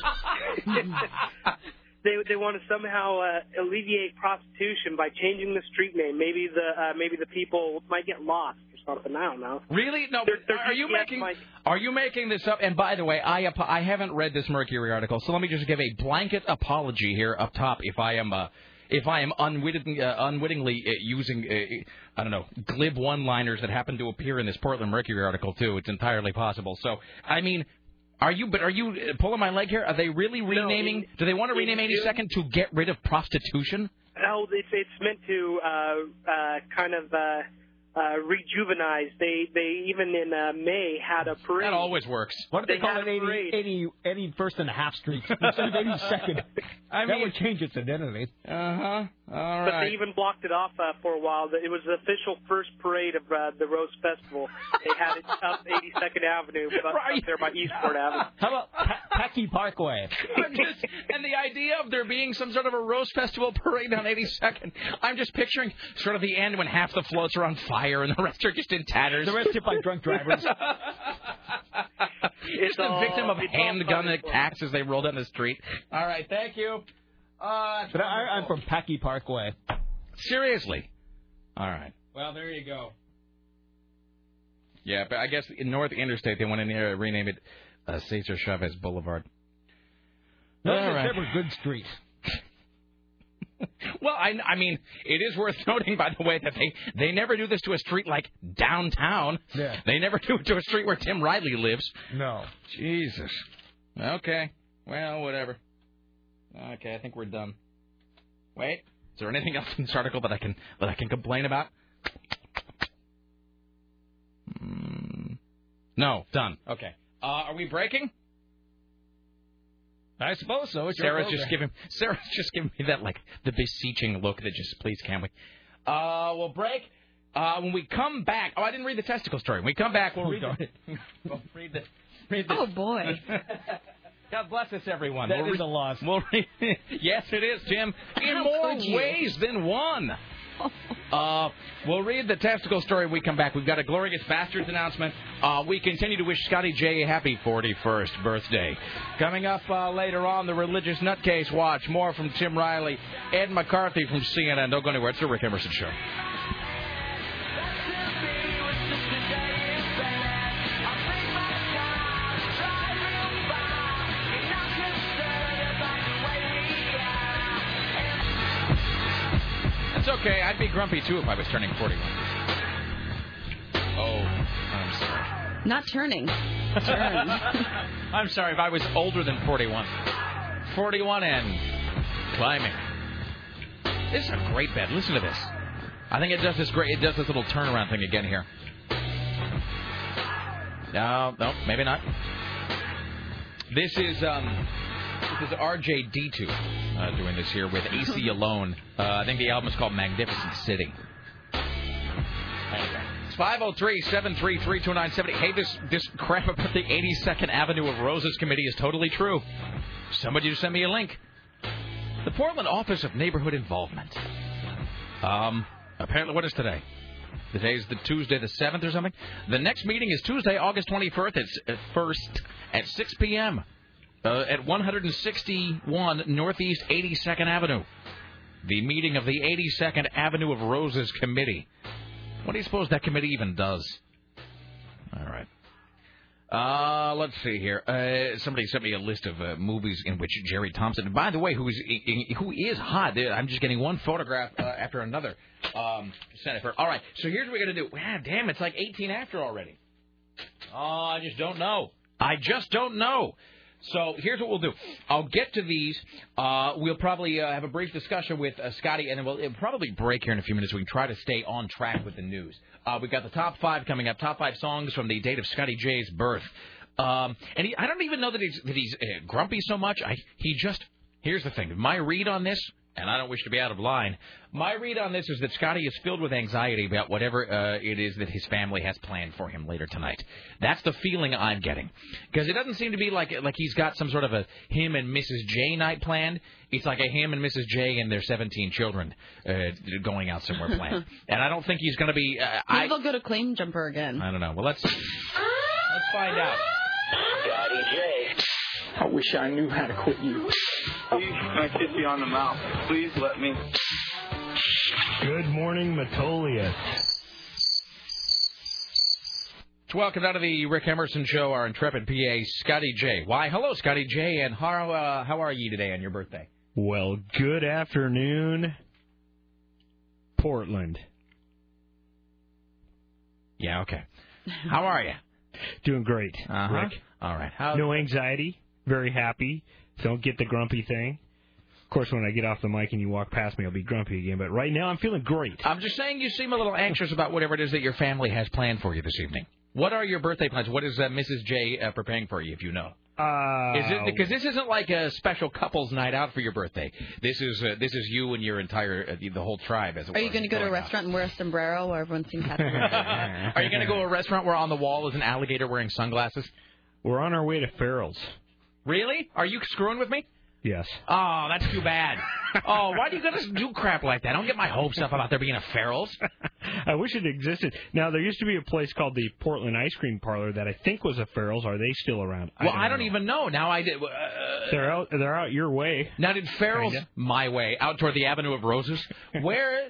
They want to somehow alleviate prostitution by changing the street name. Maybe the people might get lost or something. I don't know. Really? No. Are you making this up? And by the way, I haven't read this Mercury article, so let me just give a blanket apology here up top if I am unwittingly using glib one-liners that happen to appear in this Portland Mercury article too. It's entirely possible. So I mean. Are you pulling my leg here? Are they really renaming? Do they want to rename 82nd to get rid of prostitution? No, it's meant to rejuvenize. They even in May had a parade. That always works. What do they call it? 81st and a half Street instead of 82nd. That would change its identity. All right. But they even blocked it off for a while. It was the official first parade of the Rose Festival. They had it up 82nd Avenue, but up there by Eastport Avenue. How about Packy Parkway? And the idea of there being some sort of a Rose Festival parade on 82nd, I'm just picturing sort of the end when half the floats are on fire and the rest are just in tatters. The rest hit by drunk drivers. Just a victim of handgun attacks as they roll down the street. All right, thank you. But I'm from Packy Parkway. Seriously? All right. Well, there you go. Yeah, but I guess in North Interstate they want to rename it Cesar Chavez Boulevard. No, it's never Good Street. Well, I mean, it is worth noting, by the way, that they never do this to a street like downtown. Yeah. They never do it to a street where Tim Riley lives. No. Jesus. Okay. Well, whatever. Okay, I think we're done. Wait, is there anything else in this article that I can complain about? No, done. Okay. Are we breaking? I suppose so. Sarah's just giving me that the beseeching look that just please can we? We'll break. When we come back, I didn't read the testicle story. When we come back, we'll read it. We'll read the. Oh boy. God bless us, everyone. That is a loss. Yes, it is, Jim. In more ways than one. We'll read the testicle story when we come back. We've got a Glorious Bastards announcement. We continue to wish Scotty J a happy 41st birthday. Coming up later on, the Religious Nutcase Watch. More from Tim Riley, Ed McCarthy from CNN. Don't go anywhere. It's the Rick Emerson Show. It's okay. I'd be grumpy, too, if I was turning 41. Oh, I'm sorry. Not turning. Turn. I'm sorry if I was older than 41. 41 and climbing. This is a great bed. Listen to this. I think it does this great. It does this little turnaround thing again here. No, maybe not. This is RJD2 doing this here with AC Alone. I think the album is called Magnificent City. Anyway, it's 503-733-2970. Hey, this crap about the 82nd Avenue of Roses committee is totally true. Somebody just sent me a link. The Portland Office of Neighborhood Involvement. Apparently, what is today? Today's the Tuesday the 7th or something. The next meeting is Tuesday, August 21st at 6 p.m. At 161 Northeast 82nd Avenue. The meeting of the 82nd Avenue of Roses Committee. What do you suppose that committee even does? All right. Let's see here. Somebody sent me a list of movies in which Jerry Thompson, by the way, who is hot. I'm just getting one photograph after another. Senator. All right. So here's what we're gonna do. Damn, it's like 18 after already. Oh, I just don't know. So here's what we'll do. I'll get to these. We'll probably have a brief discussion with Scotty, and then it'll probably break here in a few minutes. We can try to stay on track with the news. We've got the top 5 coming up. Top 5 songs from the date of Scotty J's birth. I don't even know that he's grumpy so much. Here's the thing. My read on this, and I don't wish to be out of line, my read on this is that Scotty is filled with anxiety about whatever it is that his family has planned for him later tonight. That's the feeling I'm getting. Because it doesn't seem to be like he's got some sort of a him and Mrs. J night planned. It's like a him and Mrs. J and their 17 children going out somewhere planned. And I don't think he's going to be... Maybe they'll go to Claim Jumper again. I don't know. Well, let's find out. Scotty J. I wish I knew how to quit you. Please, can I kiss you on the mouth? Please let me. Good morning, Metolius. Welcome down to the Rick Emerson Show, our intrepid PA, Scotty J. Why, hello, Scotty J, and how are you today on your birthday? Well, good afternoon, Portland. Yeah, okay. How are you? Doing great, Rick. All right. No anxiety. Very happy. Don't get the grumpy thing. Of course, when I get off the mic and you walk past me, I'll be grumpy again. But right now, I'm feeling great. I'm just saying you seem a little anxious about whatever it is that your family has planned for you this evening. What are your birthday plans? What is Mrs. J preparing for you, if you know? Because this isn't like a special couples night out for your birthday. This is you and your entire the whole tribe. As it Are you going to go to a restaurant and wear a sombrero where everyone's seen Captain? Are you going to go to a restaurant where on the wall is an alligator wearing sunglasses? We're on our way to Farrell's. Really? Are you screwing with me? Yes. Oh, that's too bad. Oh, why do you gotta do crap like that? I don't get my hopes up about there being a Farrell's. I wish it existed. Now, there used to be a place called the Portland Ice Cream Parlor that I think was a Farrell's. Are they still around? I don't even know. Now I did. They're out your way. Now, did Farrell's my way out toward the Avenue of Roses? Where?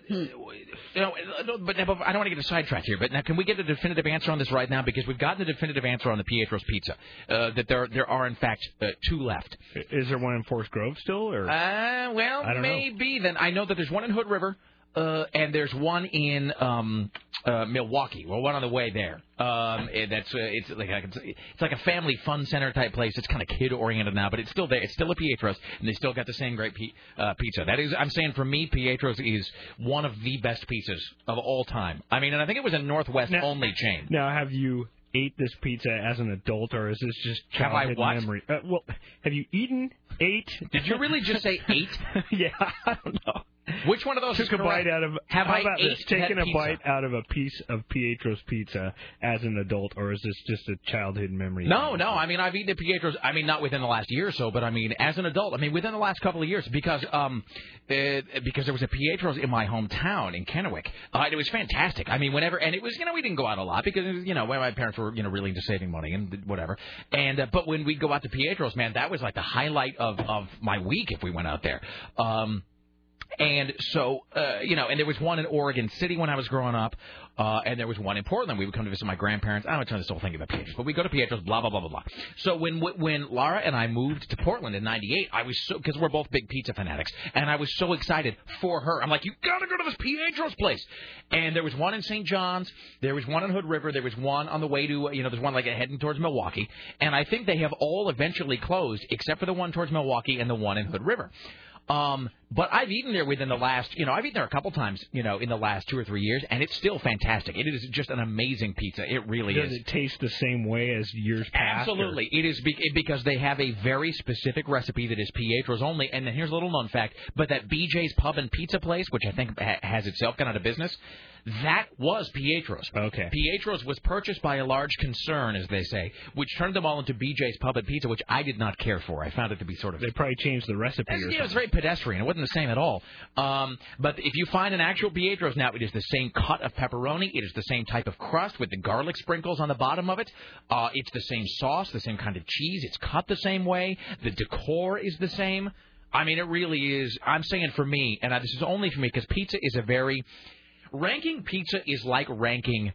But I don't want to get sidetracked here. But now, can we get a definitive answer on this right now? Because we've gotten a definitive answer on the Pietro's Pizza. That there are in fact 2 left. Is there one in Forest Grove still? Or well, maybe. Then I know that there's one in Hood River. And there's one in Milwaukee. Well, one on the way there. It's like a family fun center type place. It's kind of kid oriented now, but it's still there. It's still a Pietro's, and they still got the same great pizza. That is, I'm saying for me, Pietro's is one of the best pizzas of all time. I mean, and I think it was a Northwest only chain. Now, have you ate this pizza as an adult, or is this just childhood memory? Well, have you ate? Did you really just say ate? Yeah, I don't know. Which one of those took is a bite out of? Have how I about ate this? Taken a pizza? bite out of a piece of Pietro's pizza as an adult, or is this just a childhood memory? No. I mean, I've eaten at Pietro's. I mean, not within the last year or so, but I mean, as an adult. I mean, within the last couple of years, because there was a Pietro's in my hometown in Kennewick. It was fantastic. I mean, whenever, and it was, we didn't go out a lot because when my parents were really into saving money and whatever. And but when we go out to Pietro's, man, that was like the highlight of my week if we went out there. And so, and there was one in Oregon City when I was growing up, and there was one in Portland. We would come to visit my grandparents. I don't turn this whole thing about Pietro's, but we go to Pietro's, blah, blah, blah, blah, blah. So when Laura and I moved to Portland in '98, I was so, because we're both big pizza fanatics, and I was so excited for her. I'm like, you got to go to this Pietro's place. And there was one in St. John's, there was one in Hood River, there was one on the way to, there's one like heading towards Milwaukee, and I think they have all eventually closed, except for the one towards Milwaukee and the one in Hood River. But I've eaten there within the last, I've eaten there a couple times, in the last 2 or 3 years, and it's still fantastic. It is just an amazing pizza. It really is. Does it taste the same way as years past? Absolutely. It is because they have a very specific recipe that is Pietro's only. And then here's a little known fact, but that BJ's Pub and Pizza place, which I think has itself gone out of business, that was Pietro's. Okay. Pietro's was purchased by a large concern, as they say, which turned them all into BJ's Pub and Pizza, which I did not care for. I found it to be sort of... They probably changed the recipe or something. It was very pedestrian. It wasn't the same at all. But if you find an actual Pietro's now, it is the same cut of pepperoni. It is the same type of crust with the garlic sprinkles on the bottom of it. It's the same sauce, the same kind of cheese. It's cut the same way. The decor is the same. I mean, it really is. I'm saying for me, and this is only for me, because pizza is a very... Ranking pizza is like ranking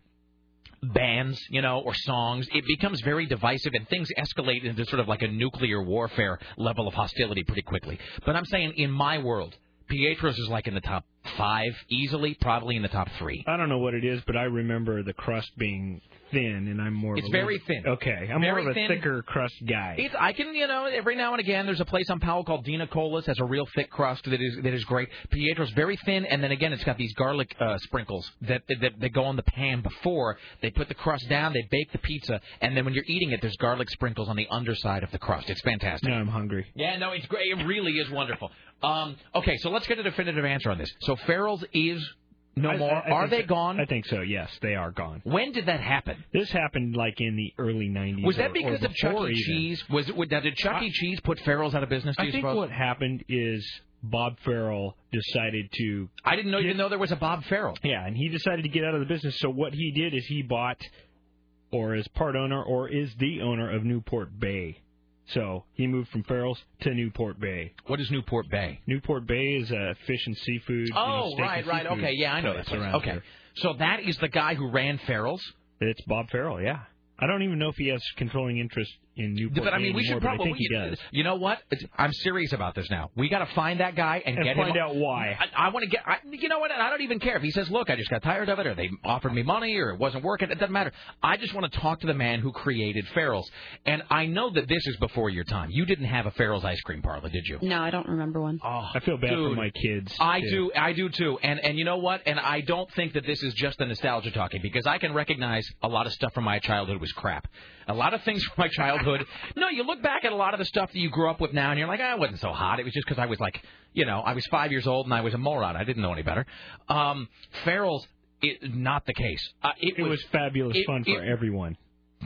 bands, or songs. It becomes very divisive, and things escalate into sort of like a nuclear warfare level of hostility pretty quickly. But I'm saying, in my world, Pietro's is like in the top 5, easily, probably in the top 3. I don't know what it is, but I remember the crust being thin, and I'm more. It's very thin. Okay, I'm very more of a thin. thicker crust guy. I can, every now and again, there's a place on Powell called Dina Cola's, has a real thick crust that is great. Pietro's very thin, and then again, it's got these garlic sprinkles that go on the pan before they put the crust down. They bake the pizza, and then when you're eating it, there's garlic sprinkles on the underside of the crust. It's fantastic. Now I'm hungry. Yeah, no, it's great. It really is wonderful. Okay, so let's get a definitive answer on this. So Farrell's is no more. Are they gone? I think so, yes. They are gone. When did that happen? This happened like in the early 90s. Was that because of Chuck E. Cheese? Did Chuck E. Cheese put Farrell's out of business, do you suppose? I think what happened is Bob Farrell decided to... I didn't even know there was a Bob Farrell. Yeah, and he decided to get out of the business. So what he did is he bought, or is part owner, or is the owner of Newport Bay. So he moved from Farrell's to Newport Bay. What is Newport Bay? Newport Bay is fish and seafood. Oh, steak right. And seafood. Okay, yeah, I know It's that. around Okay, here. so that is the guy who ran Farrell's? It's Bob Farrell, yeah. I don't even know if he has controlling interest in Newport But I mean, Bay we should anymore, but I probably. think he does. You know what? I'm serious about this now. We got to find that guy and get find him. out why. I want to get. You know what? I don't even care if he says, "Look, I just got tired of it," or they offered me money, or it wasn't working. It doesn't matter. I just want to talk to the man who created Farrell's. And I know that this is before your time. You didn't have a Farrell's ice cream parlor, did you? No, I don't remember one. Oh, I feel bad dude, for my kids. I do too. And you know what? And I don't think that this is just the nostalgia talking, because I can recognize a lot of stuff from my childhood was crap. A lot of things from my childhood. No, you look back at a lot of the stuff that you grew up with now, and you're like, it wasn't so hot. It was just because I was like, I was 5 years old and I was a moron. I didn't know any better. Farrell's, not the case. It was fabulous fun for everyone.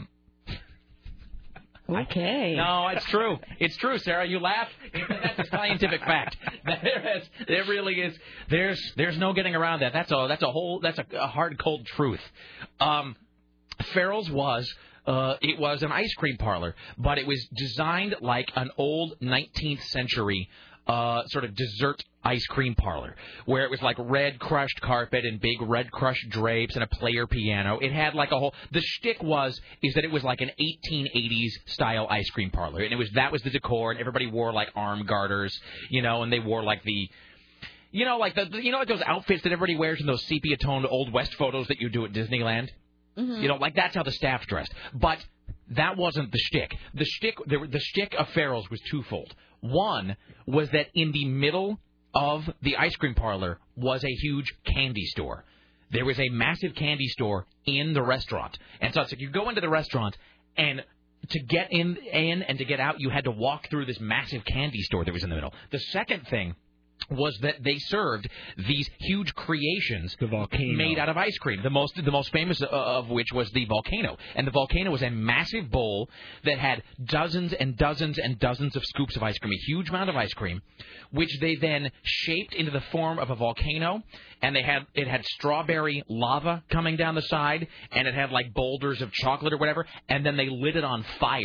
Okay. No, it's true. It's true, Sarah. You laugh. That's a scientific fact. There really is. There's no getting around that. That's a hard, cold truth. Farrell's was. It was an ice cream parlor, but it was designed like an old 19th century sort of dessert ice cream parlor, where it was like red crushed carpet and big red crushed drapes and a player piano. It had like a whole. The shtick is that it was like an 1880s style ice cream parlor, and that was the decor, and everybody wore like arm garters, and they wore like the. Like those outfits that everybody wears in those sepia toned Old West photos that you do at Disneyland. Mm-hmm. Like that's how the staff dressed. But that wasn't the shtick. The shtick of Farrell's was twofold. One was that in the middle of the ice cream parlor was a huge candy store. There was a massive candy store in the restaurant. And so it's like you go into the restaurant, and to get in and to get out, you had to walk through this massive candy store that was in the middle. The second thing was that they served these huge creations made out of ice cream. The most famous of which was the Volcano. And the Volcano was a massive bowl that had dozens and dozens and dozens of scoops of ice cream, a huge amount of ice cream, which they then shaped into the form of a volcano. And it had strawberry lava coming down the side, and it had like boulders of chocolate or whatever, and then they lit it on fire.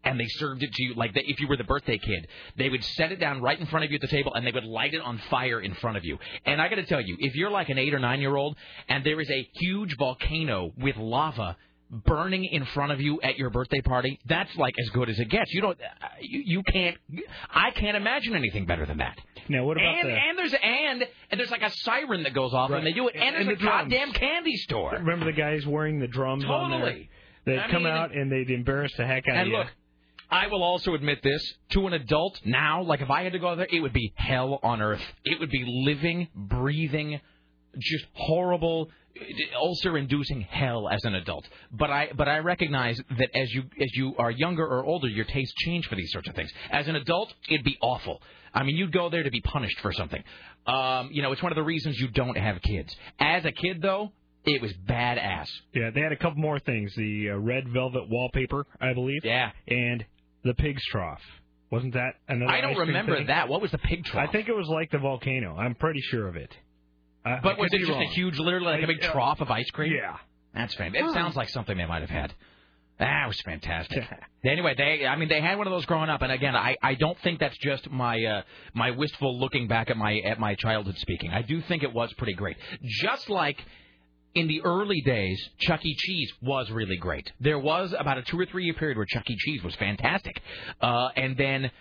and they served it to you like if you were the birthday kid. They would set it down right in front of you at the table, and they would light it on fire in front of you. And I got to tell you, if you're like an 8 or 9-year-old, and there is a huge volcano with lava burning in front of you at your birthday party, that's like as good as it gets. You can't. I can't imagine anything better than that. Now, what about and there's like a siren that goes off, and they do it, and there's a goddamn candy store. Remember the guys wearing the drums on there? They'd come out and they'd embarrass the heck out of you. And look, I will also admit this, to an adult now, like if I had to go there, it would be hell on earth. It would be living, breathing, just horrible, ulcer-inducing hell as an adult. But I recognize that as you are younger or older, your tastes change for these sorts of things. As an adult, it'd be awful. I mean, you'd go there to be punished for something. It's one of the reasons you don't have kids. As a kid, though, it was badass. Yeah, they had a couple more things. The red velvet wallpaper, I believe. Yeah. And the pig's trough. Wasn't that another I don't remember thing? that. What was the pig trough? I think it was like the volcano. I'm pretty sure of it. But was it just a huge, literally like a big trough of ice cream? Yeah. That's fantastic. It sounds like something they might have had. That was fantastic. Anyway, they had one of those growing up, and again, I don't think that's just my my wistful looking back at my childhood speaking. I do think it was pretty great. Just like in the early days, Chuck E. Cheese was really great. There was about a 2 or 3 year period where Chuck E. Cheese was fantastic, and then.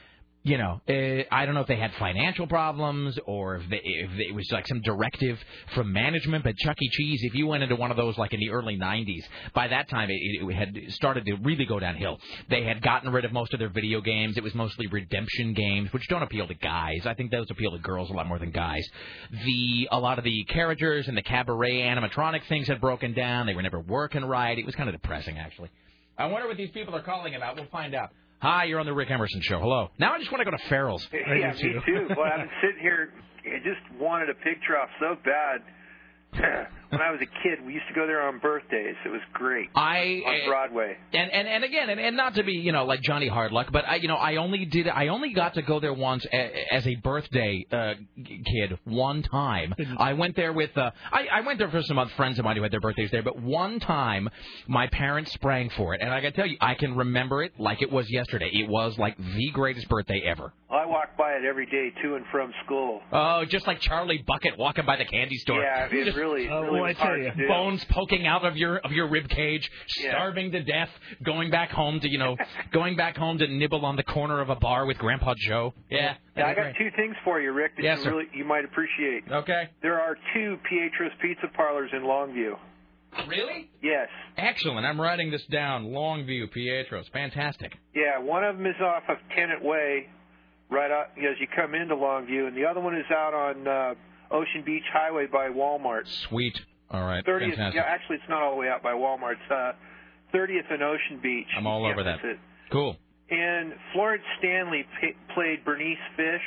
I don't know if they had financial problems or if it was like some directive from management, but Chuck E. Cheese, if you went into one of those like in the early 90s, by that time it had started to really go downhill. They had gotten rid of most of their video games. It was mostly redemption games, which don't appeal to guys. I think those appeal to girls a lot more than guys. A lot of the characters and the cabaret animatronic things had broken down. They were never working right. It was kind of depressing, actually. I wonder what these people are calling about. We'll find out. Hi, you're on the Rick Emerson Show. Hello. Now I just want to go to Farrell's. Yeah, me too. Well, I've been sitting here. I just wanted a pig trough so bad. When I was a kid, we used to go there on birthdays. It was great on Broadway. And again, and not to be like Johnny Hardluck, but I only got to go there once as a birthday kid one time. I went there with I went there for some other friends of mine who had their birthdays there, but one time my parents sprang for it, and I got to tell you, I can remember it like it was yesterday. It was like the greatest birthday ever. I walk by it every day to and from school. Oh, just like Charlie Bucket walking by the candy store. Yeah, it really I tell you, bones poking out of your rib cage, starving to death, going back home to nibble on the corner of a bar with Grandpa Joe. Yeah. I got 2 things for you, Rick, that you might appreciate. Okay. There are 2 Pietro's Pizza Parlors in Longview. Really? Yes. Excellent. I'm writing this down. Longview, Pietro's. Fantastic. Yeah, one of them is off of Tenant Way, right out, as you come into Longview, and the other one is out on Ocean Beach Highway by Walmart. Sweet. All right. 30th, fantastic. yeah, actually, it's not all the way out by Walmart. It's 30th and Ocean Beach. I'm all over that. Cool. And Florence Stanley played Bernice Fish.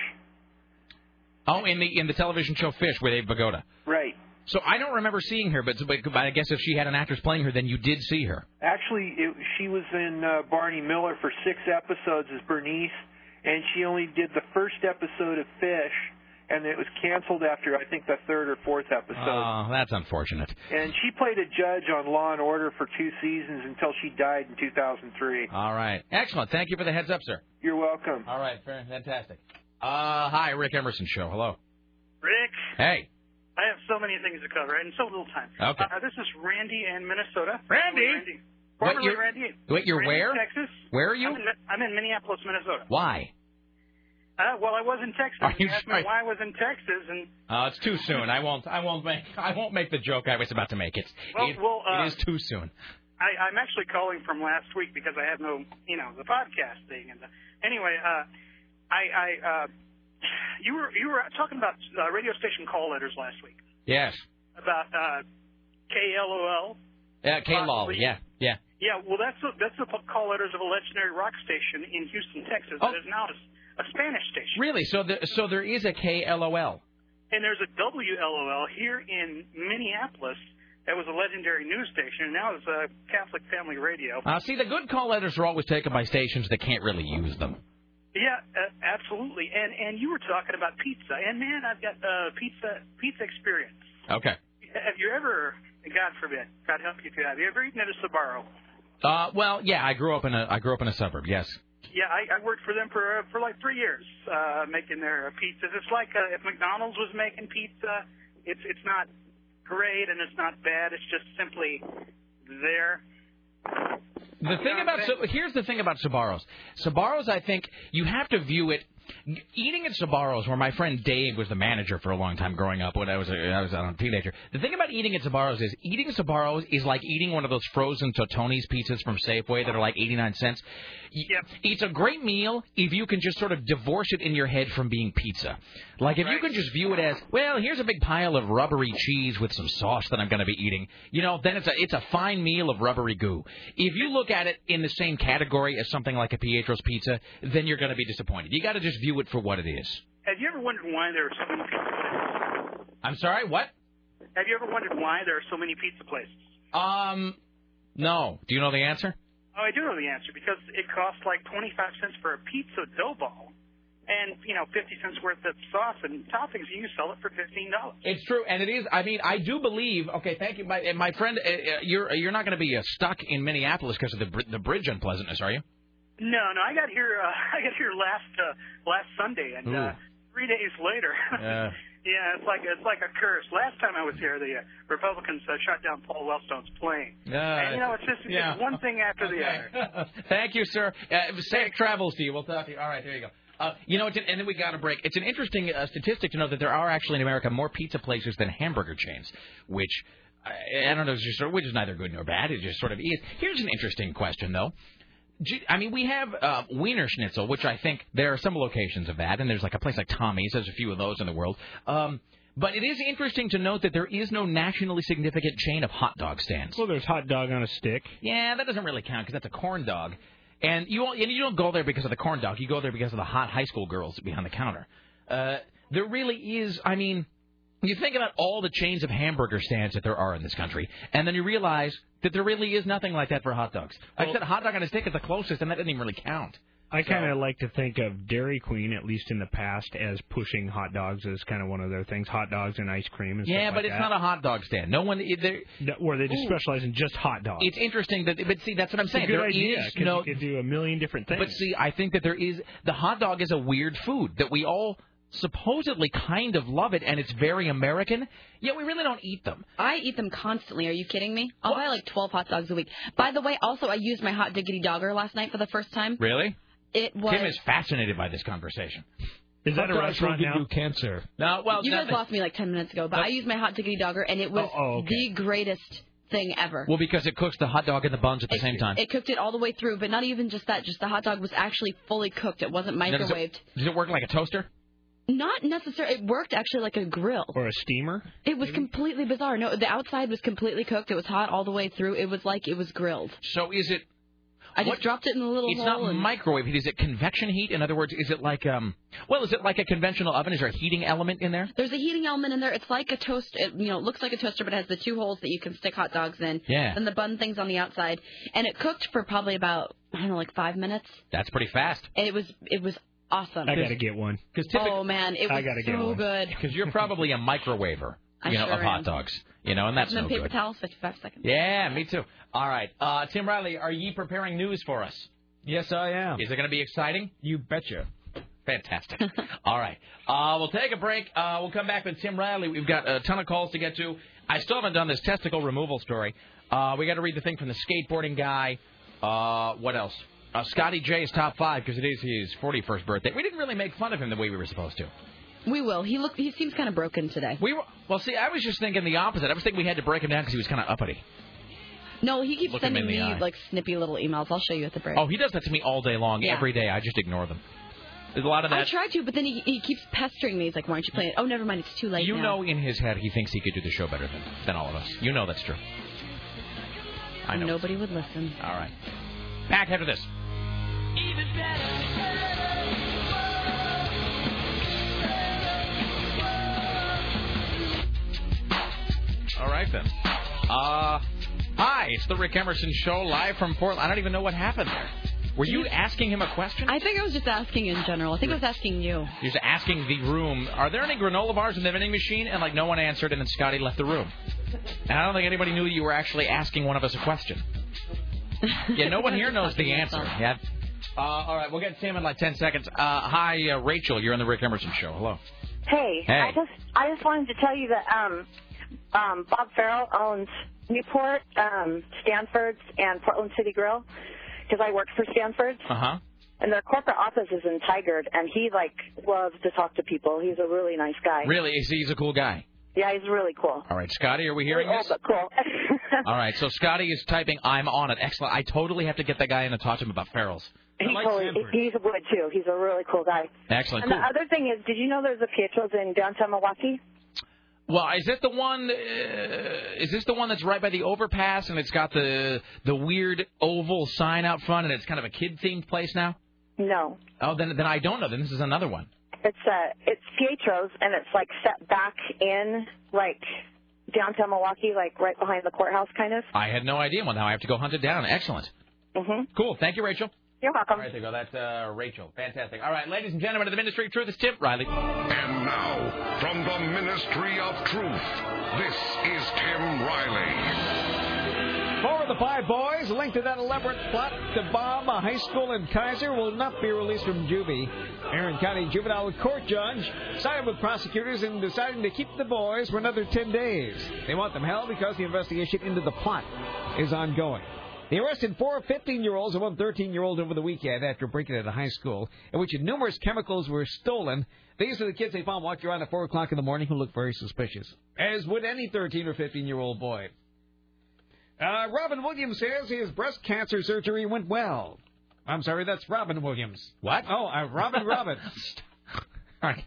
Oh, in the television show Fish with Abe Vigoda. Right. So I don't remember seeing her, but I guess if she had an actress playing her, then you did see her. Actually, she was in Barney Miller for 6 episodes as Bernice, and she only did the first episode of Fish. And it was canceled after, I think, the 3rd or 4th episode. Oh, that's unfortunate. And she played a judge on Law and Order for 2 seasons until she died in 2003. All right. Excellent. Thank you for the heads up, sir. You're welcome. All right. Fantastic. Hi, Rick Emerson Show. Hello. Rick. Hey. I have so many things to cover and so little time. Okay. This is Randy in Minnesota. Randy? Formerly Randy. Wait, you're Randy, where? Texas. Where are you? I'm in Minneapolis, Minnesota. Why? Well, I was in Texas. Are you asked me why I was in Texas, and it's too soon. I won't make the joke I was about to make. It is too soon. I'm actually calling from last week because I had no, the podcast thing. And anyway, you were talking about radio station call letters last week. Yes. About KLOL. Yeah, KLOL. Yeah. Yeah. Well, that's the call letters of a legendary rock station in Houston, Texas. That is now a Spanish station. Really? So there is a KLOL. And there's a WLOL here in Minneapolis. That was a legendary news station, and now it's a Catholic Family Radio. See, the good call letters are always taken by stations that can't really use them. Yeah, absolutely. And you were talking about pizza, and man, I've got pizza experience. Okay. Have you ever, God forbid, God help you if you have ever eaten at a Sbarro? Well, yeah, I grew up in a suburb. Yes. Yeah, I worked for them for like 3 years, making their pizzas. It's like if McDonald's was making pizza, it's not great and it's not bad. It's just simply there. Here's the thing about Sbarro's. Sbarro's, I think you have to view it. Eating at Sbarro's, where my friend Dave was the manager for a long time growing up when I was a teenager. The thing about eating at Sbarro's is eating at Sbarro's is like eating one of those frozen Totoni's pizzas from Safeway that are like 89 cents. Yep. It's a great meal if you can just sort of divorce it in your head from being pizza. Like if you can just view it as, well, here's a big pile of rubbery cheese with some sauce that I'm going to be eating. Then it's a fine meal of rubbery goo. If you look at it in the same category as something like a Pietro's pizza, then you're going to be disappointed. You got to just view it for what it is. Have you ever wondered why there are so many pizza places? I'm sorry, what? Have you ever wondered why there are so many pizza places? No. Do you know the answer? Oh, I do know the answer, because it costs like 25 cents for a pizza dough ball and, 50 cents worth of sauce and toppings, and you sell it for $15. It's true, and it is. I mean, I do believe. Okay, thank you, my friend. You're not going to be stuck in Minneapolis because of the bridge unpleasantness, are you? No. I got here last Sunday, and 3 days later. Yeah, it's like a curse. Last time I was here, the Republicans shut down Paul Wellstone's plane. And, it's just it's one thing after the other. Thank you, sir. Safe travels to you. We'll talk to you. All right, there you go. And then we got a break. It's an interesting statistic to know that there are actually in America more pizza places than hamburger chains, which I don't know, which is neither good nor bad. It just sort of is. Here's an interesting question, though. I mean, we have Wiener Schnitzel, which I think there are some locations of that, and there's like a place like Tommy's. There's a few of those in the world. But it is interesting to note that there is no nationally significant chain of hot dog stands. Well, there's hot dog on a stick. Yeah, that doesn't really count because that's a corn dog. And you don't go there because of the corn dog. You go there because of the hot high school girls behind the counter. There really is, I mean, you think about all the chains of hamburger stands that there are in this country, and then you realize that there really is nothing like that for hot dogs. Like I said, hot dog on a stick is the closest, and that doesn't even really count. I kind of like to think of Dairy Queen, at least in the past, as pushing hot dogs as kind of one of their things, hot dogs and ice cream and stuff like that. Yeah, but it's not a hot dog stand. No one... Where they just specialize in just hot dogs. It's interesting, but see, that's what I'm saying. It's a good idea, because you could do a million different things. But see, I think that there is... The hot dog is a weird food that we all supposedly kind of love it, and it's very American, yet we really don't eat them. I eat them constantly. Are you kidding me? I'll buy like 12 hot dogs a week. By the way, also, I used my Hot Diggity Dogger last night for the first time. Really? It was... Tim is fascinated by this conversation. Is that a restaurant now? Give you cancer. No, well, you guys lost me like 10 minutes ago, but I used my Hot Diggity Dogger, and it was the greatest thing ever. Well, because it cooks the hot dog and the buns at the same time. It cooked it all the way through, but not even just that. Just the hot dog was actually fully cooked. It wasn't microwaved. Does it work like a toaster? Not necessarily. It worked actually like a grill. Or a steamer? It was completely bizarre. No, the outside was completely cooked. It was hot all the way through. It was like it was grilled. So is it... I just dropped it in a little hole. It's not microwave heat. Is it convection heat? In other words, is it like is it like a conventional oven? Is there a heating element in there? There's a heating element in there. It's like a toast. It, looks like a toaster, but it has the two holes that you can stick hot dogs in. Yeah. And the bun things on the outside. And it cooked for probably about, like 5 minutes. That's pretty fast. It was awesome. I got to get one. Oh, man. It was so good. Because you're probably a microwaver. Of hot dogs. And that's no paper good. towels, 55 seconds. Yeah, me too. All right. Tim Riley, are ye preparing news for us? Yes, I am. Is it going to be exciting? You betcha. Fantastic. All right. We'll take a break. We'll come back with Tim Riley. We've got a ton of calls to get to. I still haven't done this testicle removal story. We got to read the thing from the skateboarding guy. What else? Scotty J's top 5 because it is his 41st birthday. We didn't really make fun of him the way we were supposed to. We will. He seems kind of broken today. Well, see, I was just thinking the opposite. I was thinking we had to break him down because he was kind of uppity. No, he keeps sending me like snippy little emails. I'll show you at the break. Oh, he does that to me all day long, every day. I just ignore them. There's a lot of that. I try to, but then he keeps pestering me. He's like, "Why aren't you playing it?" Oh, never mind. It's too late. You know, in his head, he thinks he could do the show better than all of us. You know that's true. I know. Nobody would listen. All right. Back after this. Even better. All right, then. Hi, it's the Rick Emerson Show, live from Portland. I don't even know what happened there. Were you asking him a question? I think I was just asking in general. I think I was asking you. You're just asking the room, are there any granola bars in the vending machine? And, no one answered, and then Scotty left the room. And I don't think anybody knew you were actually asking one of us a question. Yeah, no one here knows the answer. Yeah. All right, we'll get Sam in like 10 seconds. Hi, Rachel. You're on the Rick Emerson Show. Hello. Hey. I just wanted to tell you that Bob Farrell owns Newport, Stanford's, and Portland City Grill, because I worked for Stanford's. Uh-huh. And their corporate office is in Tigard, and he, loves to talk to people. He's a really nice guy. Really? He's a cool guy? Yeah, he's really cool. All right, Scotty, are we hearing really this? Old, but cool. All right, so Scotty is typing, I'm on it. Excellent. I totally have to get that guy in and talk to him about Farrell's. He's a wood, too. He's a really cool guy. Excellent. And cool. the other thing is, did you know there's a Pietro's in downtown Milwaukee? Well, is it the one? Is this the one that's right by the overpass, and it's got the weird oval sign out front, and it's kind of a kid-themed place now? No. Oh, then I don't know. Then this is another one. It's Pietro's, and it's set back in downtown Milwaukee, right behind the courthouse, kind of. I had no idea. Well, now I have to go hunt it down. Excellent. Mhm. Cool. Thank you, Rachel. You're welcome. All right, there you go. That's Rachel. Fantastic. All right, ladies and gentlemen of the Ministry of Truth, it's Tim Riley. And now, from the Ministry of Truth, this is Tim Riley. Four of the five boys linked to that elaborate plot to bomb a high school in Kaiser will not be released from juvie. Aaron County Juvenile Court judge sided with prosecutors in deciding to keep the boys for another 10 days. They want them held because the investigation into the plot is ongoing. They arrested 4 15-year-olds and 1 13-year-old over the weekend after breaking at a high school in which numerous chemicals were stolen. These are the kids they found walking around at 4 o'clock in the morning who looked very suspicious, as would any 13 or 15-year-old boy. Robin Williams says his breast cancer surgery went well. I'm sorry, that's Robin Williams. What? Oh, Robin. All right.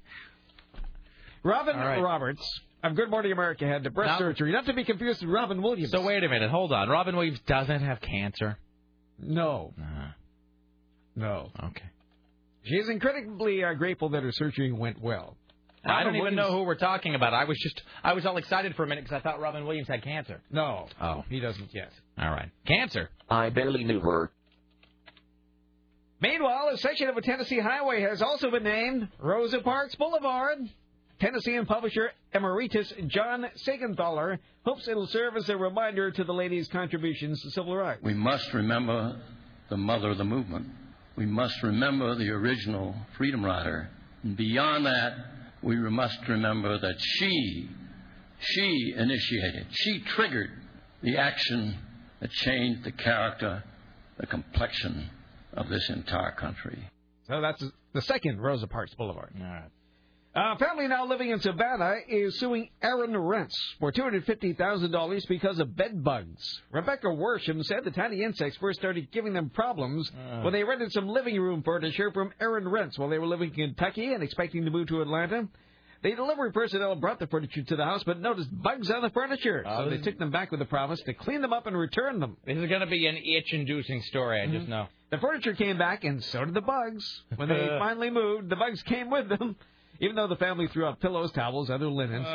Robin All right. Roberts of Good Morning America had the breast surgery, not to be confused with Robin Williams. So wait a minute. Hold on. Robin Williams doesn't have cancer? No. No. Okay. She is incredibly grateful that her surgery went well. I don't even know who we're talking about. I was all excited for a minute because I thought Robin Williams had cancer. No. Oh. He doesn't yet. All right. Cancer. I barely knew her. Meanwhile, a section of a Tennessee highway has also been named Rosa Parks Boulevard. Tennessean publisher emeritus John Sagenthaler hopes it'll serve as a reminder to the lady's contributions to civil rights. We must remember the mother of the movement. We must remember the original freedom rider. And beyond that, we must remember that she initiated, she triggered the action that changed the character, the complexion of this entire country. So that's the second Rosa Parks Boulevard. All right. A family now living in Savannah is suing Aaron Rents for $250,000 because of bed bugs. Rebecca Worsham said the tiny insects first started giving them problems when they rented some living room furniture from Aaron Rents while they were living in Kentucky and expecting to move to Atlanta. The delivery personnel brought the furniture to the house but noticed bugs on the furniture, so they took them back with the promise to clean them up and return them. This is going to be an itch-inducing story, I just know. The furniture came back, and so did the bugs. When they finally moved, the bugs came with them. Even though the family threw out pillows, towels, other linens.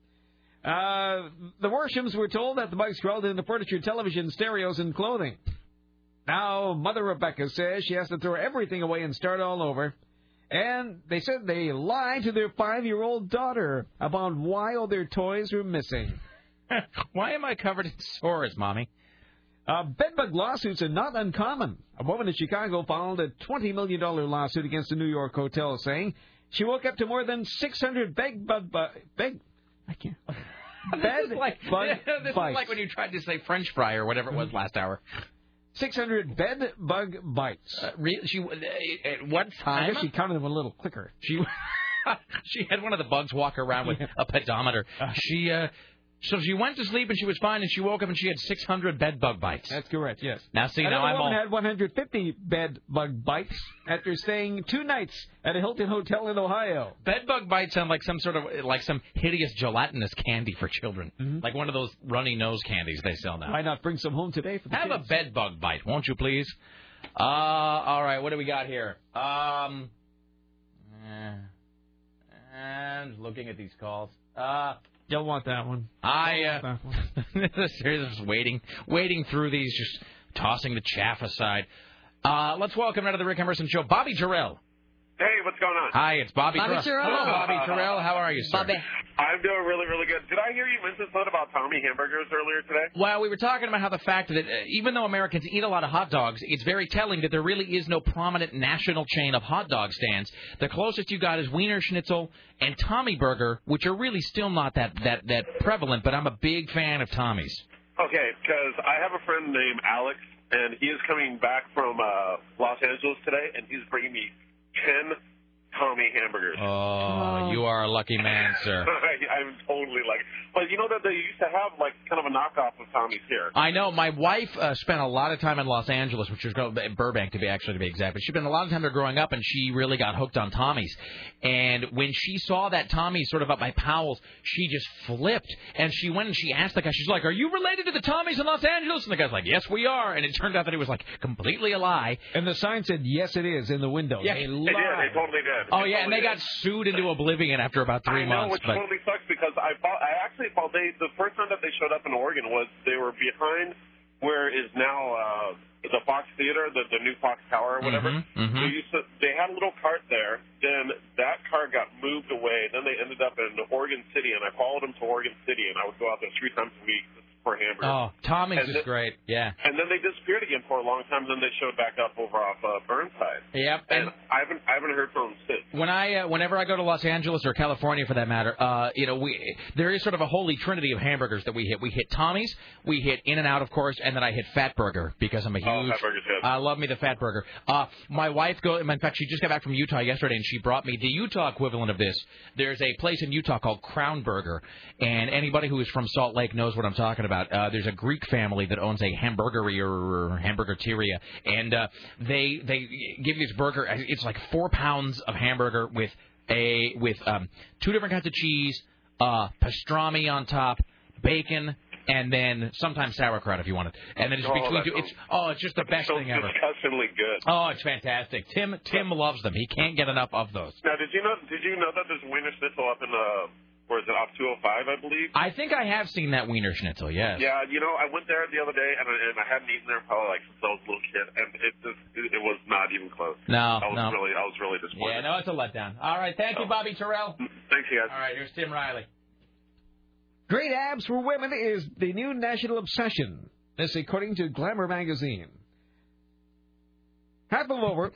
The Worshams were told that the bugs crawled into furniture, television, stereos, and clothing. Now, Mother Rebecca says she has to throw everything away and start all over. And they said they lied to their 5-year-old daughter about why all their toys were missing. Why am I covered in sores, Mommy? Bedbug lawsuits are not uncommon. A woman in Chicago filed a $20 million lawsuit against a New York hotel saying she woke up to more than 600 This is like when you tried to say French fry or whatever it was last hour. 600 bed bug bites. At what time? I guess she counted them a little quicker. She had one of the bugs walk around with a pedometer. So she went to sleep and she was fine, and she woke up and she had 600 bed bug bites. That's correct, yes. Now, see, Another now I'm woman all... had 150 bed bug bites after staying 2 nights at a Hilton hotel in Ohio. Bed bug bites sound like some hideous gelatinous candy for children, like one of those runny nose candies they sell now. Why not bring some home today for the kids? Have a bed bug bite, won't you, please? All right, what do we got here? And looking at these calls. You'll want that one. Just wading through these, just tossing the chaff aside. Let's welcome out of the Rick Emerson Show, Bobby Jarrell. Hey, what's going on? Hi, it's Bobby Terrell. Hello, Bobby Terrell. How are you, sir? Bobby. I'm doing really, really good. Did I hear you mention something about Tommy hamburgers earlier today? Well, we were talking about how the fact that even though Americans eat a lot of hot dogs, it's very telling that there really is no prominent national chain of hot dog stands. The closest you got is Wiener Schnitzel and Tommy Burger, which are really still not that prevalent, but I'm a big fan of Tommy's. Okay, because I have a friend named Alex, and he is coming back from Los Angeles today, and he's bringing me 10 Tommy hamburgers. Oh, you are a lucky man, sir. I'm totally lucky. But you know that they used to have, like, kind of a knockoff of Tommy's here. I know. My wife spent a lot of time in Los Angeles, which is Burbank, to be exact. But she spent a lot of time there growing up, and she really got hooked on Tommy's. And when she saw that Tommy's sort of up by Powell's, she just flipped. And she went and she asked the guy, she's like, are you related to the Tommy's in Los Angeles? And the guy's like, yes, we are. And it turned out that it was, like, completely a lie. And the sign said, yes, it is, in the window. Yeah, They did. They totally did. Oh, yeah, and they got sued into oblivion after about 3 months. I know, which totally sucks because I actually thought the first time that they showed up in Oregon was they were behind where is now the Fox Theater, the new Fox Tower or whatever. They had a little cart there. Then that cart got moved away. Then they ended up in Oregon City, and I followed them to Oregon City, and I would go out there 3 times a week for hamburgers. Oh, Tommy's is great. Yeah. And then they disappeared again for a long time. Then they showed back up over off Burnside. Yep. And I haven't heard from them since. Whenever I go to Los Angeles or California for that matter, there is sort of a holy trinity of hamburgers that we hit. We hit Tommy's, we hit In-N-Out, of course, and then I hit Fat Burger because I'm a huge. Oh, Fat Burger's good. I love me the Fat Burger. My wife in fact, she just got back from Utah yesterday, and she brought me the Utah equivalent of this. There's a place in Utah called Crown Burger, and anybody who is from Salt Lake knows what I'm talking about. There's a Greek family that owns a hamburgery or hamburgerteria, and they give you this burger. It's like 4 pounds of hamburger with 2 different kinds of cheese, pastrami on top, bacon, and then sometimes sauerkraut if you want it. And then it's between two. It's just the best thing ever. Disgustingly good. Oh, it's fantastic. Tim loves them. He can't get enough of those. Now, did you know that there's Wiener Schnitzel up in where is it, off 205, I believe? I think I have seen that Wiener Schnitzel, yes. Yeah, I went there the other day, and I hadn't eaten there probably since I was a little kid, and it was not even close. No, I was really disappointed. Yeah, no, it's a letdown. All right, thank you, Bobby Terrell. Thanks, you guys. All right, here's Tim Riley. Great abs for women is the new national obsession. This according to Glamour magazine. Half of over...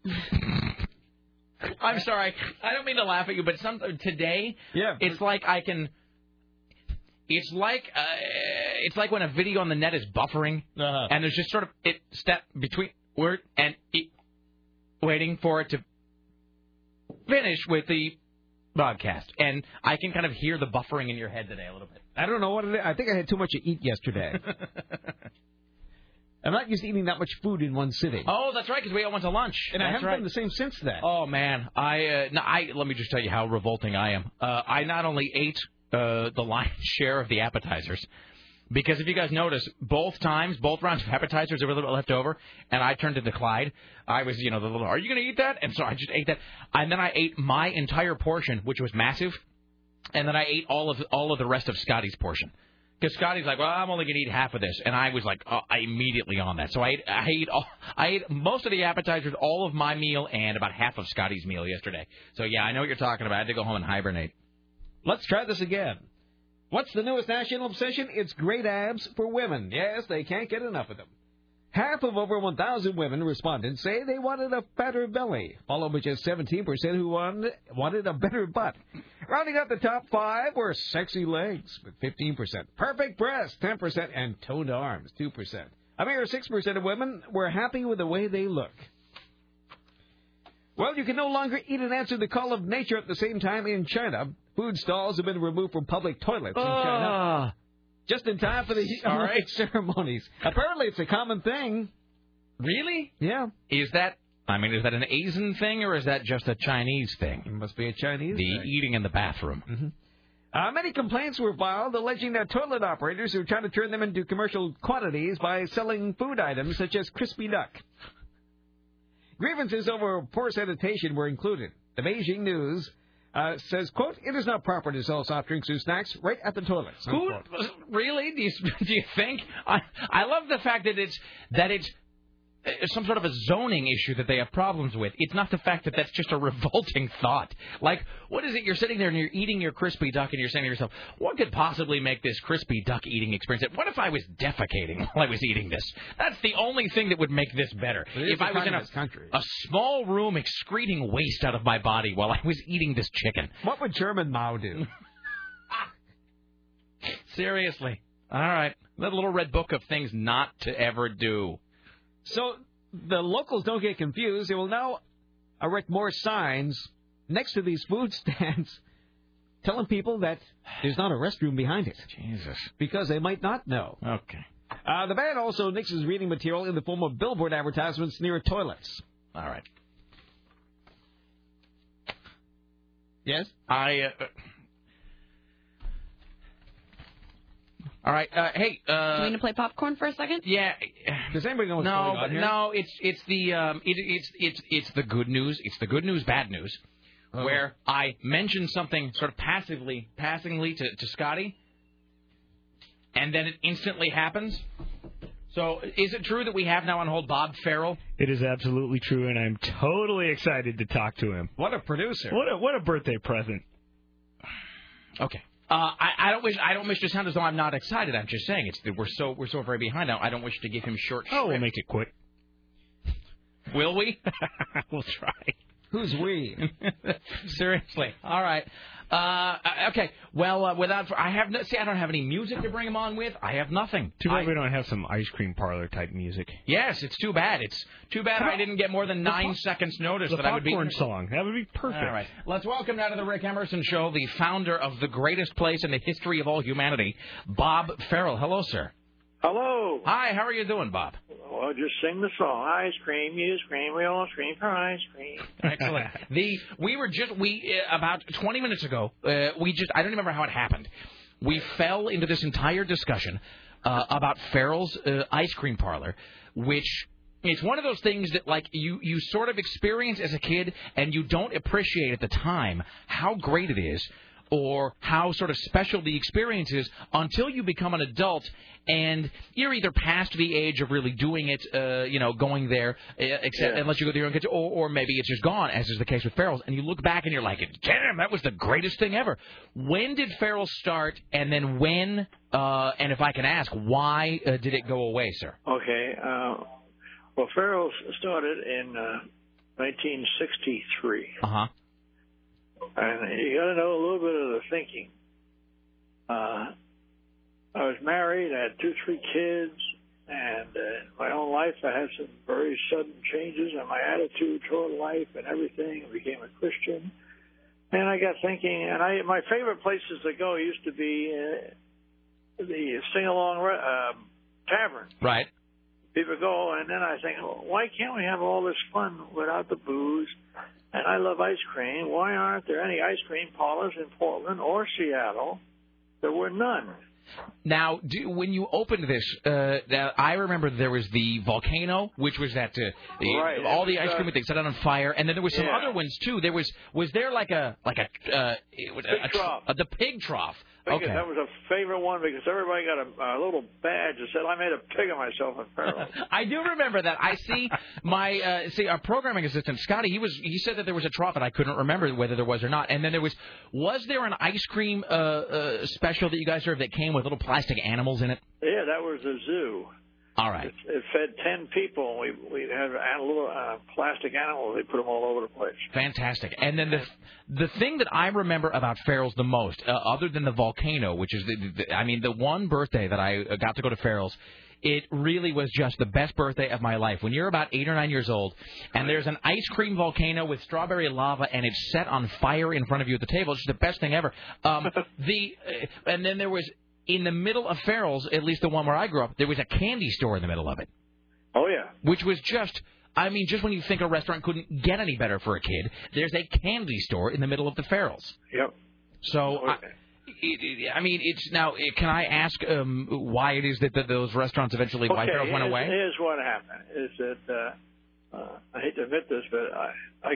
I'm sorry. I don't mean to laugh at you, but today, it's like I can. It's like when a video on the net is buffering, and there's just sort of step between word and waiting for it to finish with the broadcast, and I can kind of hear the buffering in your head today a little bit. I don't know what it is. I think I had too much to eat yesterday. I'm not used to eating that much food in one sitting. Oh, that's right, because we all went to lunch. And I haven't done the same since then. Oh, man. Let me just tell you how revolting I am. I not only ate the lion's share of the appetizers, because if you guys notice, both rounds of appetizers, there were a little bit left over, and I turned into Clyde. I was, the little, are you going to eat that? And so I just ate that. And then I ate my entire portion, which was massive, and then I ate all of the rest of Scotty's portion. Because Scotty's like, well, I'm only going to eat half of this. And I was like, immediately on that. So I ate most of the appetizers, all of my meal, and about half of Scotty's meal yesterday. So, yeah, I know what you're talking about. I had to go home and hibernate. Let's try this again. What's the newest national obsession? It's great abs for women. Yes, they can't get enough of them. Half of over 1,000 women respondents say they wanted a fatter belly, followed by just 17% who wanted a better butt. Rounding out the top 5 were sexy legs with 15%, perfect breasts 10%, and toned arms 2%. A mere 6% of women were happy with the way they look. Well, you can no longer eat and answer the call of nature at the same time in China. Food stalls have been removed from public toilets in China. Just in time for the Olympic ceremonies. Apparently, it's a common thing. Really? Yeah. Is that an Asian thing, or is that just a Chinese thing? It must be a Chinese thing. The eating in the bathroom. Mm-hmm. Many complaints were filed alleging that toilet operators are trying to turn them into commercial quantities by selling food items such as crispy duck. Grievances over poor sanitation were included. The Beijing News says, quote, it is not proper to sell soft drinks or snacks right at the toilets. Who, really? Do you think? I love the fact that it's some sort of a zoning issue that they have problems with. It's not the fact that that's just a revolting thought. Like, what is it? You're sitting there and you're eating your crispy duck and you're saying to yourself, what could possibly make this crispy duck eating experience? What if I was defecating while I was eating this? That's the only thing that would make this better. If I was in a small room excreting waste out of my body while I was eating this chicken. What would German Mao do? Seriously. All right. That little red book of things not to ever do. So the locals don't get confused. They will now erect more signs next to these food stands telling people that there's not a restroom behind it. Jesus. Because they might not know. Okay. The band also nixes reading material in the form of billboard advertisements near toilets. All right. Yes? All right. Hey. Do you mean to play popcorn for a second? Yeah. Does anybody know what's going on here? No. It's the good news. It's the good news, bad news. Where I mentioned something sort of passingly to Scotty, and then it instantly happens. So, is it true that we have now on hold Bob Farrell? It is absolutely true, and I'm totally excited to talk to him. What a producer! What a birthday present! Okay. I don't wish to sound as though I'm not excited. I'm just saying we're so very behind now. I don't wish to give him short shrift. Oh, we'll make it quick. Will we? We'll try. Who's we? Seriously. All right. Okay. Well, I don't have any music to bring him on with. I have nothing. Too bad we don't have some ice cream parlor type music. Yes, it's too bad. It's too bad I didn't get more than 9 seconds notice that I would be. The popcorn song. That would be perfect. All right. Let's welcome now to the Rick Emerson Show the founder of the greatest place in the history of all humanity, Bob Farrell. Hello, sir. Hello. Hi. How are you doing, Bob? Well, just sing the song. Ice cream, you scream, we all scream for ice cream. Excellent. About 20 minutes ago, I don't remember how it happened. We fell into this entire discussion about Farrell's ice cream parlor, which it's one of those things that like you sort of experience as a kid and you don't appreciate at the time how great it is or how sort of special the experience is until you become an adult and you're either past the age of really doing it, going there, unless you go to your own kids, or maybe it's just gone, as is the case with Farrell's, and you look back and you're like, damn, that was the greatest thing ever. When did Farrell's start, and then when, and if I can ask, why did it go away, sir? Okay. Well, Farrell's started in 1963. Uh-huh. And you got to know a little bit of the thinking. I was married, I had 2-3 kids, and in my own life I had some very sudden changes in my attitude toward life and everything. I became a Christian. And I got thinking, and my favorite places to go used to be the sing-along tavern. Right. People go, and then I think, why can't we have all this fun without the booze? And I love ice cream. Why aren't there any ice cream parlors in Portland or Seattle? There were none. Now, when you opened this, I remember there was the Volcano, which was that all the ice cream they set it on fire, and then there was some other ones too. There was there like a Pig Trough. The Pig Trough. Okay. That was a favorite one because everybody got a little badge that said, I made a pig of myself in Farrell. I do remember that. I see our programming assistant, Scotty, he said that there was a trough, and I couldn't remember whether there was or not. And then was there an ice cream special that you guys served that came with little plastic animals in it? Yeah, that was the zoo. All right. It fed 10 people. We had little plastic animals. They put them all over the place. Fantastic. And then the thing that I remember about Farrell's the most, other than the Volcano, which is the one birthday that I got to go to Farrell's, it really was just the best birthday of my life. When you're about 8 or 9 years old, and there's an ice cream volcano with strawberry lava, and it's set on fire in front of you at the table, it's just the best thing ever. And then there was. In the middle of Farrell's, at least the one where I grew up, there was a candy store in the middle of it. Oh, yeah. Which was just when you think a restaurant couldn't get any better for a kid, there's a candy store in the middle of the Farrell's. Yep. So, it's now, can I ask why it is that those restaurants eventually, why Farrell's went away? Here's what happened, is that, I hate to admit this, but I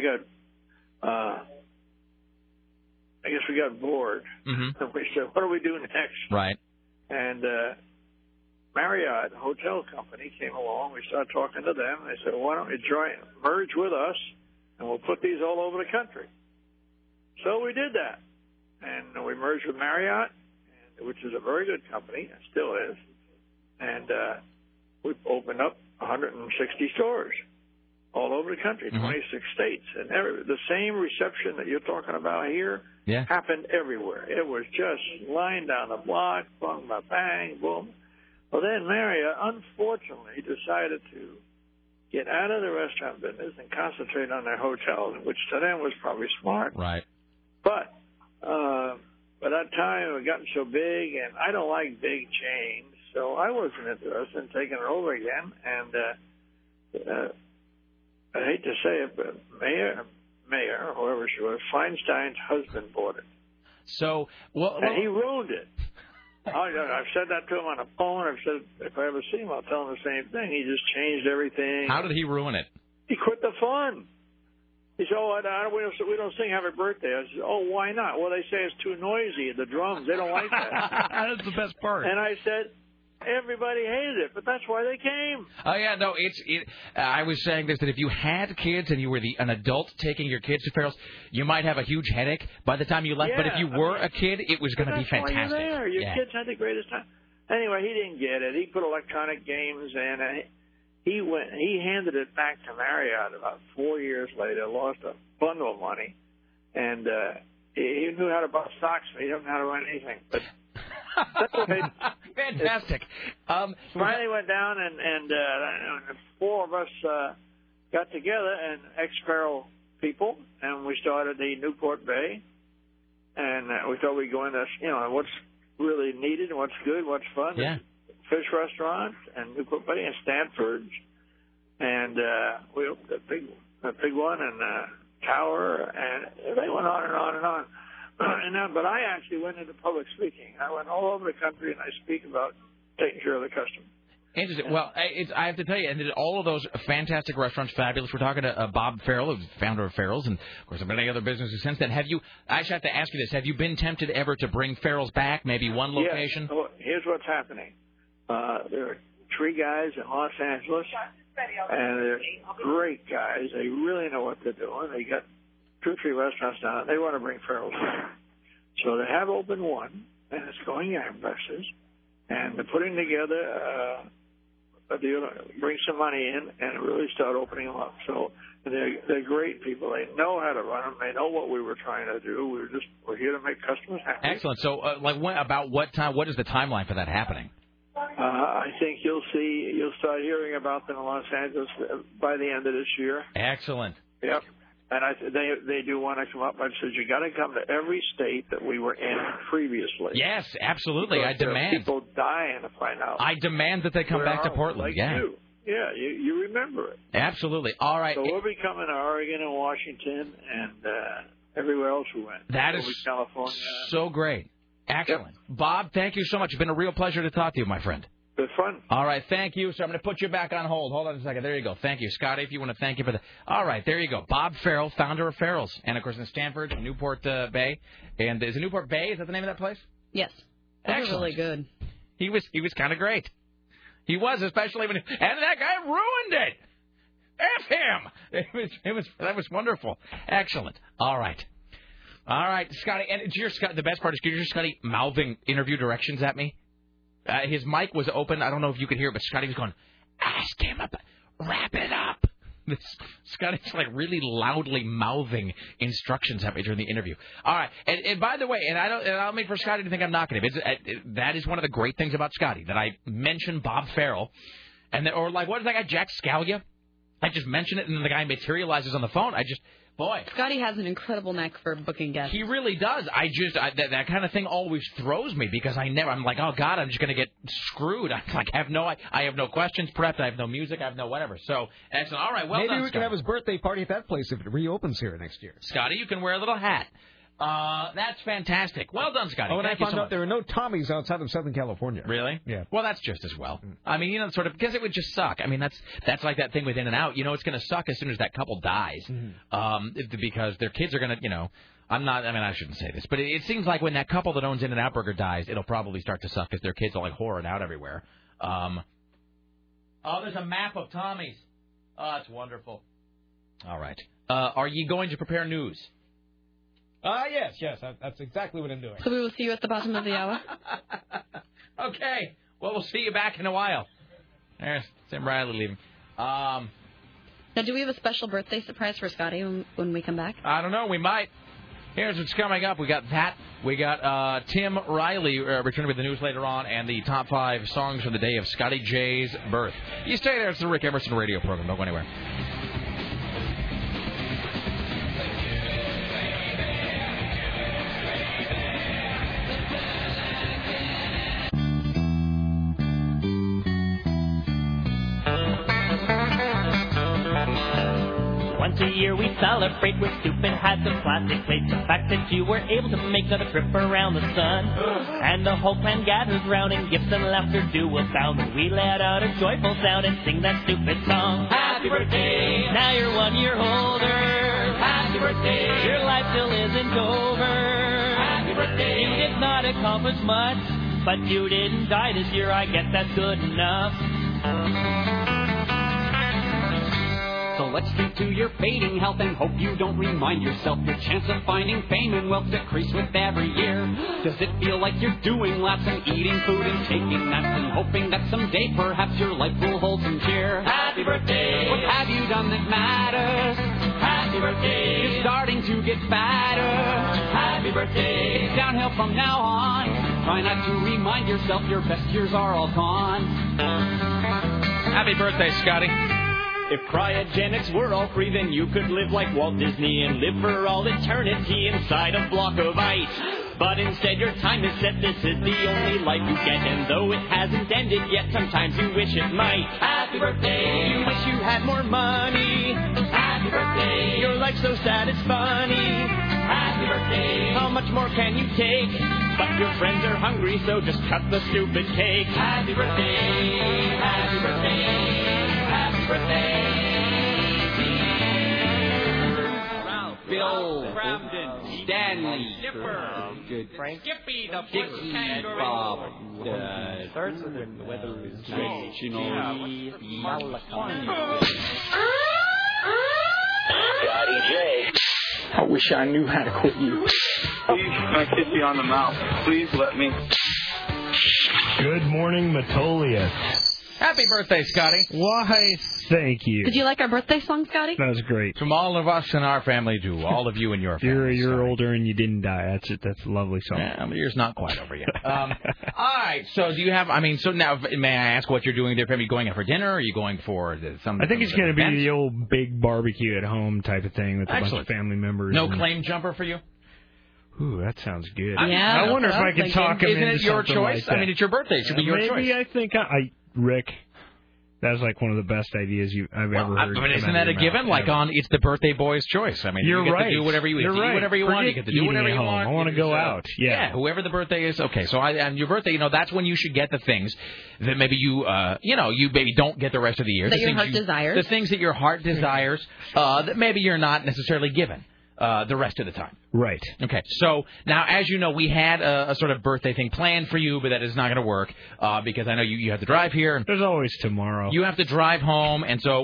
guess we got bored. Mm-hmm. We said, what do we do next? Right. And Marriott Hotel Company came along. We started talking to them. They said, why don't you merge with us, and we'll put these all over the country. So we did that. And we merged with Marriott, which is a very good company, and still is. And we opened up 160 stores all over the country, 26 states. And the same reception that you're talking about here happened everywhere. It was just line down the block, bang, bang, boom. Well, then Marriott, unfortunately, decided to get out of the restaurant business and concentrate on their hotels, which to them was probably smart. Right. But by that time, it had gotten so big, and I don't like big chains, so I wasn't interested in taking it over again. And I hate to say it, but Mayor, whoever she was, Feinstein's husband bought it. So, and he ruined it. I've said that to him on the phone. I've said if I ever see him, I'll tell him the same thing. He just changed everything. How did he ruin it? He quit the fun. He said, we don't sing Happy Birthday. I said, why not? Well, they say it's too noisy, the drums. They don't like that. That's the best part. And I said, everybody hated it, but that's why they came. Oh, yeah, no, I was saying this, that if you had kids and you were an adult taking your kids to Farrell's, you might have a huge headache by the time you left. But if you were a kid, it was going to be fantastic. That's why you're there. Your kids had the greatest time. Anyway, he didn't get it. He put electronic games in. He handed it back to Marriott about 4 years later, lost a bundle of money, and he knew how to buy stocks, but he didn't know how to run anything. But fantastic. Finally went down, and four of us got together, and ex-Farrell people, and we started the Newport Bay, and we thought we'd go into, what's really needed, what's good, what's fun. Yeah. Fish restaurant and Newport Bay and Stanford's, and we opened a big one and Tower, and they went on and on and on. But I actually went into public speaking. I went all over the country and I speak about taking care of the customer. Interesting. Well, I have to tell you, and all of those fantastic restaurants, fabulous. We're talking to Bob Farrell, who's the founder of Farrell's, and of course, there have been many other businesses since then. I just have to ask you this: have you been tempted ever to bring Farrell's back? Maybe one location. Yes. Here's what's happening. There are three guys in Los Angeles, and they're great guys. They really know what they're doing. They got 2 or 3 restaurants down. They want to bring Farrell's back. So they have opened one, and it's going gangbusters, and they're putting together a deal to bring some money in and really start opening them up. So they're great people. They know how to run them. They know what we were trying to do. We're here to make customers happy. Excellent. So, about what time? What is the timeline for that happening? I think you'll start hearing about them in Los Angeles by the end of this year. Excellent. Yep. And they do want to come up. I said, you got to come to every state that we were in previously. Yes, absolutely. Because I demand. People dying to find out. I demand that they come back to Portland. Like you. Yeah, you remember it. Absolutely. All right. So we'll be coming to Oregon and Washington and everywhere else we went. That is California. So great. Excellent. Yep. Bob, thank you so much. It's been a real pleasure to talk to you, my friend. Good fun. All right, thank you. So I'm going to put you back on hold. Hold on a second. There you go. Thank you. Scotty, if you want to thank you for the... All right, there you go. Bob Farrell, founder of Farrell's. And, of course, in Stanford, Newport Bay. And is it Newport Bay? Is that the name of that place? Yes. That was really good. He was kind of great. He was, especially when... And that guy ruined it. F him. That was wonderful. Excellent. All right, Scotty. And the best part is, did you hear Scotty mouthing interview directions at me? His mic was open. I don't know if you could hear, but Scotty was going, ask him about, wrap it up. Scotty's really loudly mouthing instructions at me during the interview. All right. And by the way, and I don't mean for Scotty to think I'm knocking him. That is one of the great things about Scotty, that I mention Bob Farrell. Or what is that guy, Jack Scalia? I just mention it, and then the guy materializes on the phone. Boy. Scotty has an incredible knack for booking guests. He really does. That kind of thing always throws me because I'm like, oh, God, I'm just going to get screwed. I have no questions prepped. I have no music. I have no whatever. So, excellent. All right, well maybe done, we can have his birthday party at that place if it reopens here next year. Scotty, you can wear a little hat. That's fantastic. Well done, Scotty. Oh, and I found out there are no Tommies outside of Southern California. Really? Yeah. Well, that's just as well. I mean, because it would just suck. I mean, that's like that thing with In-N-Out. It's going to suck as soon as that couple dies, because their kids are going to, I shouldn't say this, but it seems like when that couple that owns In-N-Out Burger dies, it'll probably start to suck because their kids are whoring out everywhere. There's a map of Tommy's. Oh, it's wonderful. All right. Are you going to prepare news? Yes. That's exactly what I'm doing. So we will see you at the bottom of the hour. Okay. Well, we'll see you back in a while. There's Tim Riley leaving. Now, do we have a special birthday surprise for Scotty when we come back? I don't know. We might. Here's what's coming up. We got that. We got Tim Riley returning with the news later on and the top 5 songs from the day of Scotty J's birth. You stay there. It's the Rick Emerson radio program. Don't go anywhere. Once a year we celebrate, we're stupid, had some plastic plates. The fact that you were able to make another trip around the sun. And the whole clan gathers round and gifts and laughter do a sound. And we let out a joyful sound and sing that stupid song. Happy birthday, now you're 1 year older. Happy birthday, your life still isn't over. Happy birthday, you did not accomplish much, but you didn't die this year, I guess that's good enough. So let's drink to your fading health and hope you don't remind yourself your chance of finding fame and wealth decrease with every year. Does it feel like you're doing laps and eating food and taking naps and hoping that someday perhaps your life will hold some cheer? Happy birthday! What have you done that matters? Happy birthday! You're starting to get fatter. Happy birthday! It's downhill from now on. Try not to remind yourself your best years are all gone. Happy birthday, Scotty. If cryogenics were all free, then you could live like Walt Disney and live for all eternity inside a block of ice. But instead your time is set, this is the only life you get. And though it hasn't ended yet, sometimes you wish it might. Happy birthday! You wish you had more money. Happy birthday! Your life's so sad it's funny. Happy birthday! How much more can you take? But your friends are hungry, so just cut the stupid cake. Happy birthday! Happy birthday! Happy birthday, Ralph, Bill, Crabden, Stanley, Dipper, Frank, Skippy, the Dickie, kangaroo. Bob, Starts with the weather is Scotty J. I wish I knew how to quit you. Please, can I kiss you on the mouth? Please let me. Good morning, Metolius. Happy birthday, Scotty. Why, thank you. Did you like our birthday song, Scotty? That was great. From all of us in our family to all of you in your family. You're older and you didn't die. That's it. That's a lovely song. Yeah, the year's not quite over yet. All right. So do you have? I mean, so now may I ask what you're doing there? Are you going out for dinner? Or are you going for some? I think it's going to be event? the old big barbecue at home type of thing with a bunch of family members. No claim jumper for you. Ooh, that sounds good. Yeah, I wonder if I could talk him Isn't into it your something choice? like that. I mean, it's your birthday. It should be your choice. Maybe I think Rick. That's like one of the best ideas I've ever heard. But isn't that a given? Like it's the birthday boy's choice. I mean, you're you get right. to do whatever you You're do right. whatever you want. You Forget get to do whatever eating you at home. want. I want to go out. Yeah. Whoever the birthday is. Okay, so on your birthday, that's when you should get the things that maybe you maybe don't get the rest of the year. That your heart desires. The things that your heart desires that maybe you're not necessarily given the rest of the time. Right. Okay. So now, as you know, we had a sort of birthday thing planned for you, but that is not going to work because I know you have to drive here. And there's always tomorrow. You have to drive home, and so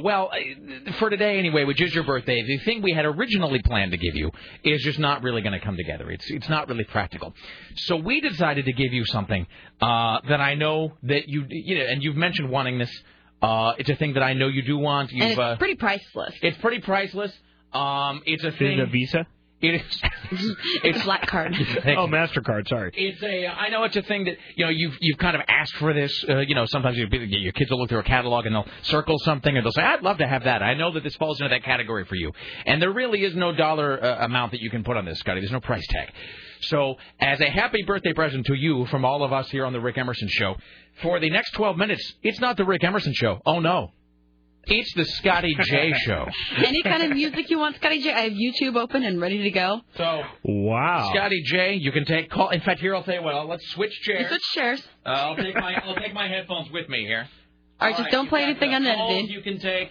for today anyway, which is your birthday, the thing we had originally planned to give you is just not really going to come together. It's not really practical. So we decided to give you something that I know that and you've mentioned wanting this. It's a thing that I know you do want. And it's pretty priceless. It's pretty priceless. It's a thing. Is it a Visa? It is. It's a black card. Oh, MasterCard. Sorry. It's I know it's a thing that you've kind of asked for this. Sometimes your kids will look through a catalog and they'll circle something and they'll say, "I'd love to have that." I know that this falls into that category for you, and there really is no dollar amount that you can put on this, Scotty. There's no price tag. So, as a happy birthday present to you from all of us here on the Rick Emerson Show, for the next 12 minutes, it's not the Rick Emerson Show. Oh no. It's the Scotty J Show. Any kind of music you want, Scotty J. I have YouTube open and ready to go. So, wow, Scotty J, you can take call. In fact, here I'll tell you what. Let's switch chairs. You switch chairs. I'll take my headphones with me here. All right, just don't play anything unedited. Calls you can take.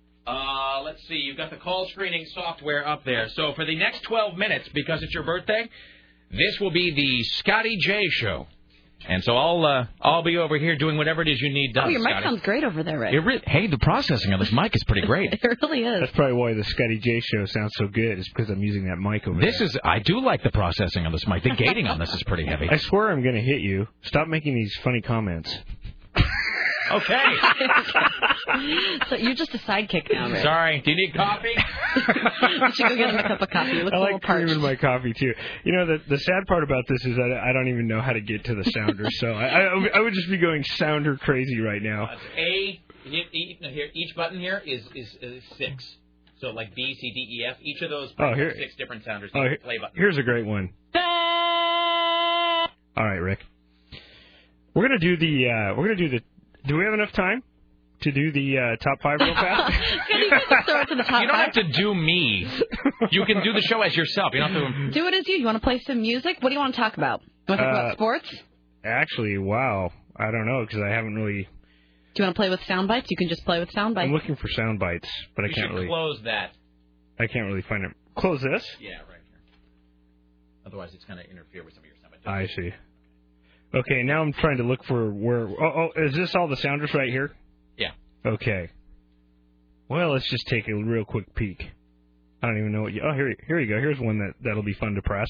Let's see. You've got the call screening software up there. So for the next 12 minutes, because it's your birthday, this will be the Scotty J Show. And so I'll be over here doing whatever it is you need done. Oh, your mic Scotty. sounds great over there, Rick. Hey, the processing on this mic is pretty great. It really is. That's probably why the Scotty J Show sounds so good. Is because I'm using that mic over there. I do like the processing on this mic. The gating on this is pretty heavy. I swear I'm going to hit you. Stop making these funny comments. Okay. So you're just a sidekick now, Rick. Sorry. Do you need coffee? You should go get him a cup of coffee. It looks I a little like cream parched. in my coffee too. You know, the sad part about this is that I don't even know how to get to the sounder. So I would just be going sounder crazy right now. Each button here is 6. So like B, C, D, E, F. Each of those here, 6 different sounders. Play button. Here's a great one. All right, Rick. We're gonna do the. Do we have enough time to do the top 5 real fast? You don't have to do me. You can do the show as yourself. You don't have to. Do it as you. You want to play some music? What do you want to talk about? You want to talk about sports? Actually, wow. I don't know because I haven't really. Do you want to play with sound bites? You can just play with sound bites. I'm looking for sound bites, but I can't really. Close that. I can't really find it. Close this? Yeah, right here. Otherwise, it's going to interfere with some of your sound bites. I see. Okay, now I'm trying to look for where... Oh, is this all the sounders right here? Yeah. Okay. Well, let's just take a real quick peek. I don't even know what you... Oh, here you go. Here's one that'll be fun to press.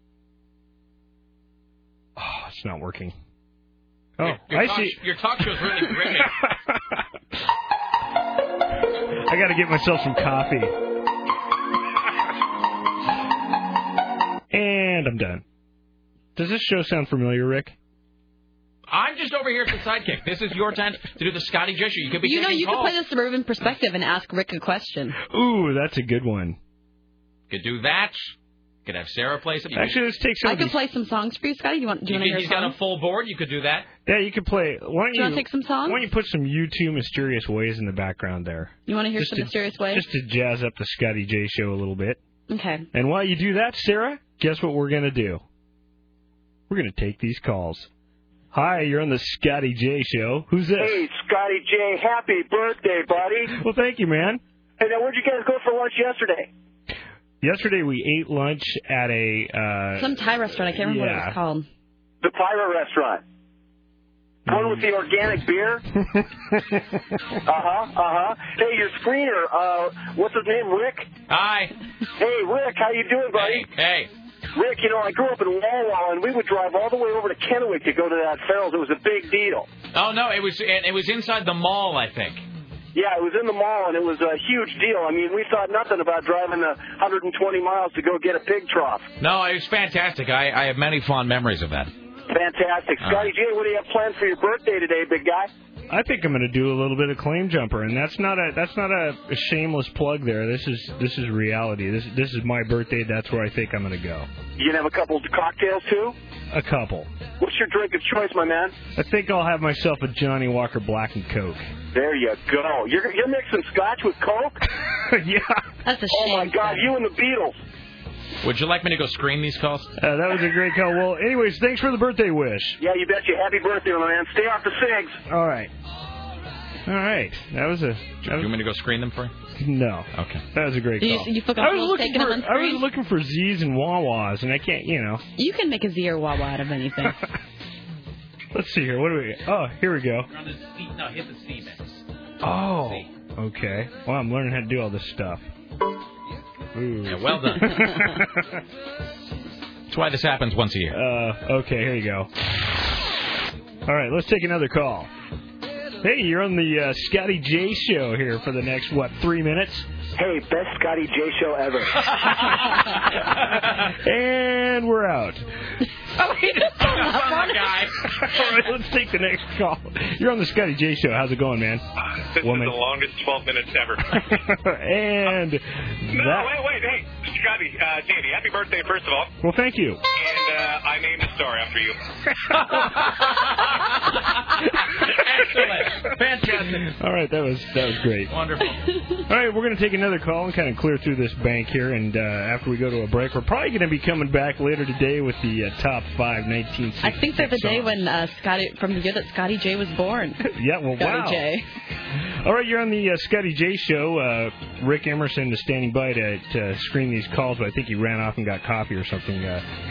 Oh, it's not working. Oh, I see. Your talk show's really great. I got to get myself some coffee. And I'm done. Does this show sound familiar, Rick? I'm just over here as the sidekick. This is your time to do the Scotty J Show. You could be taking you could calls. play the Suburban Perspective and ask Rick a question. Ooh, that's a good one. Could do that. Could have Sarah play something. Actually, let's take some. I could play some songs for you, Scotty. Do you want to hear He's got a full board. You could do that. Yeah, you could play. Do you want to take some songs? Why don't you put some U2 Mysterious Ways in the background there? You want to hear some Mysterious Ways? Just to jazz up the Scotty J Show a little bit. Okay. And while you do that, Sarah, guess what we're going to do? We're going to take these calls. Hi, you're on the Scotty J Show. Who's this? Hey, Scotty J. Happy birthday, buddy. Well, thank you, man. Hey, now where'd you guys go for lunch yesterday? Yesterday we ate lunch at a... some Thai restaurant. I can't remember what it was called. The Pyro Restaurant. One with the organic beer? Hey, your screener, what's his name, Rick? Hi. Hey, Rick, how you doing, buddy? Hey. Rick, you know, I grew up in Walla, and we would drive all the way over to Kennewick to go to that Farrell's. It was a big deal. Oh, no, it was inside the mall, I think. Yeah, it was in the mall, and it was a huge deal. I mean, we thought nothing about driving 120 miles to go get a pig trough. No, it was fantastic. I have many fond memories of that. Fantastic. Scotty J, what do you have planned for your birthday today, big guy? I think I'm going to do a little bit of Claim Jumper, and that's not a shameless plug there. This is reality. This is my birthday. That's where I think I'm going to go. You going to have a couple of cocktails, too? A couple. What's your drink of choice, my man? I think I'll have myself a Johnny Walker Black and Coke. There you go. You're mixing scotch with Coke? Yeah. That's a shame. Oh, my God, you and the Beatles. Would you like me to go screen these calls? That was a great call. Well, anyways, thanks for the birthday wish. Yeah, you betcha. Happy birthday, my man. Stay off the cigs. All right. That was a... You want me to go screen them for you? No. Okay. That was a great call. You feel comfortable taking them on screen? I was looking for Z's and Wawas, and I can't, You can make a Z or Wawa out of anything. Let's see here. What do we... Oh, here we go. You're on the C. No, hit the C mix. Oh. C. Okay. Well, I'm learning how to do all this stuff. Ooh. Yeah, well done. That's why this happens once a year. Okay, here you go. All right, let's take another call. Hey, you're on the Scotty J Show here for the next, 3 minutes? Hey, best Scotty J Show ever. And we're out. Oh, he just hung up on the guy. All right, let's take the next call. You're on the Scotty J Show. How's it going, man? This is the longest 12 minutes ever. And wait. Hey, Scotty, Danny, happy birthday, first of all. Well, thank you. And I named a star after you. Excellent. Fantastic. All right, that was great. Wonderful. All right, we're going to take another call and kind of clear through this bank here. And after we go to a break, we're probably going to be coming back later today with the top 5 1960s. I think they're the day when from the year that Scotty J was born. Yeah, well, Scotty J. All right, you're on the Scotty J Show. Rick Emerson is standing by to screen these calls, but I think he ran off and got coffee or something.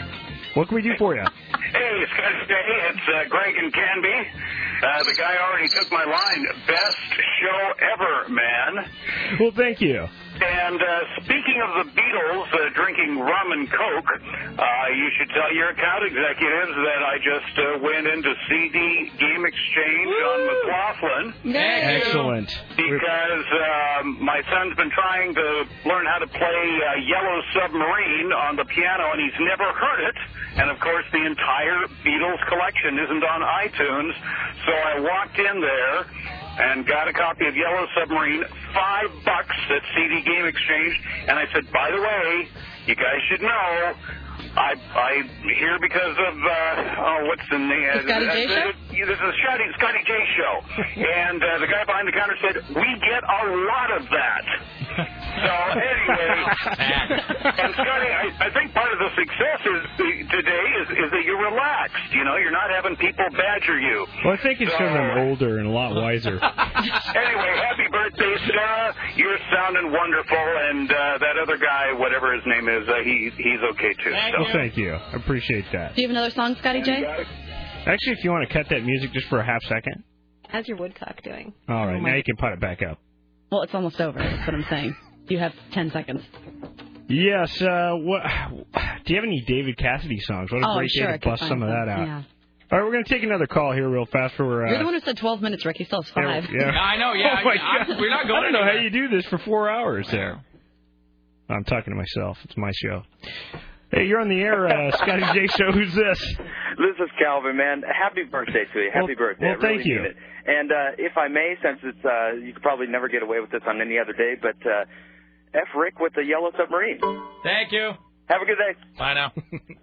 What can we do for you? Hey, Scotty J, it's Greg and Canby. The guy already took my line. Best show ever, man. Well, thank you. And speaking of the Beatles drinking rum and Coke, you should tell your account executives that I just went into CD Game Exchange on McLaughlin. Excellent. Because my son's been trying to learn how to play Yellow Submarine on the piano, and he's never heard it. And, of course, the entire Beatles collection isn't on iTunes. So I walked in there and got a copy of Yellow Submarine, $5 at CD Game Exchange, and I said, by the way, you guys should know, I here because of what's the name? The Scotty J Show? This is a Scotty J Show, and the guy behind the counter said, we get a lot of that. So anyway, and Scotty, I think part of the success today is that you're relaxed. You know, you're not having people badger you. Well, I think it's because I'm older and a lot wiser. Anyway, happy birthday, Sarah. You're sounding wonderful, and that other guy, whatever his name is, he's okay too. Well, thank you. I appreciate that. Do you have another song, Scotty J? Actually, if you want to cut that music just for a half second. How's your woodcock doing? All right, now you can put it back up. Well, it's almost over. That's what I'm saying. You have 10 seconds. Yes. What? Do you have any David Cassidy songs? What a great day to bust some of that out. Yeah. All right, we're going to take another call here real fast. You're the one who said 12 minutes, Rick. He still has 5. Yeah. I know, yeah. Oh my God. We're not going I don't know anywhere. how you do this for 4 hours there. I'm talking to myself. It's my show. Hey, you're on the air, Scotty J Show. Who's this? This is Calvin, man. Happy birthday to you. Happy birthday. Well, I really thank you. mean it. And if I may, since it's you could probably never get away with this on any other day, but F. Rick with the Yellow Submarine. Thank you. Have a good day. Bye now.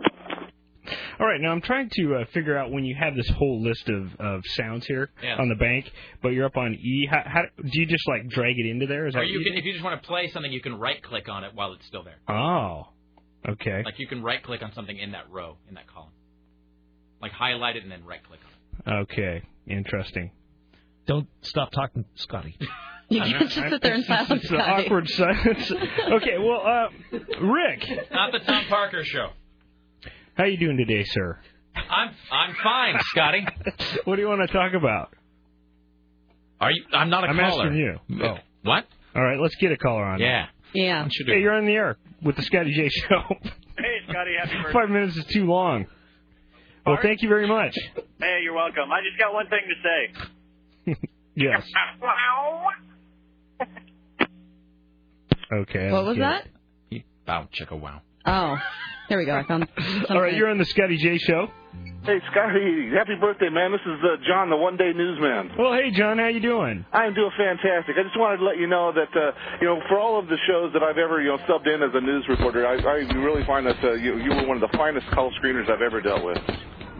All right, now I'm trying to figure out when you have this whole list of sounds here on the bank, but you're up on E. How do you just like drag it into there? Is Or that you can, if you just want to play something, you can right-click on it while it's still there. Oh, okay. Like you can right-click on something in that row, in that column. Like highlight it and then right-click on it. Okay, interesting. Don't stop talking, Scotty. You can't just sit there in silence, It's an Scotty. awkward silence. Okay, well, Rick. Not the Tom Parker show. How you doing today, sir? I'm fine, Scotty. What do you want to talk about? Are you? I'm not a caller. I'm asking you. Oh. What? All right, let's get a caller on. Yeah. Yeah. Hey, you're on the air with the Scotty J Show. Hey, Scotty, happy birthday. 5 minutes is too long. Well, thank you very much. Hey, you're welcome. I just got one thing to say. Yes. Okay. What was that? Bow, chicka, wow. Oh, here we go. I found something. All right, you're on the Scotty J Show. Hey, Scotty, happy birthday, man. This is John, the one-day newsman. Well, hey, John, how you doing? I'm doing fantastic. I just wanted to let you know that, for all of the shows that I've ever, subbed in as a news reporter, I really find that you were one of the finest call screeners I've ever dealt with.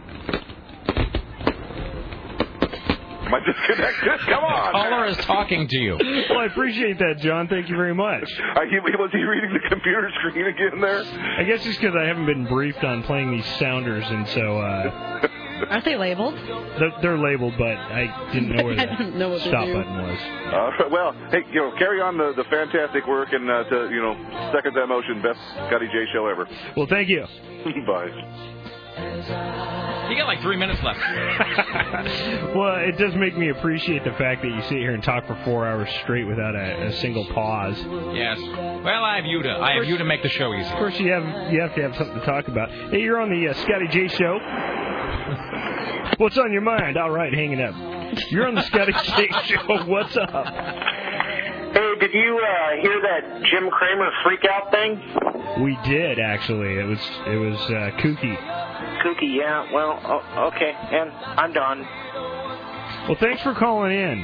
Am I disconnected? Come on. The caller is talking to you. Well, I appreciate that, John. Thank you very much. Was he reading the computer screen again there? I guess it's because I haven't been briefed on playing these sounders, and so... Aren't they labeled? They're labeled, but I didn't know where I didn't know the what to stop do. button was. Well, hey, carry on the fantastic work and, second that motion, best Scotty J Show ever. Well, thank you. Bye. You got like 3 minutes left. Well, it does make me appreciate the fact that you sit here and talk for 4 hours straight without a single pause. Yes. Well, I have you to make the show easy. Of course, you have to have something to talk about. Hey, you're on the Scotty J Show. What's on your mind? All right, hang it up. You're on the Scotty J Show. What's up? Hey, did you hear that Jim Cramer freakout thing? We did, actually. It was kooky. Kooky, yeah. Well, okay, and I'm done. Well, thanks for calling in.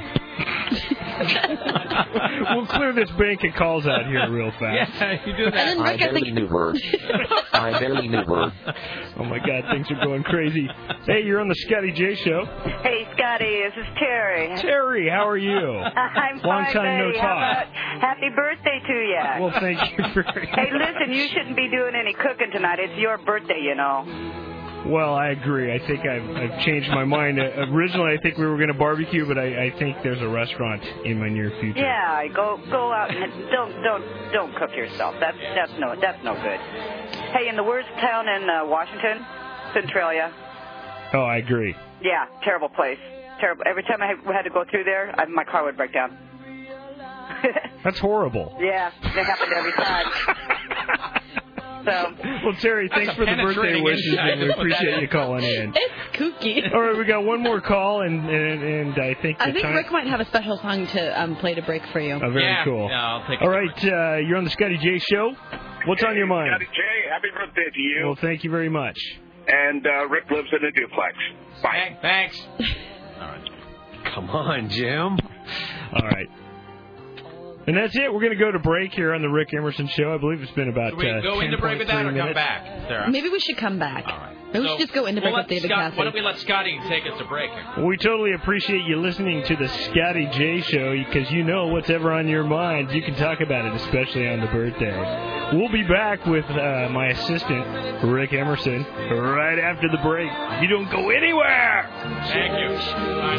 We'll clear this bank of calls out here real fast. Yeah, you do that. And then Rick, I think... I'm very new bird. Oh, my God, things are going crazy. Hey, you're on the Scotty J Show. Hey, Scotty, this is Terry. Terry, how are you? I'm Long fine, time no buddy. talk. How about happy birthday to you. Well, thank you very much. Hey, listen, you shouldn't be doing any cooking tonight. It's your birthday, you know. Well, I agree. I think I've changed my mind. Originally, I think we were going to barbecue, but I think there's a restaurant in my near future. Yeah, go out and don't cook yourself. That's no good. Hey, in the worst town in Washington, Centralia. Oh, I agree. Yeah, terrible place. Terrible. Every time I had to go through there, my car would break down. That's horrible. Yeah, it happened every time. So. Well, Terry, thanks for the birthday wishes, and we appreciate you calling in. It's kooky. All right, we got one more call, and I think Rick might have a special song to play to break for you. Oh, very cool. Yeah, I'll take it. All right, you're on the Scotty J Show. What's on your mind? Scotty J, happy birthday to you. Well, thank you very much. And Rick lives in a duplex. Bye. Thanks. All right. Come on, Jim. All right. And that's it. We're going to go to break here on the Rick Emerson Show. I believe it's been about Should we go into break with that or come back, Sarah? Maybe we should come back. All right. Maybe we should just go into break with David Cassidy. Why don't we let Scotty take us to break here? Well, we totally appreciate you listening to the Scotty J Show because you know what's ever on your mind. You can talk about it, especially on the birthday. We'll be back with my assistant, Rick Emerson, right after the break. You don't go anywhere! Thank you. Bye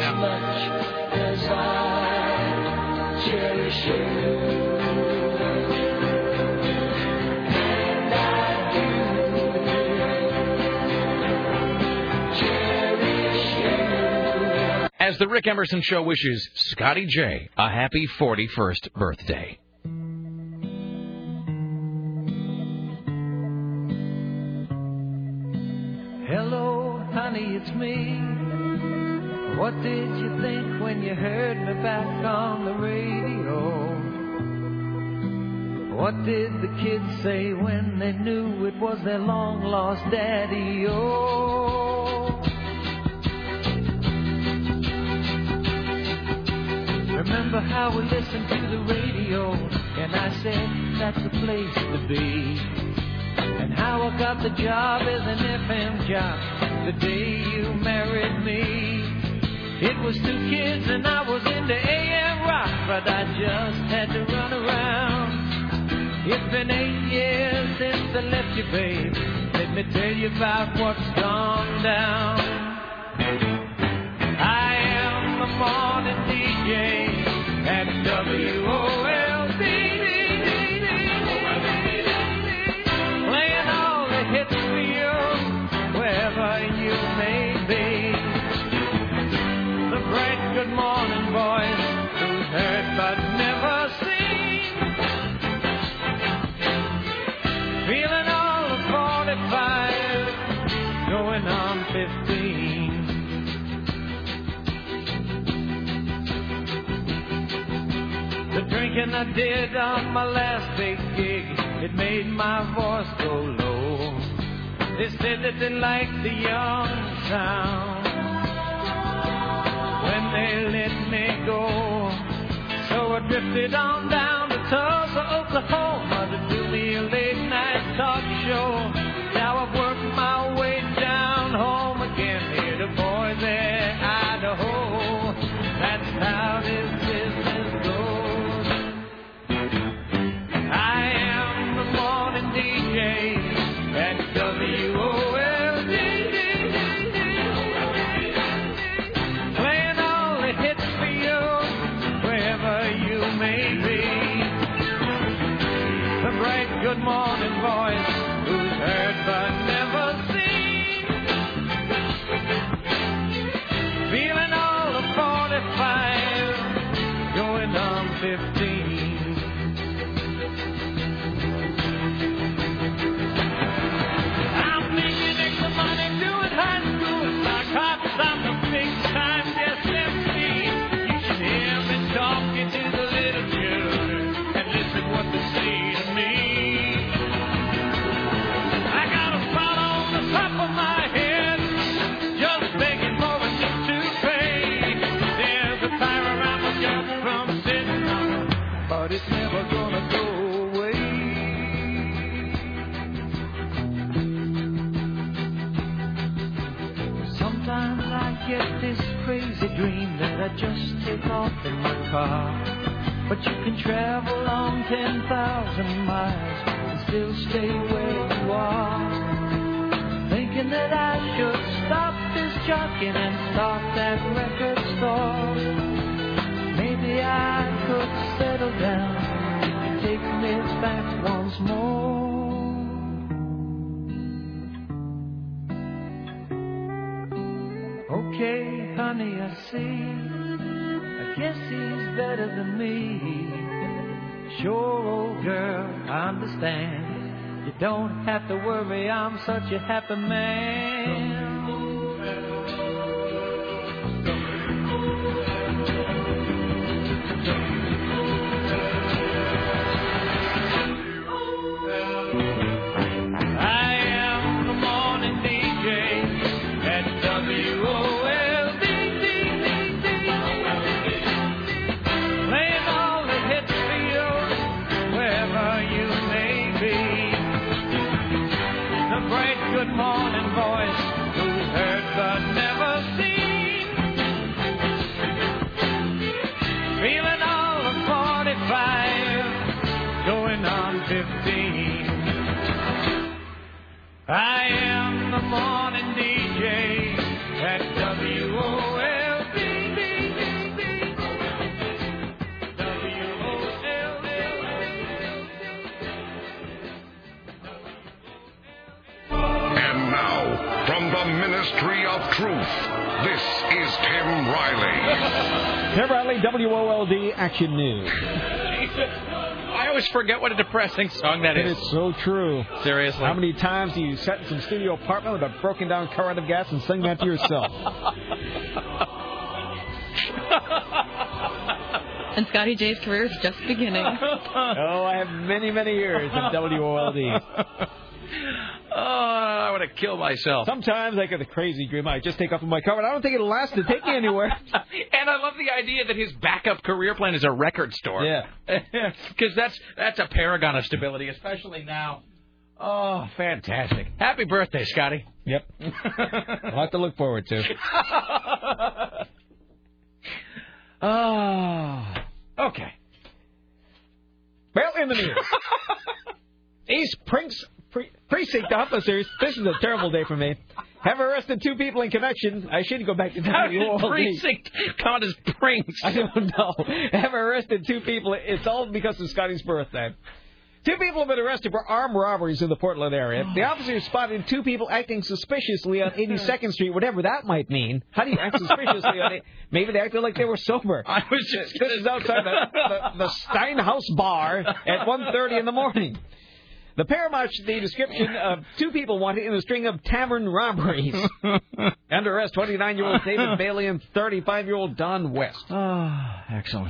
now. As the Rick Emerson Show wishes Scotty J a happy 41st birthday. Hello, honey, it's me. What did you think when you heard me back on the radio? What did the kids say when they knew it was their long-lost daddy-o? Remember how we listened to the radio, and I said that's the place to be. And how I got the job as an FM jock the day you married me. It was 2 kids and I was into AM rock, but I just had to run around. It's been 8 years since I left you, babe. Let me tell you about what's gone down. I am the morning DJ at WOLD, playing all the hits for you, wherever you may be. The bright good morning voice, who's heard but never seen, feeling all of 45, going on 15. The drinking I did on my last big gig, it made my voice go low. They said that they liked the young sound when they let me go. So I drifted on down to Tulsa, Oklahoma to do me a late night talk show. Now I've worked my way down home again here to Boise, Idaho. That's how this business goes. I am the morning DJ at WOLD, playing all the hits for you, wherever you may be. The bright good morning voice, who's heard but never seen, feeling all of 45, going on 15. I'm making extra money doing high school narcotics. I'm the big time guest MC. You should hear me talking to the little children and listen what they say to me. I got a spot on the top of my head, just begging for a tip to pay. There's a fire around my gut from sitting on it, but it's never gonna go away. Sometimes I get this crazy dream that I just take off in my car. But you can travel on 10,000 miles and still stay where you are. Thinking that I should stop this jockeying and start that record store. Maybe I could settle down and take this back once more. Okay, honey, I see. I guess he's better than me. Sure, old girl, I understand. You don't have to worry, I'm such a happy man. I am the morning DJ at WOLD, playing all the hits for you wherever you may be. The bright good morning voice who's heard but never seen. Feeling all the 45, going on 15. I am the morning DJ at WOLD. And now, from the Ministry of Truth, this is Tim Riley. Tim Riley, WOLD Action News. I always forget what a depressing song that is. It is so true. Seriously. How many times do you sit in some studio apartment with a broken down car out of gas and sing that to yourself? And Scotty J's career is just beginning. Oh, I have many, many years at WOLD. Oh, I want to kill myself. Sometimes I get a crazy dream. I just take off in my car, but I don't think it'll last to take me anywhere. And I love the idea that his backup career plan is a record store. Yeah. Because that's a paragon of stability, especially now. Oh, fantastic. Happy birthday, Scotty. Yep. A lot to look forward to. Oh, okay. Well, in the news. East Precinct officers, this is a terrible day for me, have arrested 2 people in connection. I should go back to How did WOLD. precinct count as prinks? I don't know. Have arrested 2 people. It's all because of Scotty's birthday. 2 people have been arrested for armed robberies in the Portland area. The officers spotted 2 people acting suspiciously on 82nd Street, whatever that might mean. How do you act suspiciously on it? Maybe they acted like they were sober. I was just This is outside the Steinhaus bar at 1:30 in the morning. The pair matched the description of 2 people wanted in a string of tavern robberies. Under arrest, 29-year-old David Bailey and 35-year-old Don West. Oh, excellent.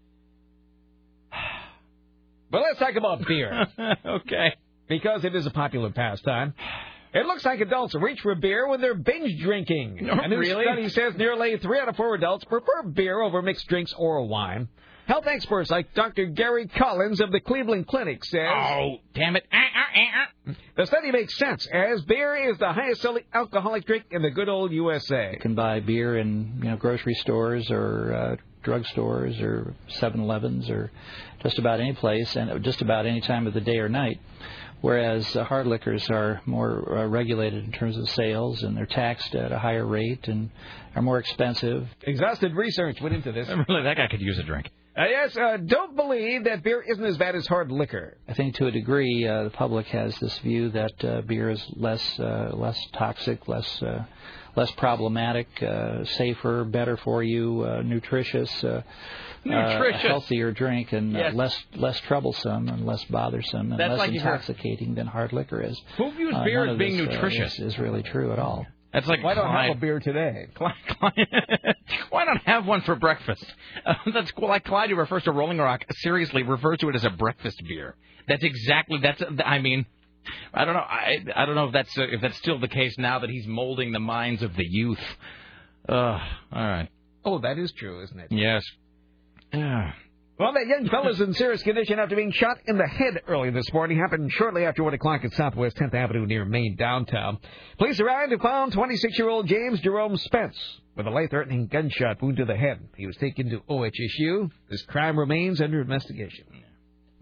But let's talk about beer. Okay. Because it is a popular pastime. It looks like adults reach for beer when they're binge drinking. Oh, a new really? study says nearly 3 out of 4 adults prefer beer over mixed drinks or wine. Health experts like Dr. Gary Collins of the Cleveland Clinic says... Oh, damn it. The study makes sense, as beer is the highest selling alcoholic drink in the good old USA. You can buy beer in grocery stores or drugstores or 7-Elevens or just about any place and just about any time of the day or night. Whereas hard liquors are more regulated in terms of sales, and they're taxed at a higher rate and are more expensive. Exhaustive research went into this. Really, that guy could use a drink. Yes, don't believe that beer isn't as bad as hard liquor. I think to a degree the public has this view that beer is less toxic, less problematic, safer, better for you, nutritious. A healthier drink and less troublesome and less bothersome and less intoxicating than hard liquor is. Who views beer as being nutritious? Is really true at all. That's like why don't have a beer today? Why not have one for breakfast? That's like Clyde, who refers to Rolling Rock, seriously refers to it as a breakfast beer. I mean, I don't know. I don't know if that's still the case now that he's molding the minds of the youth. All right. Oh, that is true, isn't it? Yes. Yeah. Well, that young fella's in serious condition after being shot in the head early this morning. Happened shortly after 1 o'clock at Southwest 10th Avenue near Main downtown. Police arrived and found 26-year-old James Jerome Spence with a life-threatening gunshot wound to the head. He was taken to OHSU. This crime remains under investigation.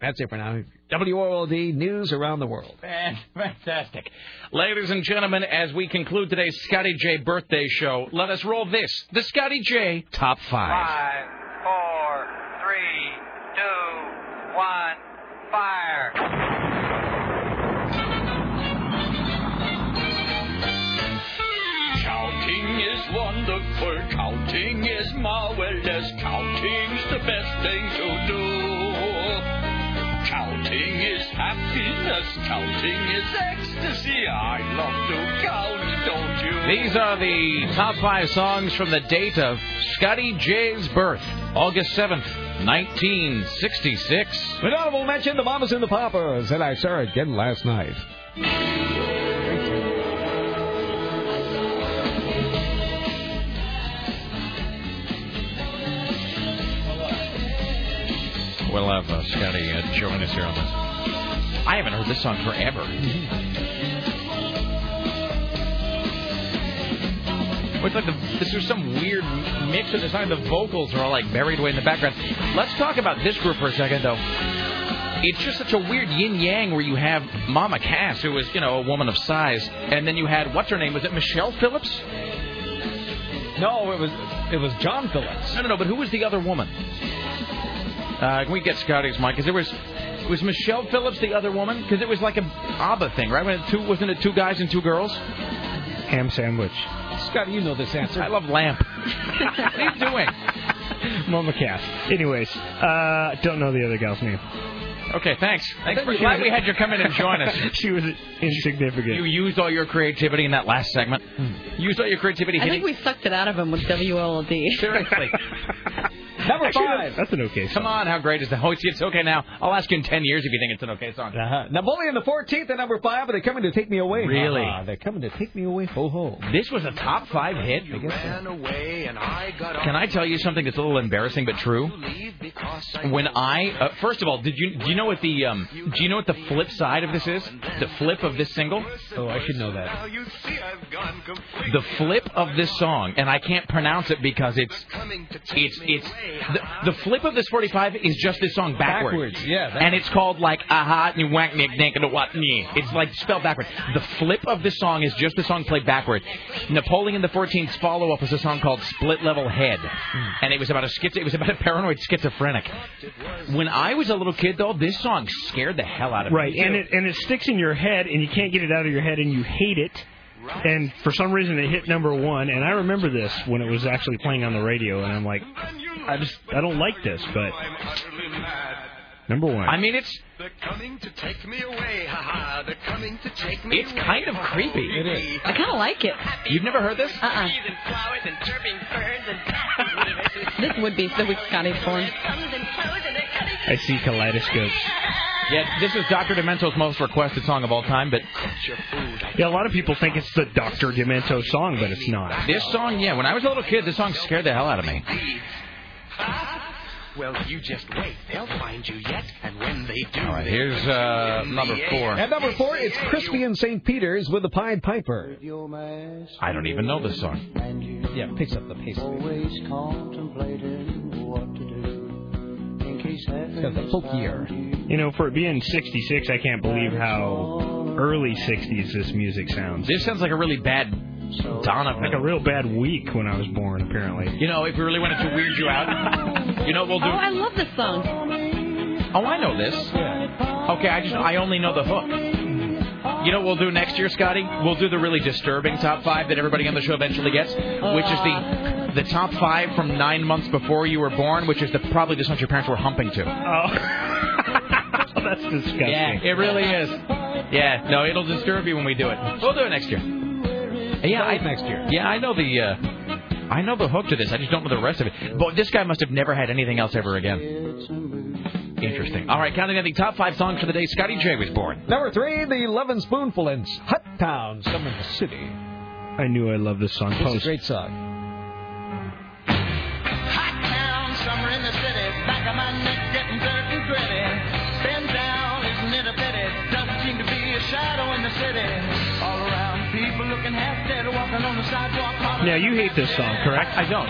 That's it for now. WOLD News Around the World. Fantastic. Ladies and gentlemen, as we conclude today's Scotty J birthday show, let us roll this. The Scotty J Top 5. 5, 4, 3, 2, 1, fire. Counting is wonderful, counting is marvelous, counting's the best thing to do. Counting is happiness, counting is ecstasy. I love to count, don't you? These are the top 5 songs from the date of Scotty J's birth, August 7th, 1966. An honorable mention, the Mamas and the Papas, and I saw it again last night. We'll have Scotty join us here on this. I haven't heard this song forever. It's like there's some weird mix of the song. The vocals are all like buried away in the background. Let's talk about this group for a second, though. It's just such a weird yin-yang where you have Mama Cass, who was, a woman of size, and then you had, what's her name? Was it Michelle Phillips? No, it was John Phillips. No, but who was the other woman? Can we get Scotty's mic? Because was Michelle Phillips the other woman? Because it was like a ABBA thing, right? Wasn't it 2 guys and 2 girls? Ham sandwich. Scotty, you know this answer. I love Lamp. What are you doing? Mama Cass. Anyways, don't know the other gal's name. Okay, thanks. We're glad we had you come in and join us. She was insignificant. You used all your creativity in that last segment. Used all your creativity. I think we sucked it out of him with WOLD. Seriously. Number 5. That's an okay song. Come on, how great is that? Oh, it's okay now. I'll ask you in 10 years if you think it's an okay song. Napoleon the 14th at number 5, but they're coming to take me away. Really? They're coming to take me away. Ho ho. This was a top 5 hit. I guess so. Can I tell you something that's a little embarrassing but true? When I first of all, do you know what the flip side of this is? The flip of this single? Oh, I should know that. The flip of this song, and I can't pronounce it because it's the flip of this 45 is just this song backwards. Yeah. And it's called like aha and wank nick nick and what me. It's like spelled backwards. The flip of this song is just the song played backward. Napoleon the 14th's follow-up was a song called Split Level Head, and it was about a paranoid schizophrenic. When I was a little kid, though, this song scared the hell out of me. Right, and it sticks in your head, and you can't get it out of your head, and you hate it. And for some reason, it hit number 1. And I remember this when it was actually playing on the radio, and I'm like, I don't like this, but number 1. I mean, it's They're coming to take me away, ha-ha. They're coming to take me It's kind of creepy. It is. I kind of like it. You've never heard this? This would be the week Scotty's born. I see kaleidoscopes. Yeah, this is Dr. Demento's most requested song of all time, but yeah, a lot of people think it's the Dr. Demento song, but it's not. This song, yeah, when I was a little kid, this song scared the hell out of me. Well, you just wait. They'll find you yet, and when they do... All right, here's number 4. At number 4, it's Crispy and St. Peter's with the Pied Piper. I don't even know this song. Yeah, it picks up the pace. Always contemplating what to do. It's got the folk year. You know, for it being 66, I can't believe how early 60s this music sounds. This sounds like a really bad Donovan. Like a real bad week when I was born, apparently. You know, if we really wanted to weird you out, you know what we'll do? Oh, I love this song. Oh, I know this. Yeah. Okay, I only know the hook. You know what we'll do next year, Scotty? We'll do the really disturbing top 5 that everybody on the show eventually gets, which is the top 5 from 9 months before you were born, which is probably the songs your parents were humping to. Oh. That's disgusting. Yeah, it really is. Yeah, no, it'll disturb you when we do it. We'll do it next year. Yeah, next year. Yeah, I know the hook to this. I just don't know the rest of it. But this guy must have never had anything else ever again. Interesting. All right, counting down the top 5 songs for the day Scotty J was born. Number 3, the 11 Spoonful and Hut Town, Summer in the City. I knew I loved this song. It's a great song. Hot town, summer in the city. Back of my neck getting dirt and gritty. Bend down, isn't it a pity? Doesn't seem to be a shadow in the city. All around, people look looking half dead, walking on the sidewalk. Now, you hate this song, correct? I don't.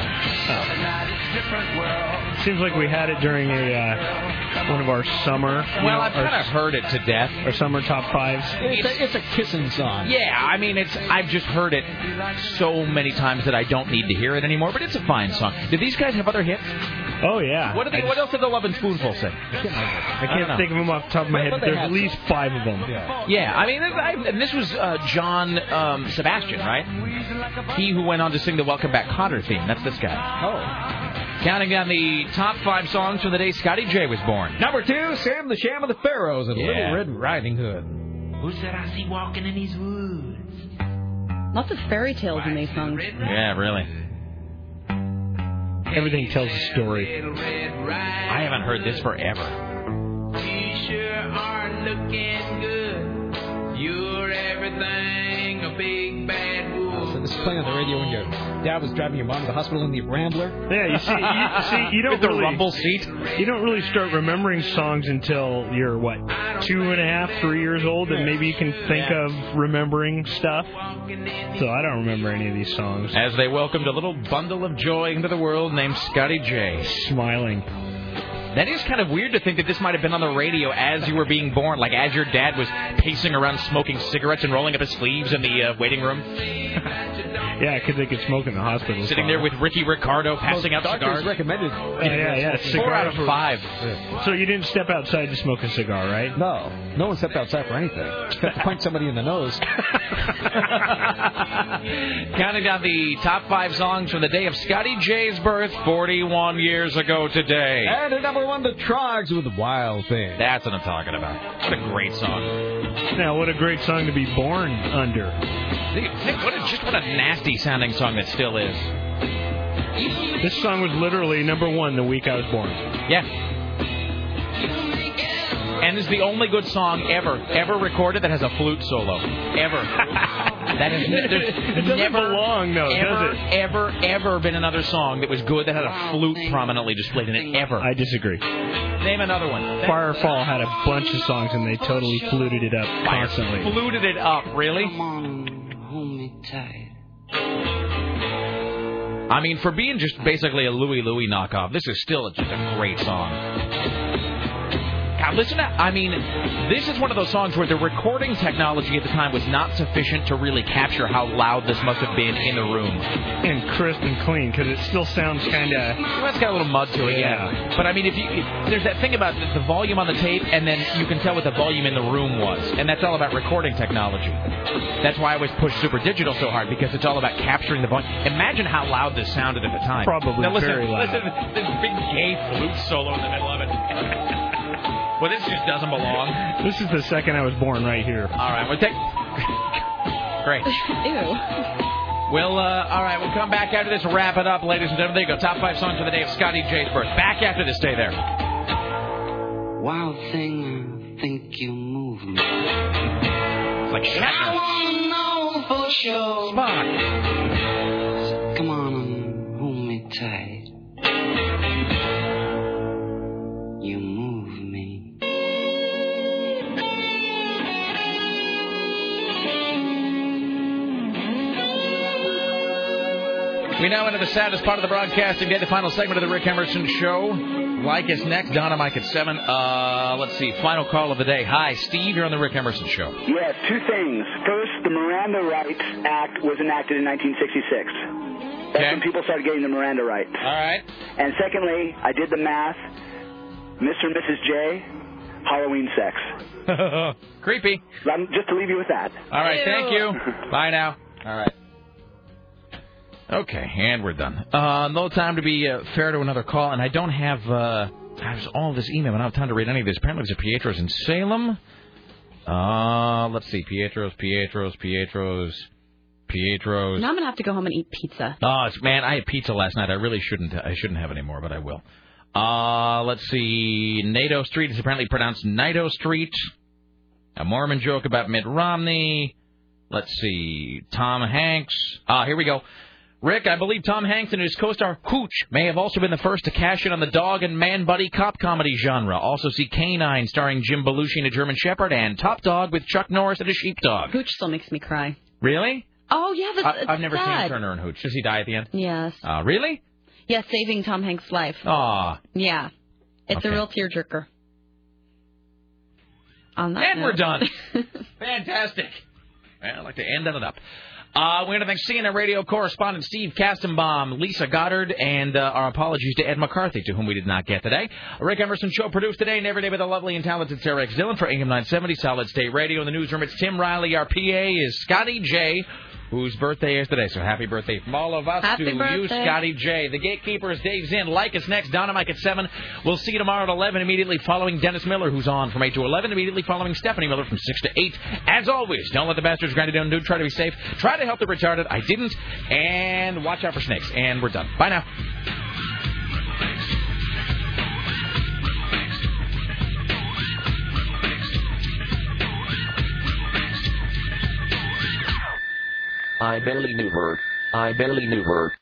Seems like we had it during one of our summer. Well, I've kind of heard it to death. Our summer top fives. It's a kissing song. Yeah, I mean, I've just heard it so many times that I don't need to hear it anymore. But it's a fine song. Do these guys have other hits? Oh yeah. What else did the Love and Spoonful say? I can't think of them off the top of my head, but there's at least 5 of them. Yeah, I mean, and this was John Sebastian, right? He who went on to sing the Welcome Back Kotter theme. That's this guy. Oh. Counting down the top 5 songs from the day Scotty J was born. Number 2, Sam the Sham of the Pharaohs and Yeah. Little Red Riding Hood. Who's that I see walking in these woods? Lots of fairy tales in these songs. Yeah, really. Everything tells a story. I haven't heard this forever. You sure are looking good. You're everything a big bad wolf. So this is playing on the radio when your dad was driving your mom to the hospital in the Rambler. Yeah, you see, you don't the really, rumble seat. You don't really start remembering songs until you're 2.5, 3 years old, and maybe you can think of remembering stuff. So I don't remember any of these songs. As they welcomed a little bundle of joy into the world named Scotty J. Smiling. That is kind of weird to think that this might have been on the radio as you were being born, like as your dad was pacing around smoking cigarettes and rolling up his sleeves in the waiting room. Yeah, because they could smoke in the hospital. Sitting there with Ricky Ricardo passing out Doctors cigars. recommended. Yeah. 4 out of 5. So you didn't step outside to smoke a cigar, right? No one stepped outside for anything. Except to punch somebody in the nose. Counting down the top 5 songs from the day of Scotty J's birth 41 years ago today. And at number 1, the Troggs with Wild Thing. That's what I'm talking about. What a great song. Now, what a great song to be born under. What a nasty sounding song that still is. This song was literally number 1 the week I was born. Yeah. And is the only good song ever recorded that has a flute solo. Ever. That is, it doesn't belong, though, does it? Ever been another song that was good that had a flute prominently displayed in it. Ever. I disagree. Name another one. Firefall had a bunch of songs, and they totally fluted it up constantly. Fluted it up, really? Come on, hold me tight. I mean, for being just basically a Louie Louie knockoff, this is still just a great song. God, listen to, I mean, this is one of those songs where the recording technology at the time was not sufficient to really capture how loud this must have been in the room. And crisp and clean, because it still sounds kind of... Well, it's got a little mud to it, yeah. But, I mean, there's that thing about the volume on the tape, and then you can tell what the volume in the room was. And that's all about recording technology. That's why I always push Super Digital so hard, because it's all about capturing the volume. Imagine how loud this sounded at the time. Probably now, very loud. Listen, this big gay flute solo in the middle of it. Well, this just doesn't belong. This is the second I was born right here. All right, we'll take... Great. Ew. We'll, all right, we'll come back after this, wrap it up, ladies and gentlemen. There you go, top 5 songs for the day of Scotty J's birth. Back after this, stay there. Wild thing, I think you move me. It's like Shatner. I wanna know for sure. Spock. So come on and hold me tight. You move me. We now enter the saddest part of the broadcasting day, the final segment of the Rick Emerson Show. Like us next, Donna Mike at 7. Let's see, final call of the day. Hi, Steve, you're on the Rick Emerson Show. Yes, 2 things. First, the Miranda Rights Act was enacted in 1966. That's when people started getting the Miranda rights. All right. And secondly, I did the math. Mr. and Mrs. J, Halloween sex. Creepy. Just to leave you with that. All right, thank you. Bye now. All right. Okay, and we're done. No time to be fair to another call, and I don't have there's all this email. I don't have time to read any of this. Apparently there's a Pietro's in Salem. Let's see, Pietro's. Now I'm gonna have to go home and eat pizza. Oh, man, I had pizza last night. I really shouldn't have any more, but I will. Let's see, Nato Street is apparently pronounced Nido Street. A Mormon joke about Mitt Romney. Let's see, Tom Hanks. Here we go. Rick, I believe Tom Hanks and his co-star Hooch may have also been the first to cash in on the dog and man-buddy cop comedy genre. Also see K-9 starring Jim Belushi and a German Shepherd, and Top Dog with Chuck Norris and a sheepdog. Hooch still makes me cry. Really? Oh, yeah, that's I've never sad. seen Turner and Hooch. Does he die at the end? Yes. Really? Yeah, saving Tom Hanks' life. Aw. Yeah. It's Okay. a real tearjerker. On that And note. we're done. Fantastic. Well, I'd like to end it up. We want to thank CNN radio correspondent Steve Kastenbaum, Lisa Goddard, and our apologies to Ed McCarthy, to whom we did not get today. Rick Emerson Show produced today and every day by the lovely and talented Sarah X. Dillon for AM 970 Solid State Radio. In the newsroom, it's Tim Riley. Our PA is Scotty J., whose birthday is today. So happy birthday from all of us Happy to birthday. you, Scotty J. The Gatekeeper is Dave Zinn. Like us next, Dynamite at 7. We'll see you tomorrow at 11, immediately following Dennis Miller, who's on from 8 to 11, immediately following Stephanie Miller from 6 to 8. As always, don't let the bastards grind you down, dude. Try to be safe. Try to help the retarded. I didn't. And watch out for snakes. And we're done. Bye now. I barely knew her.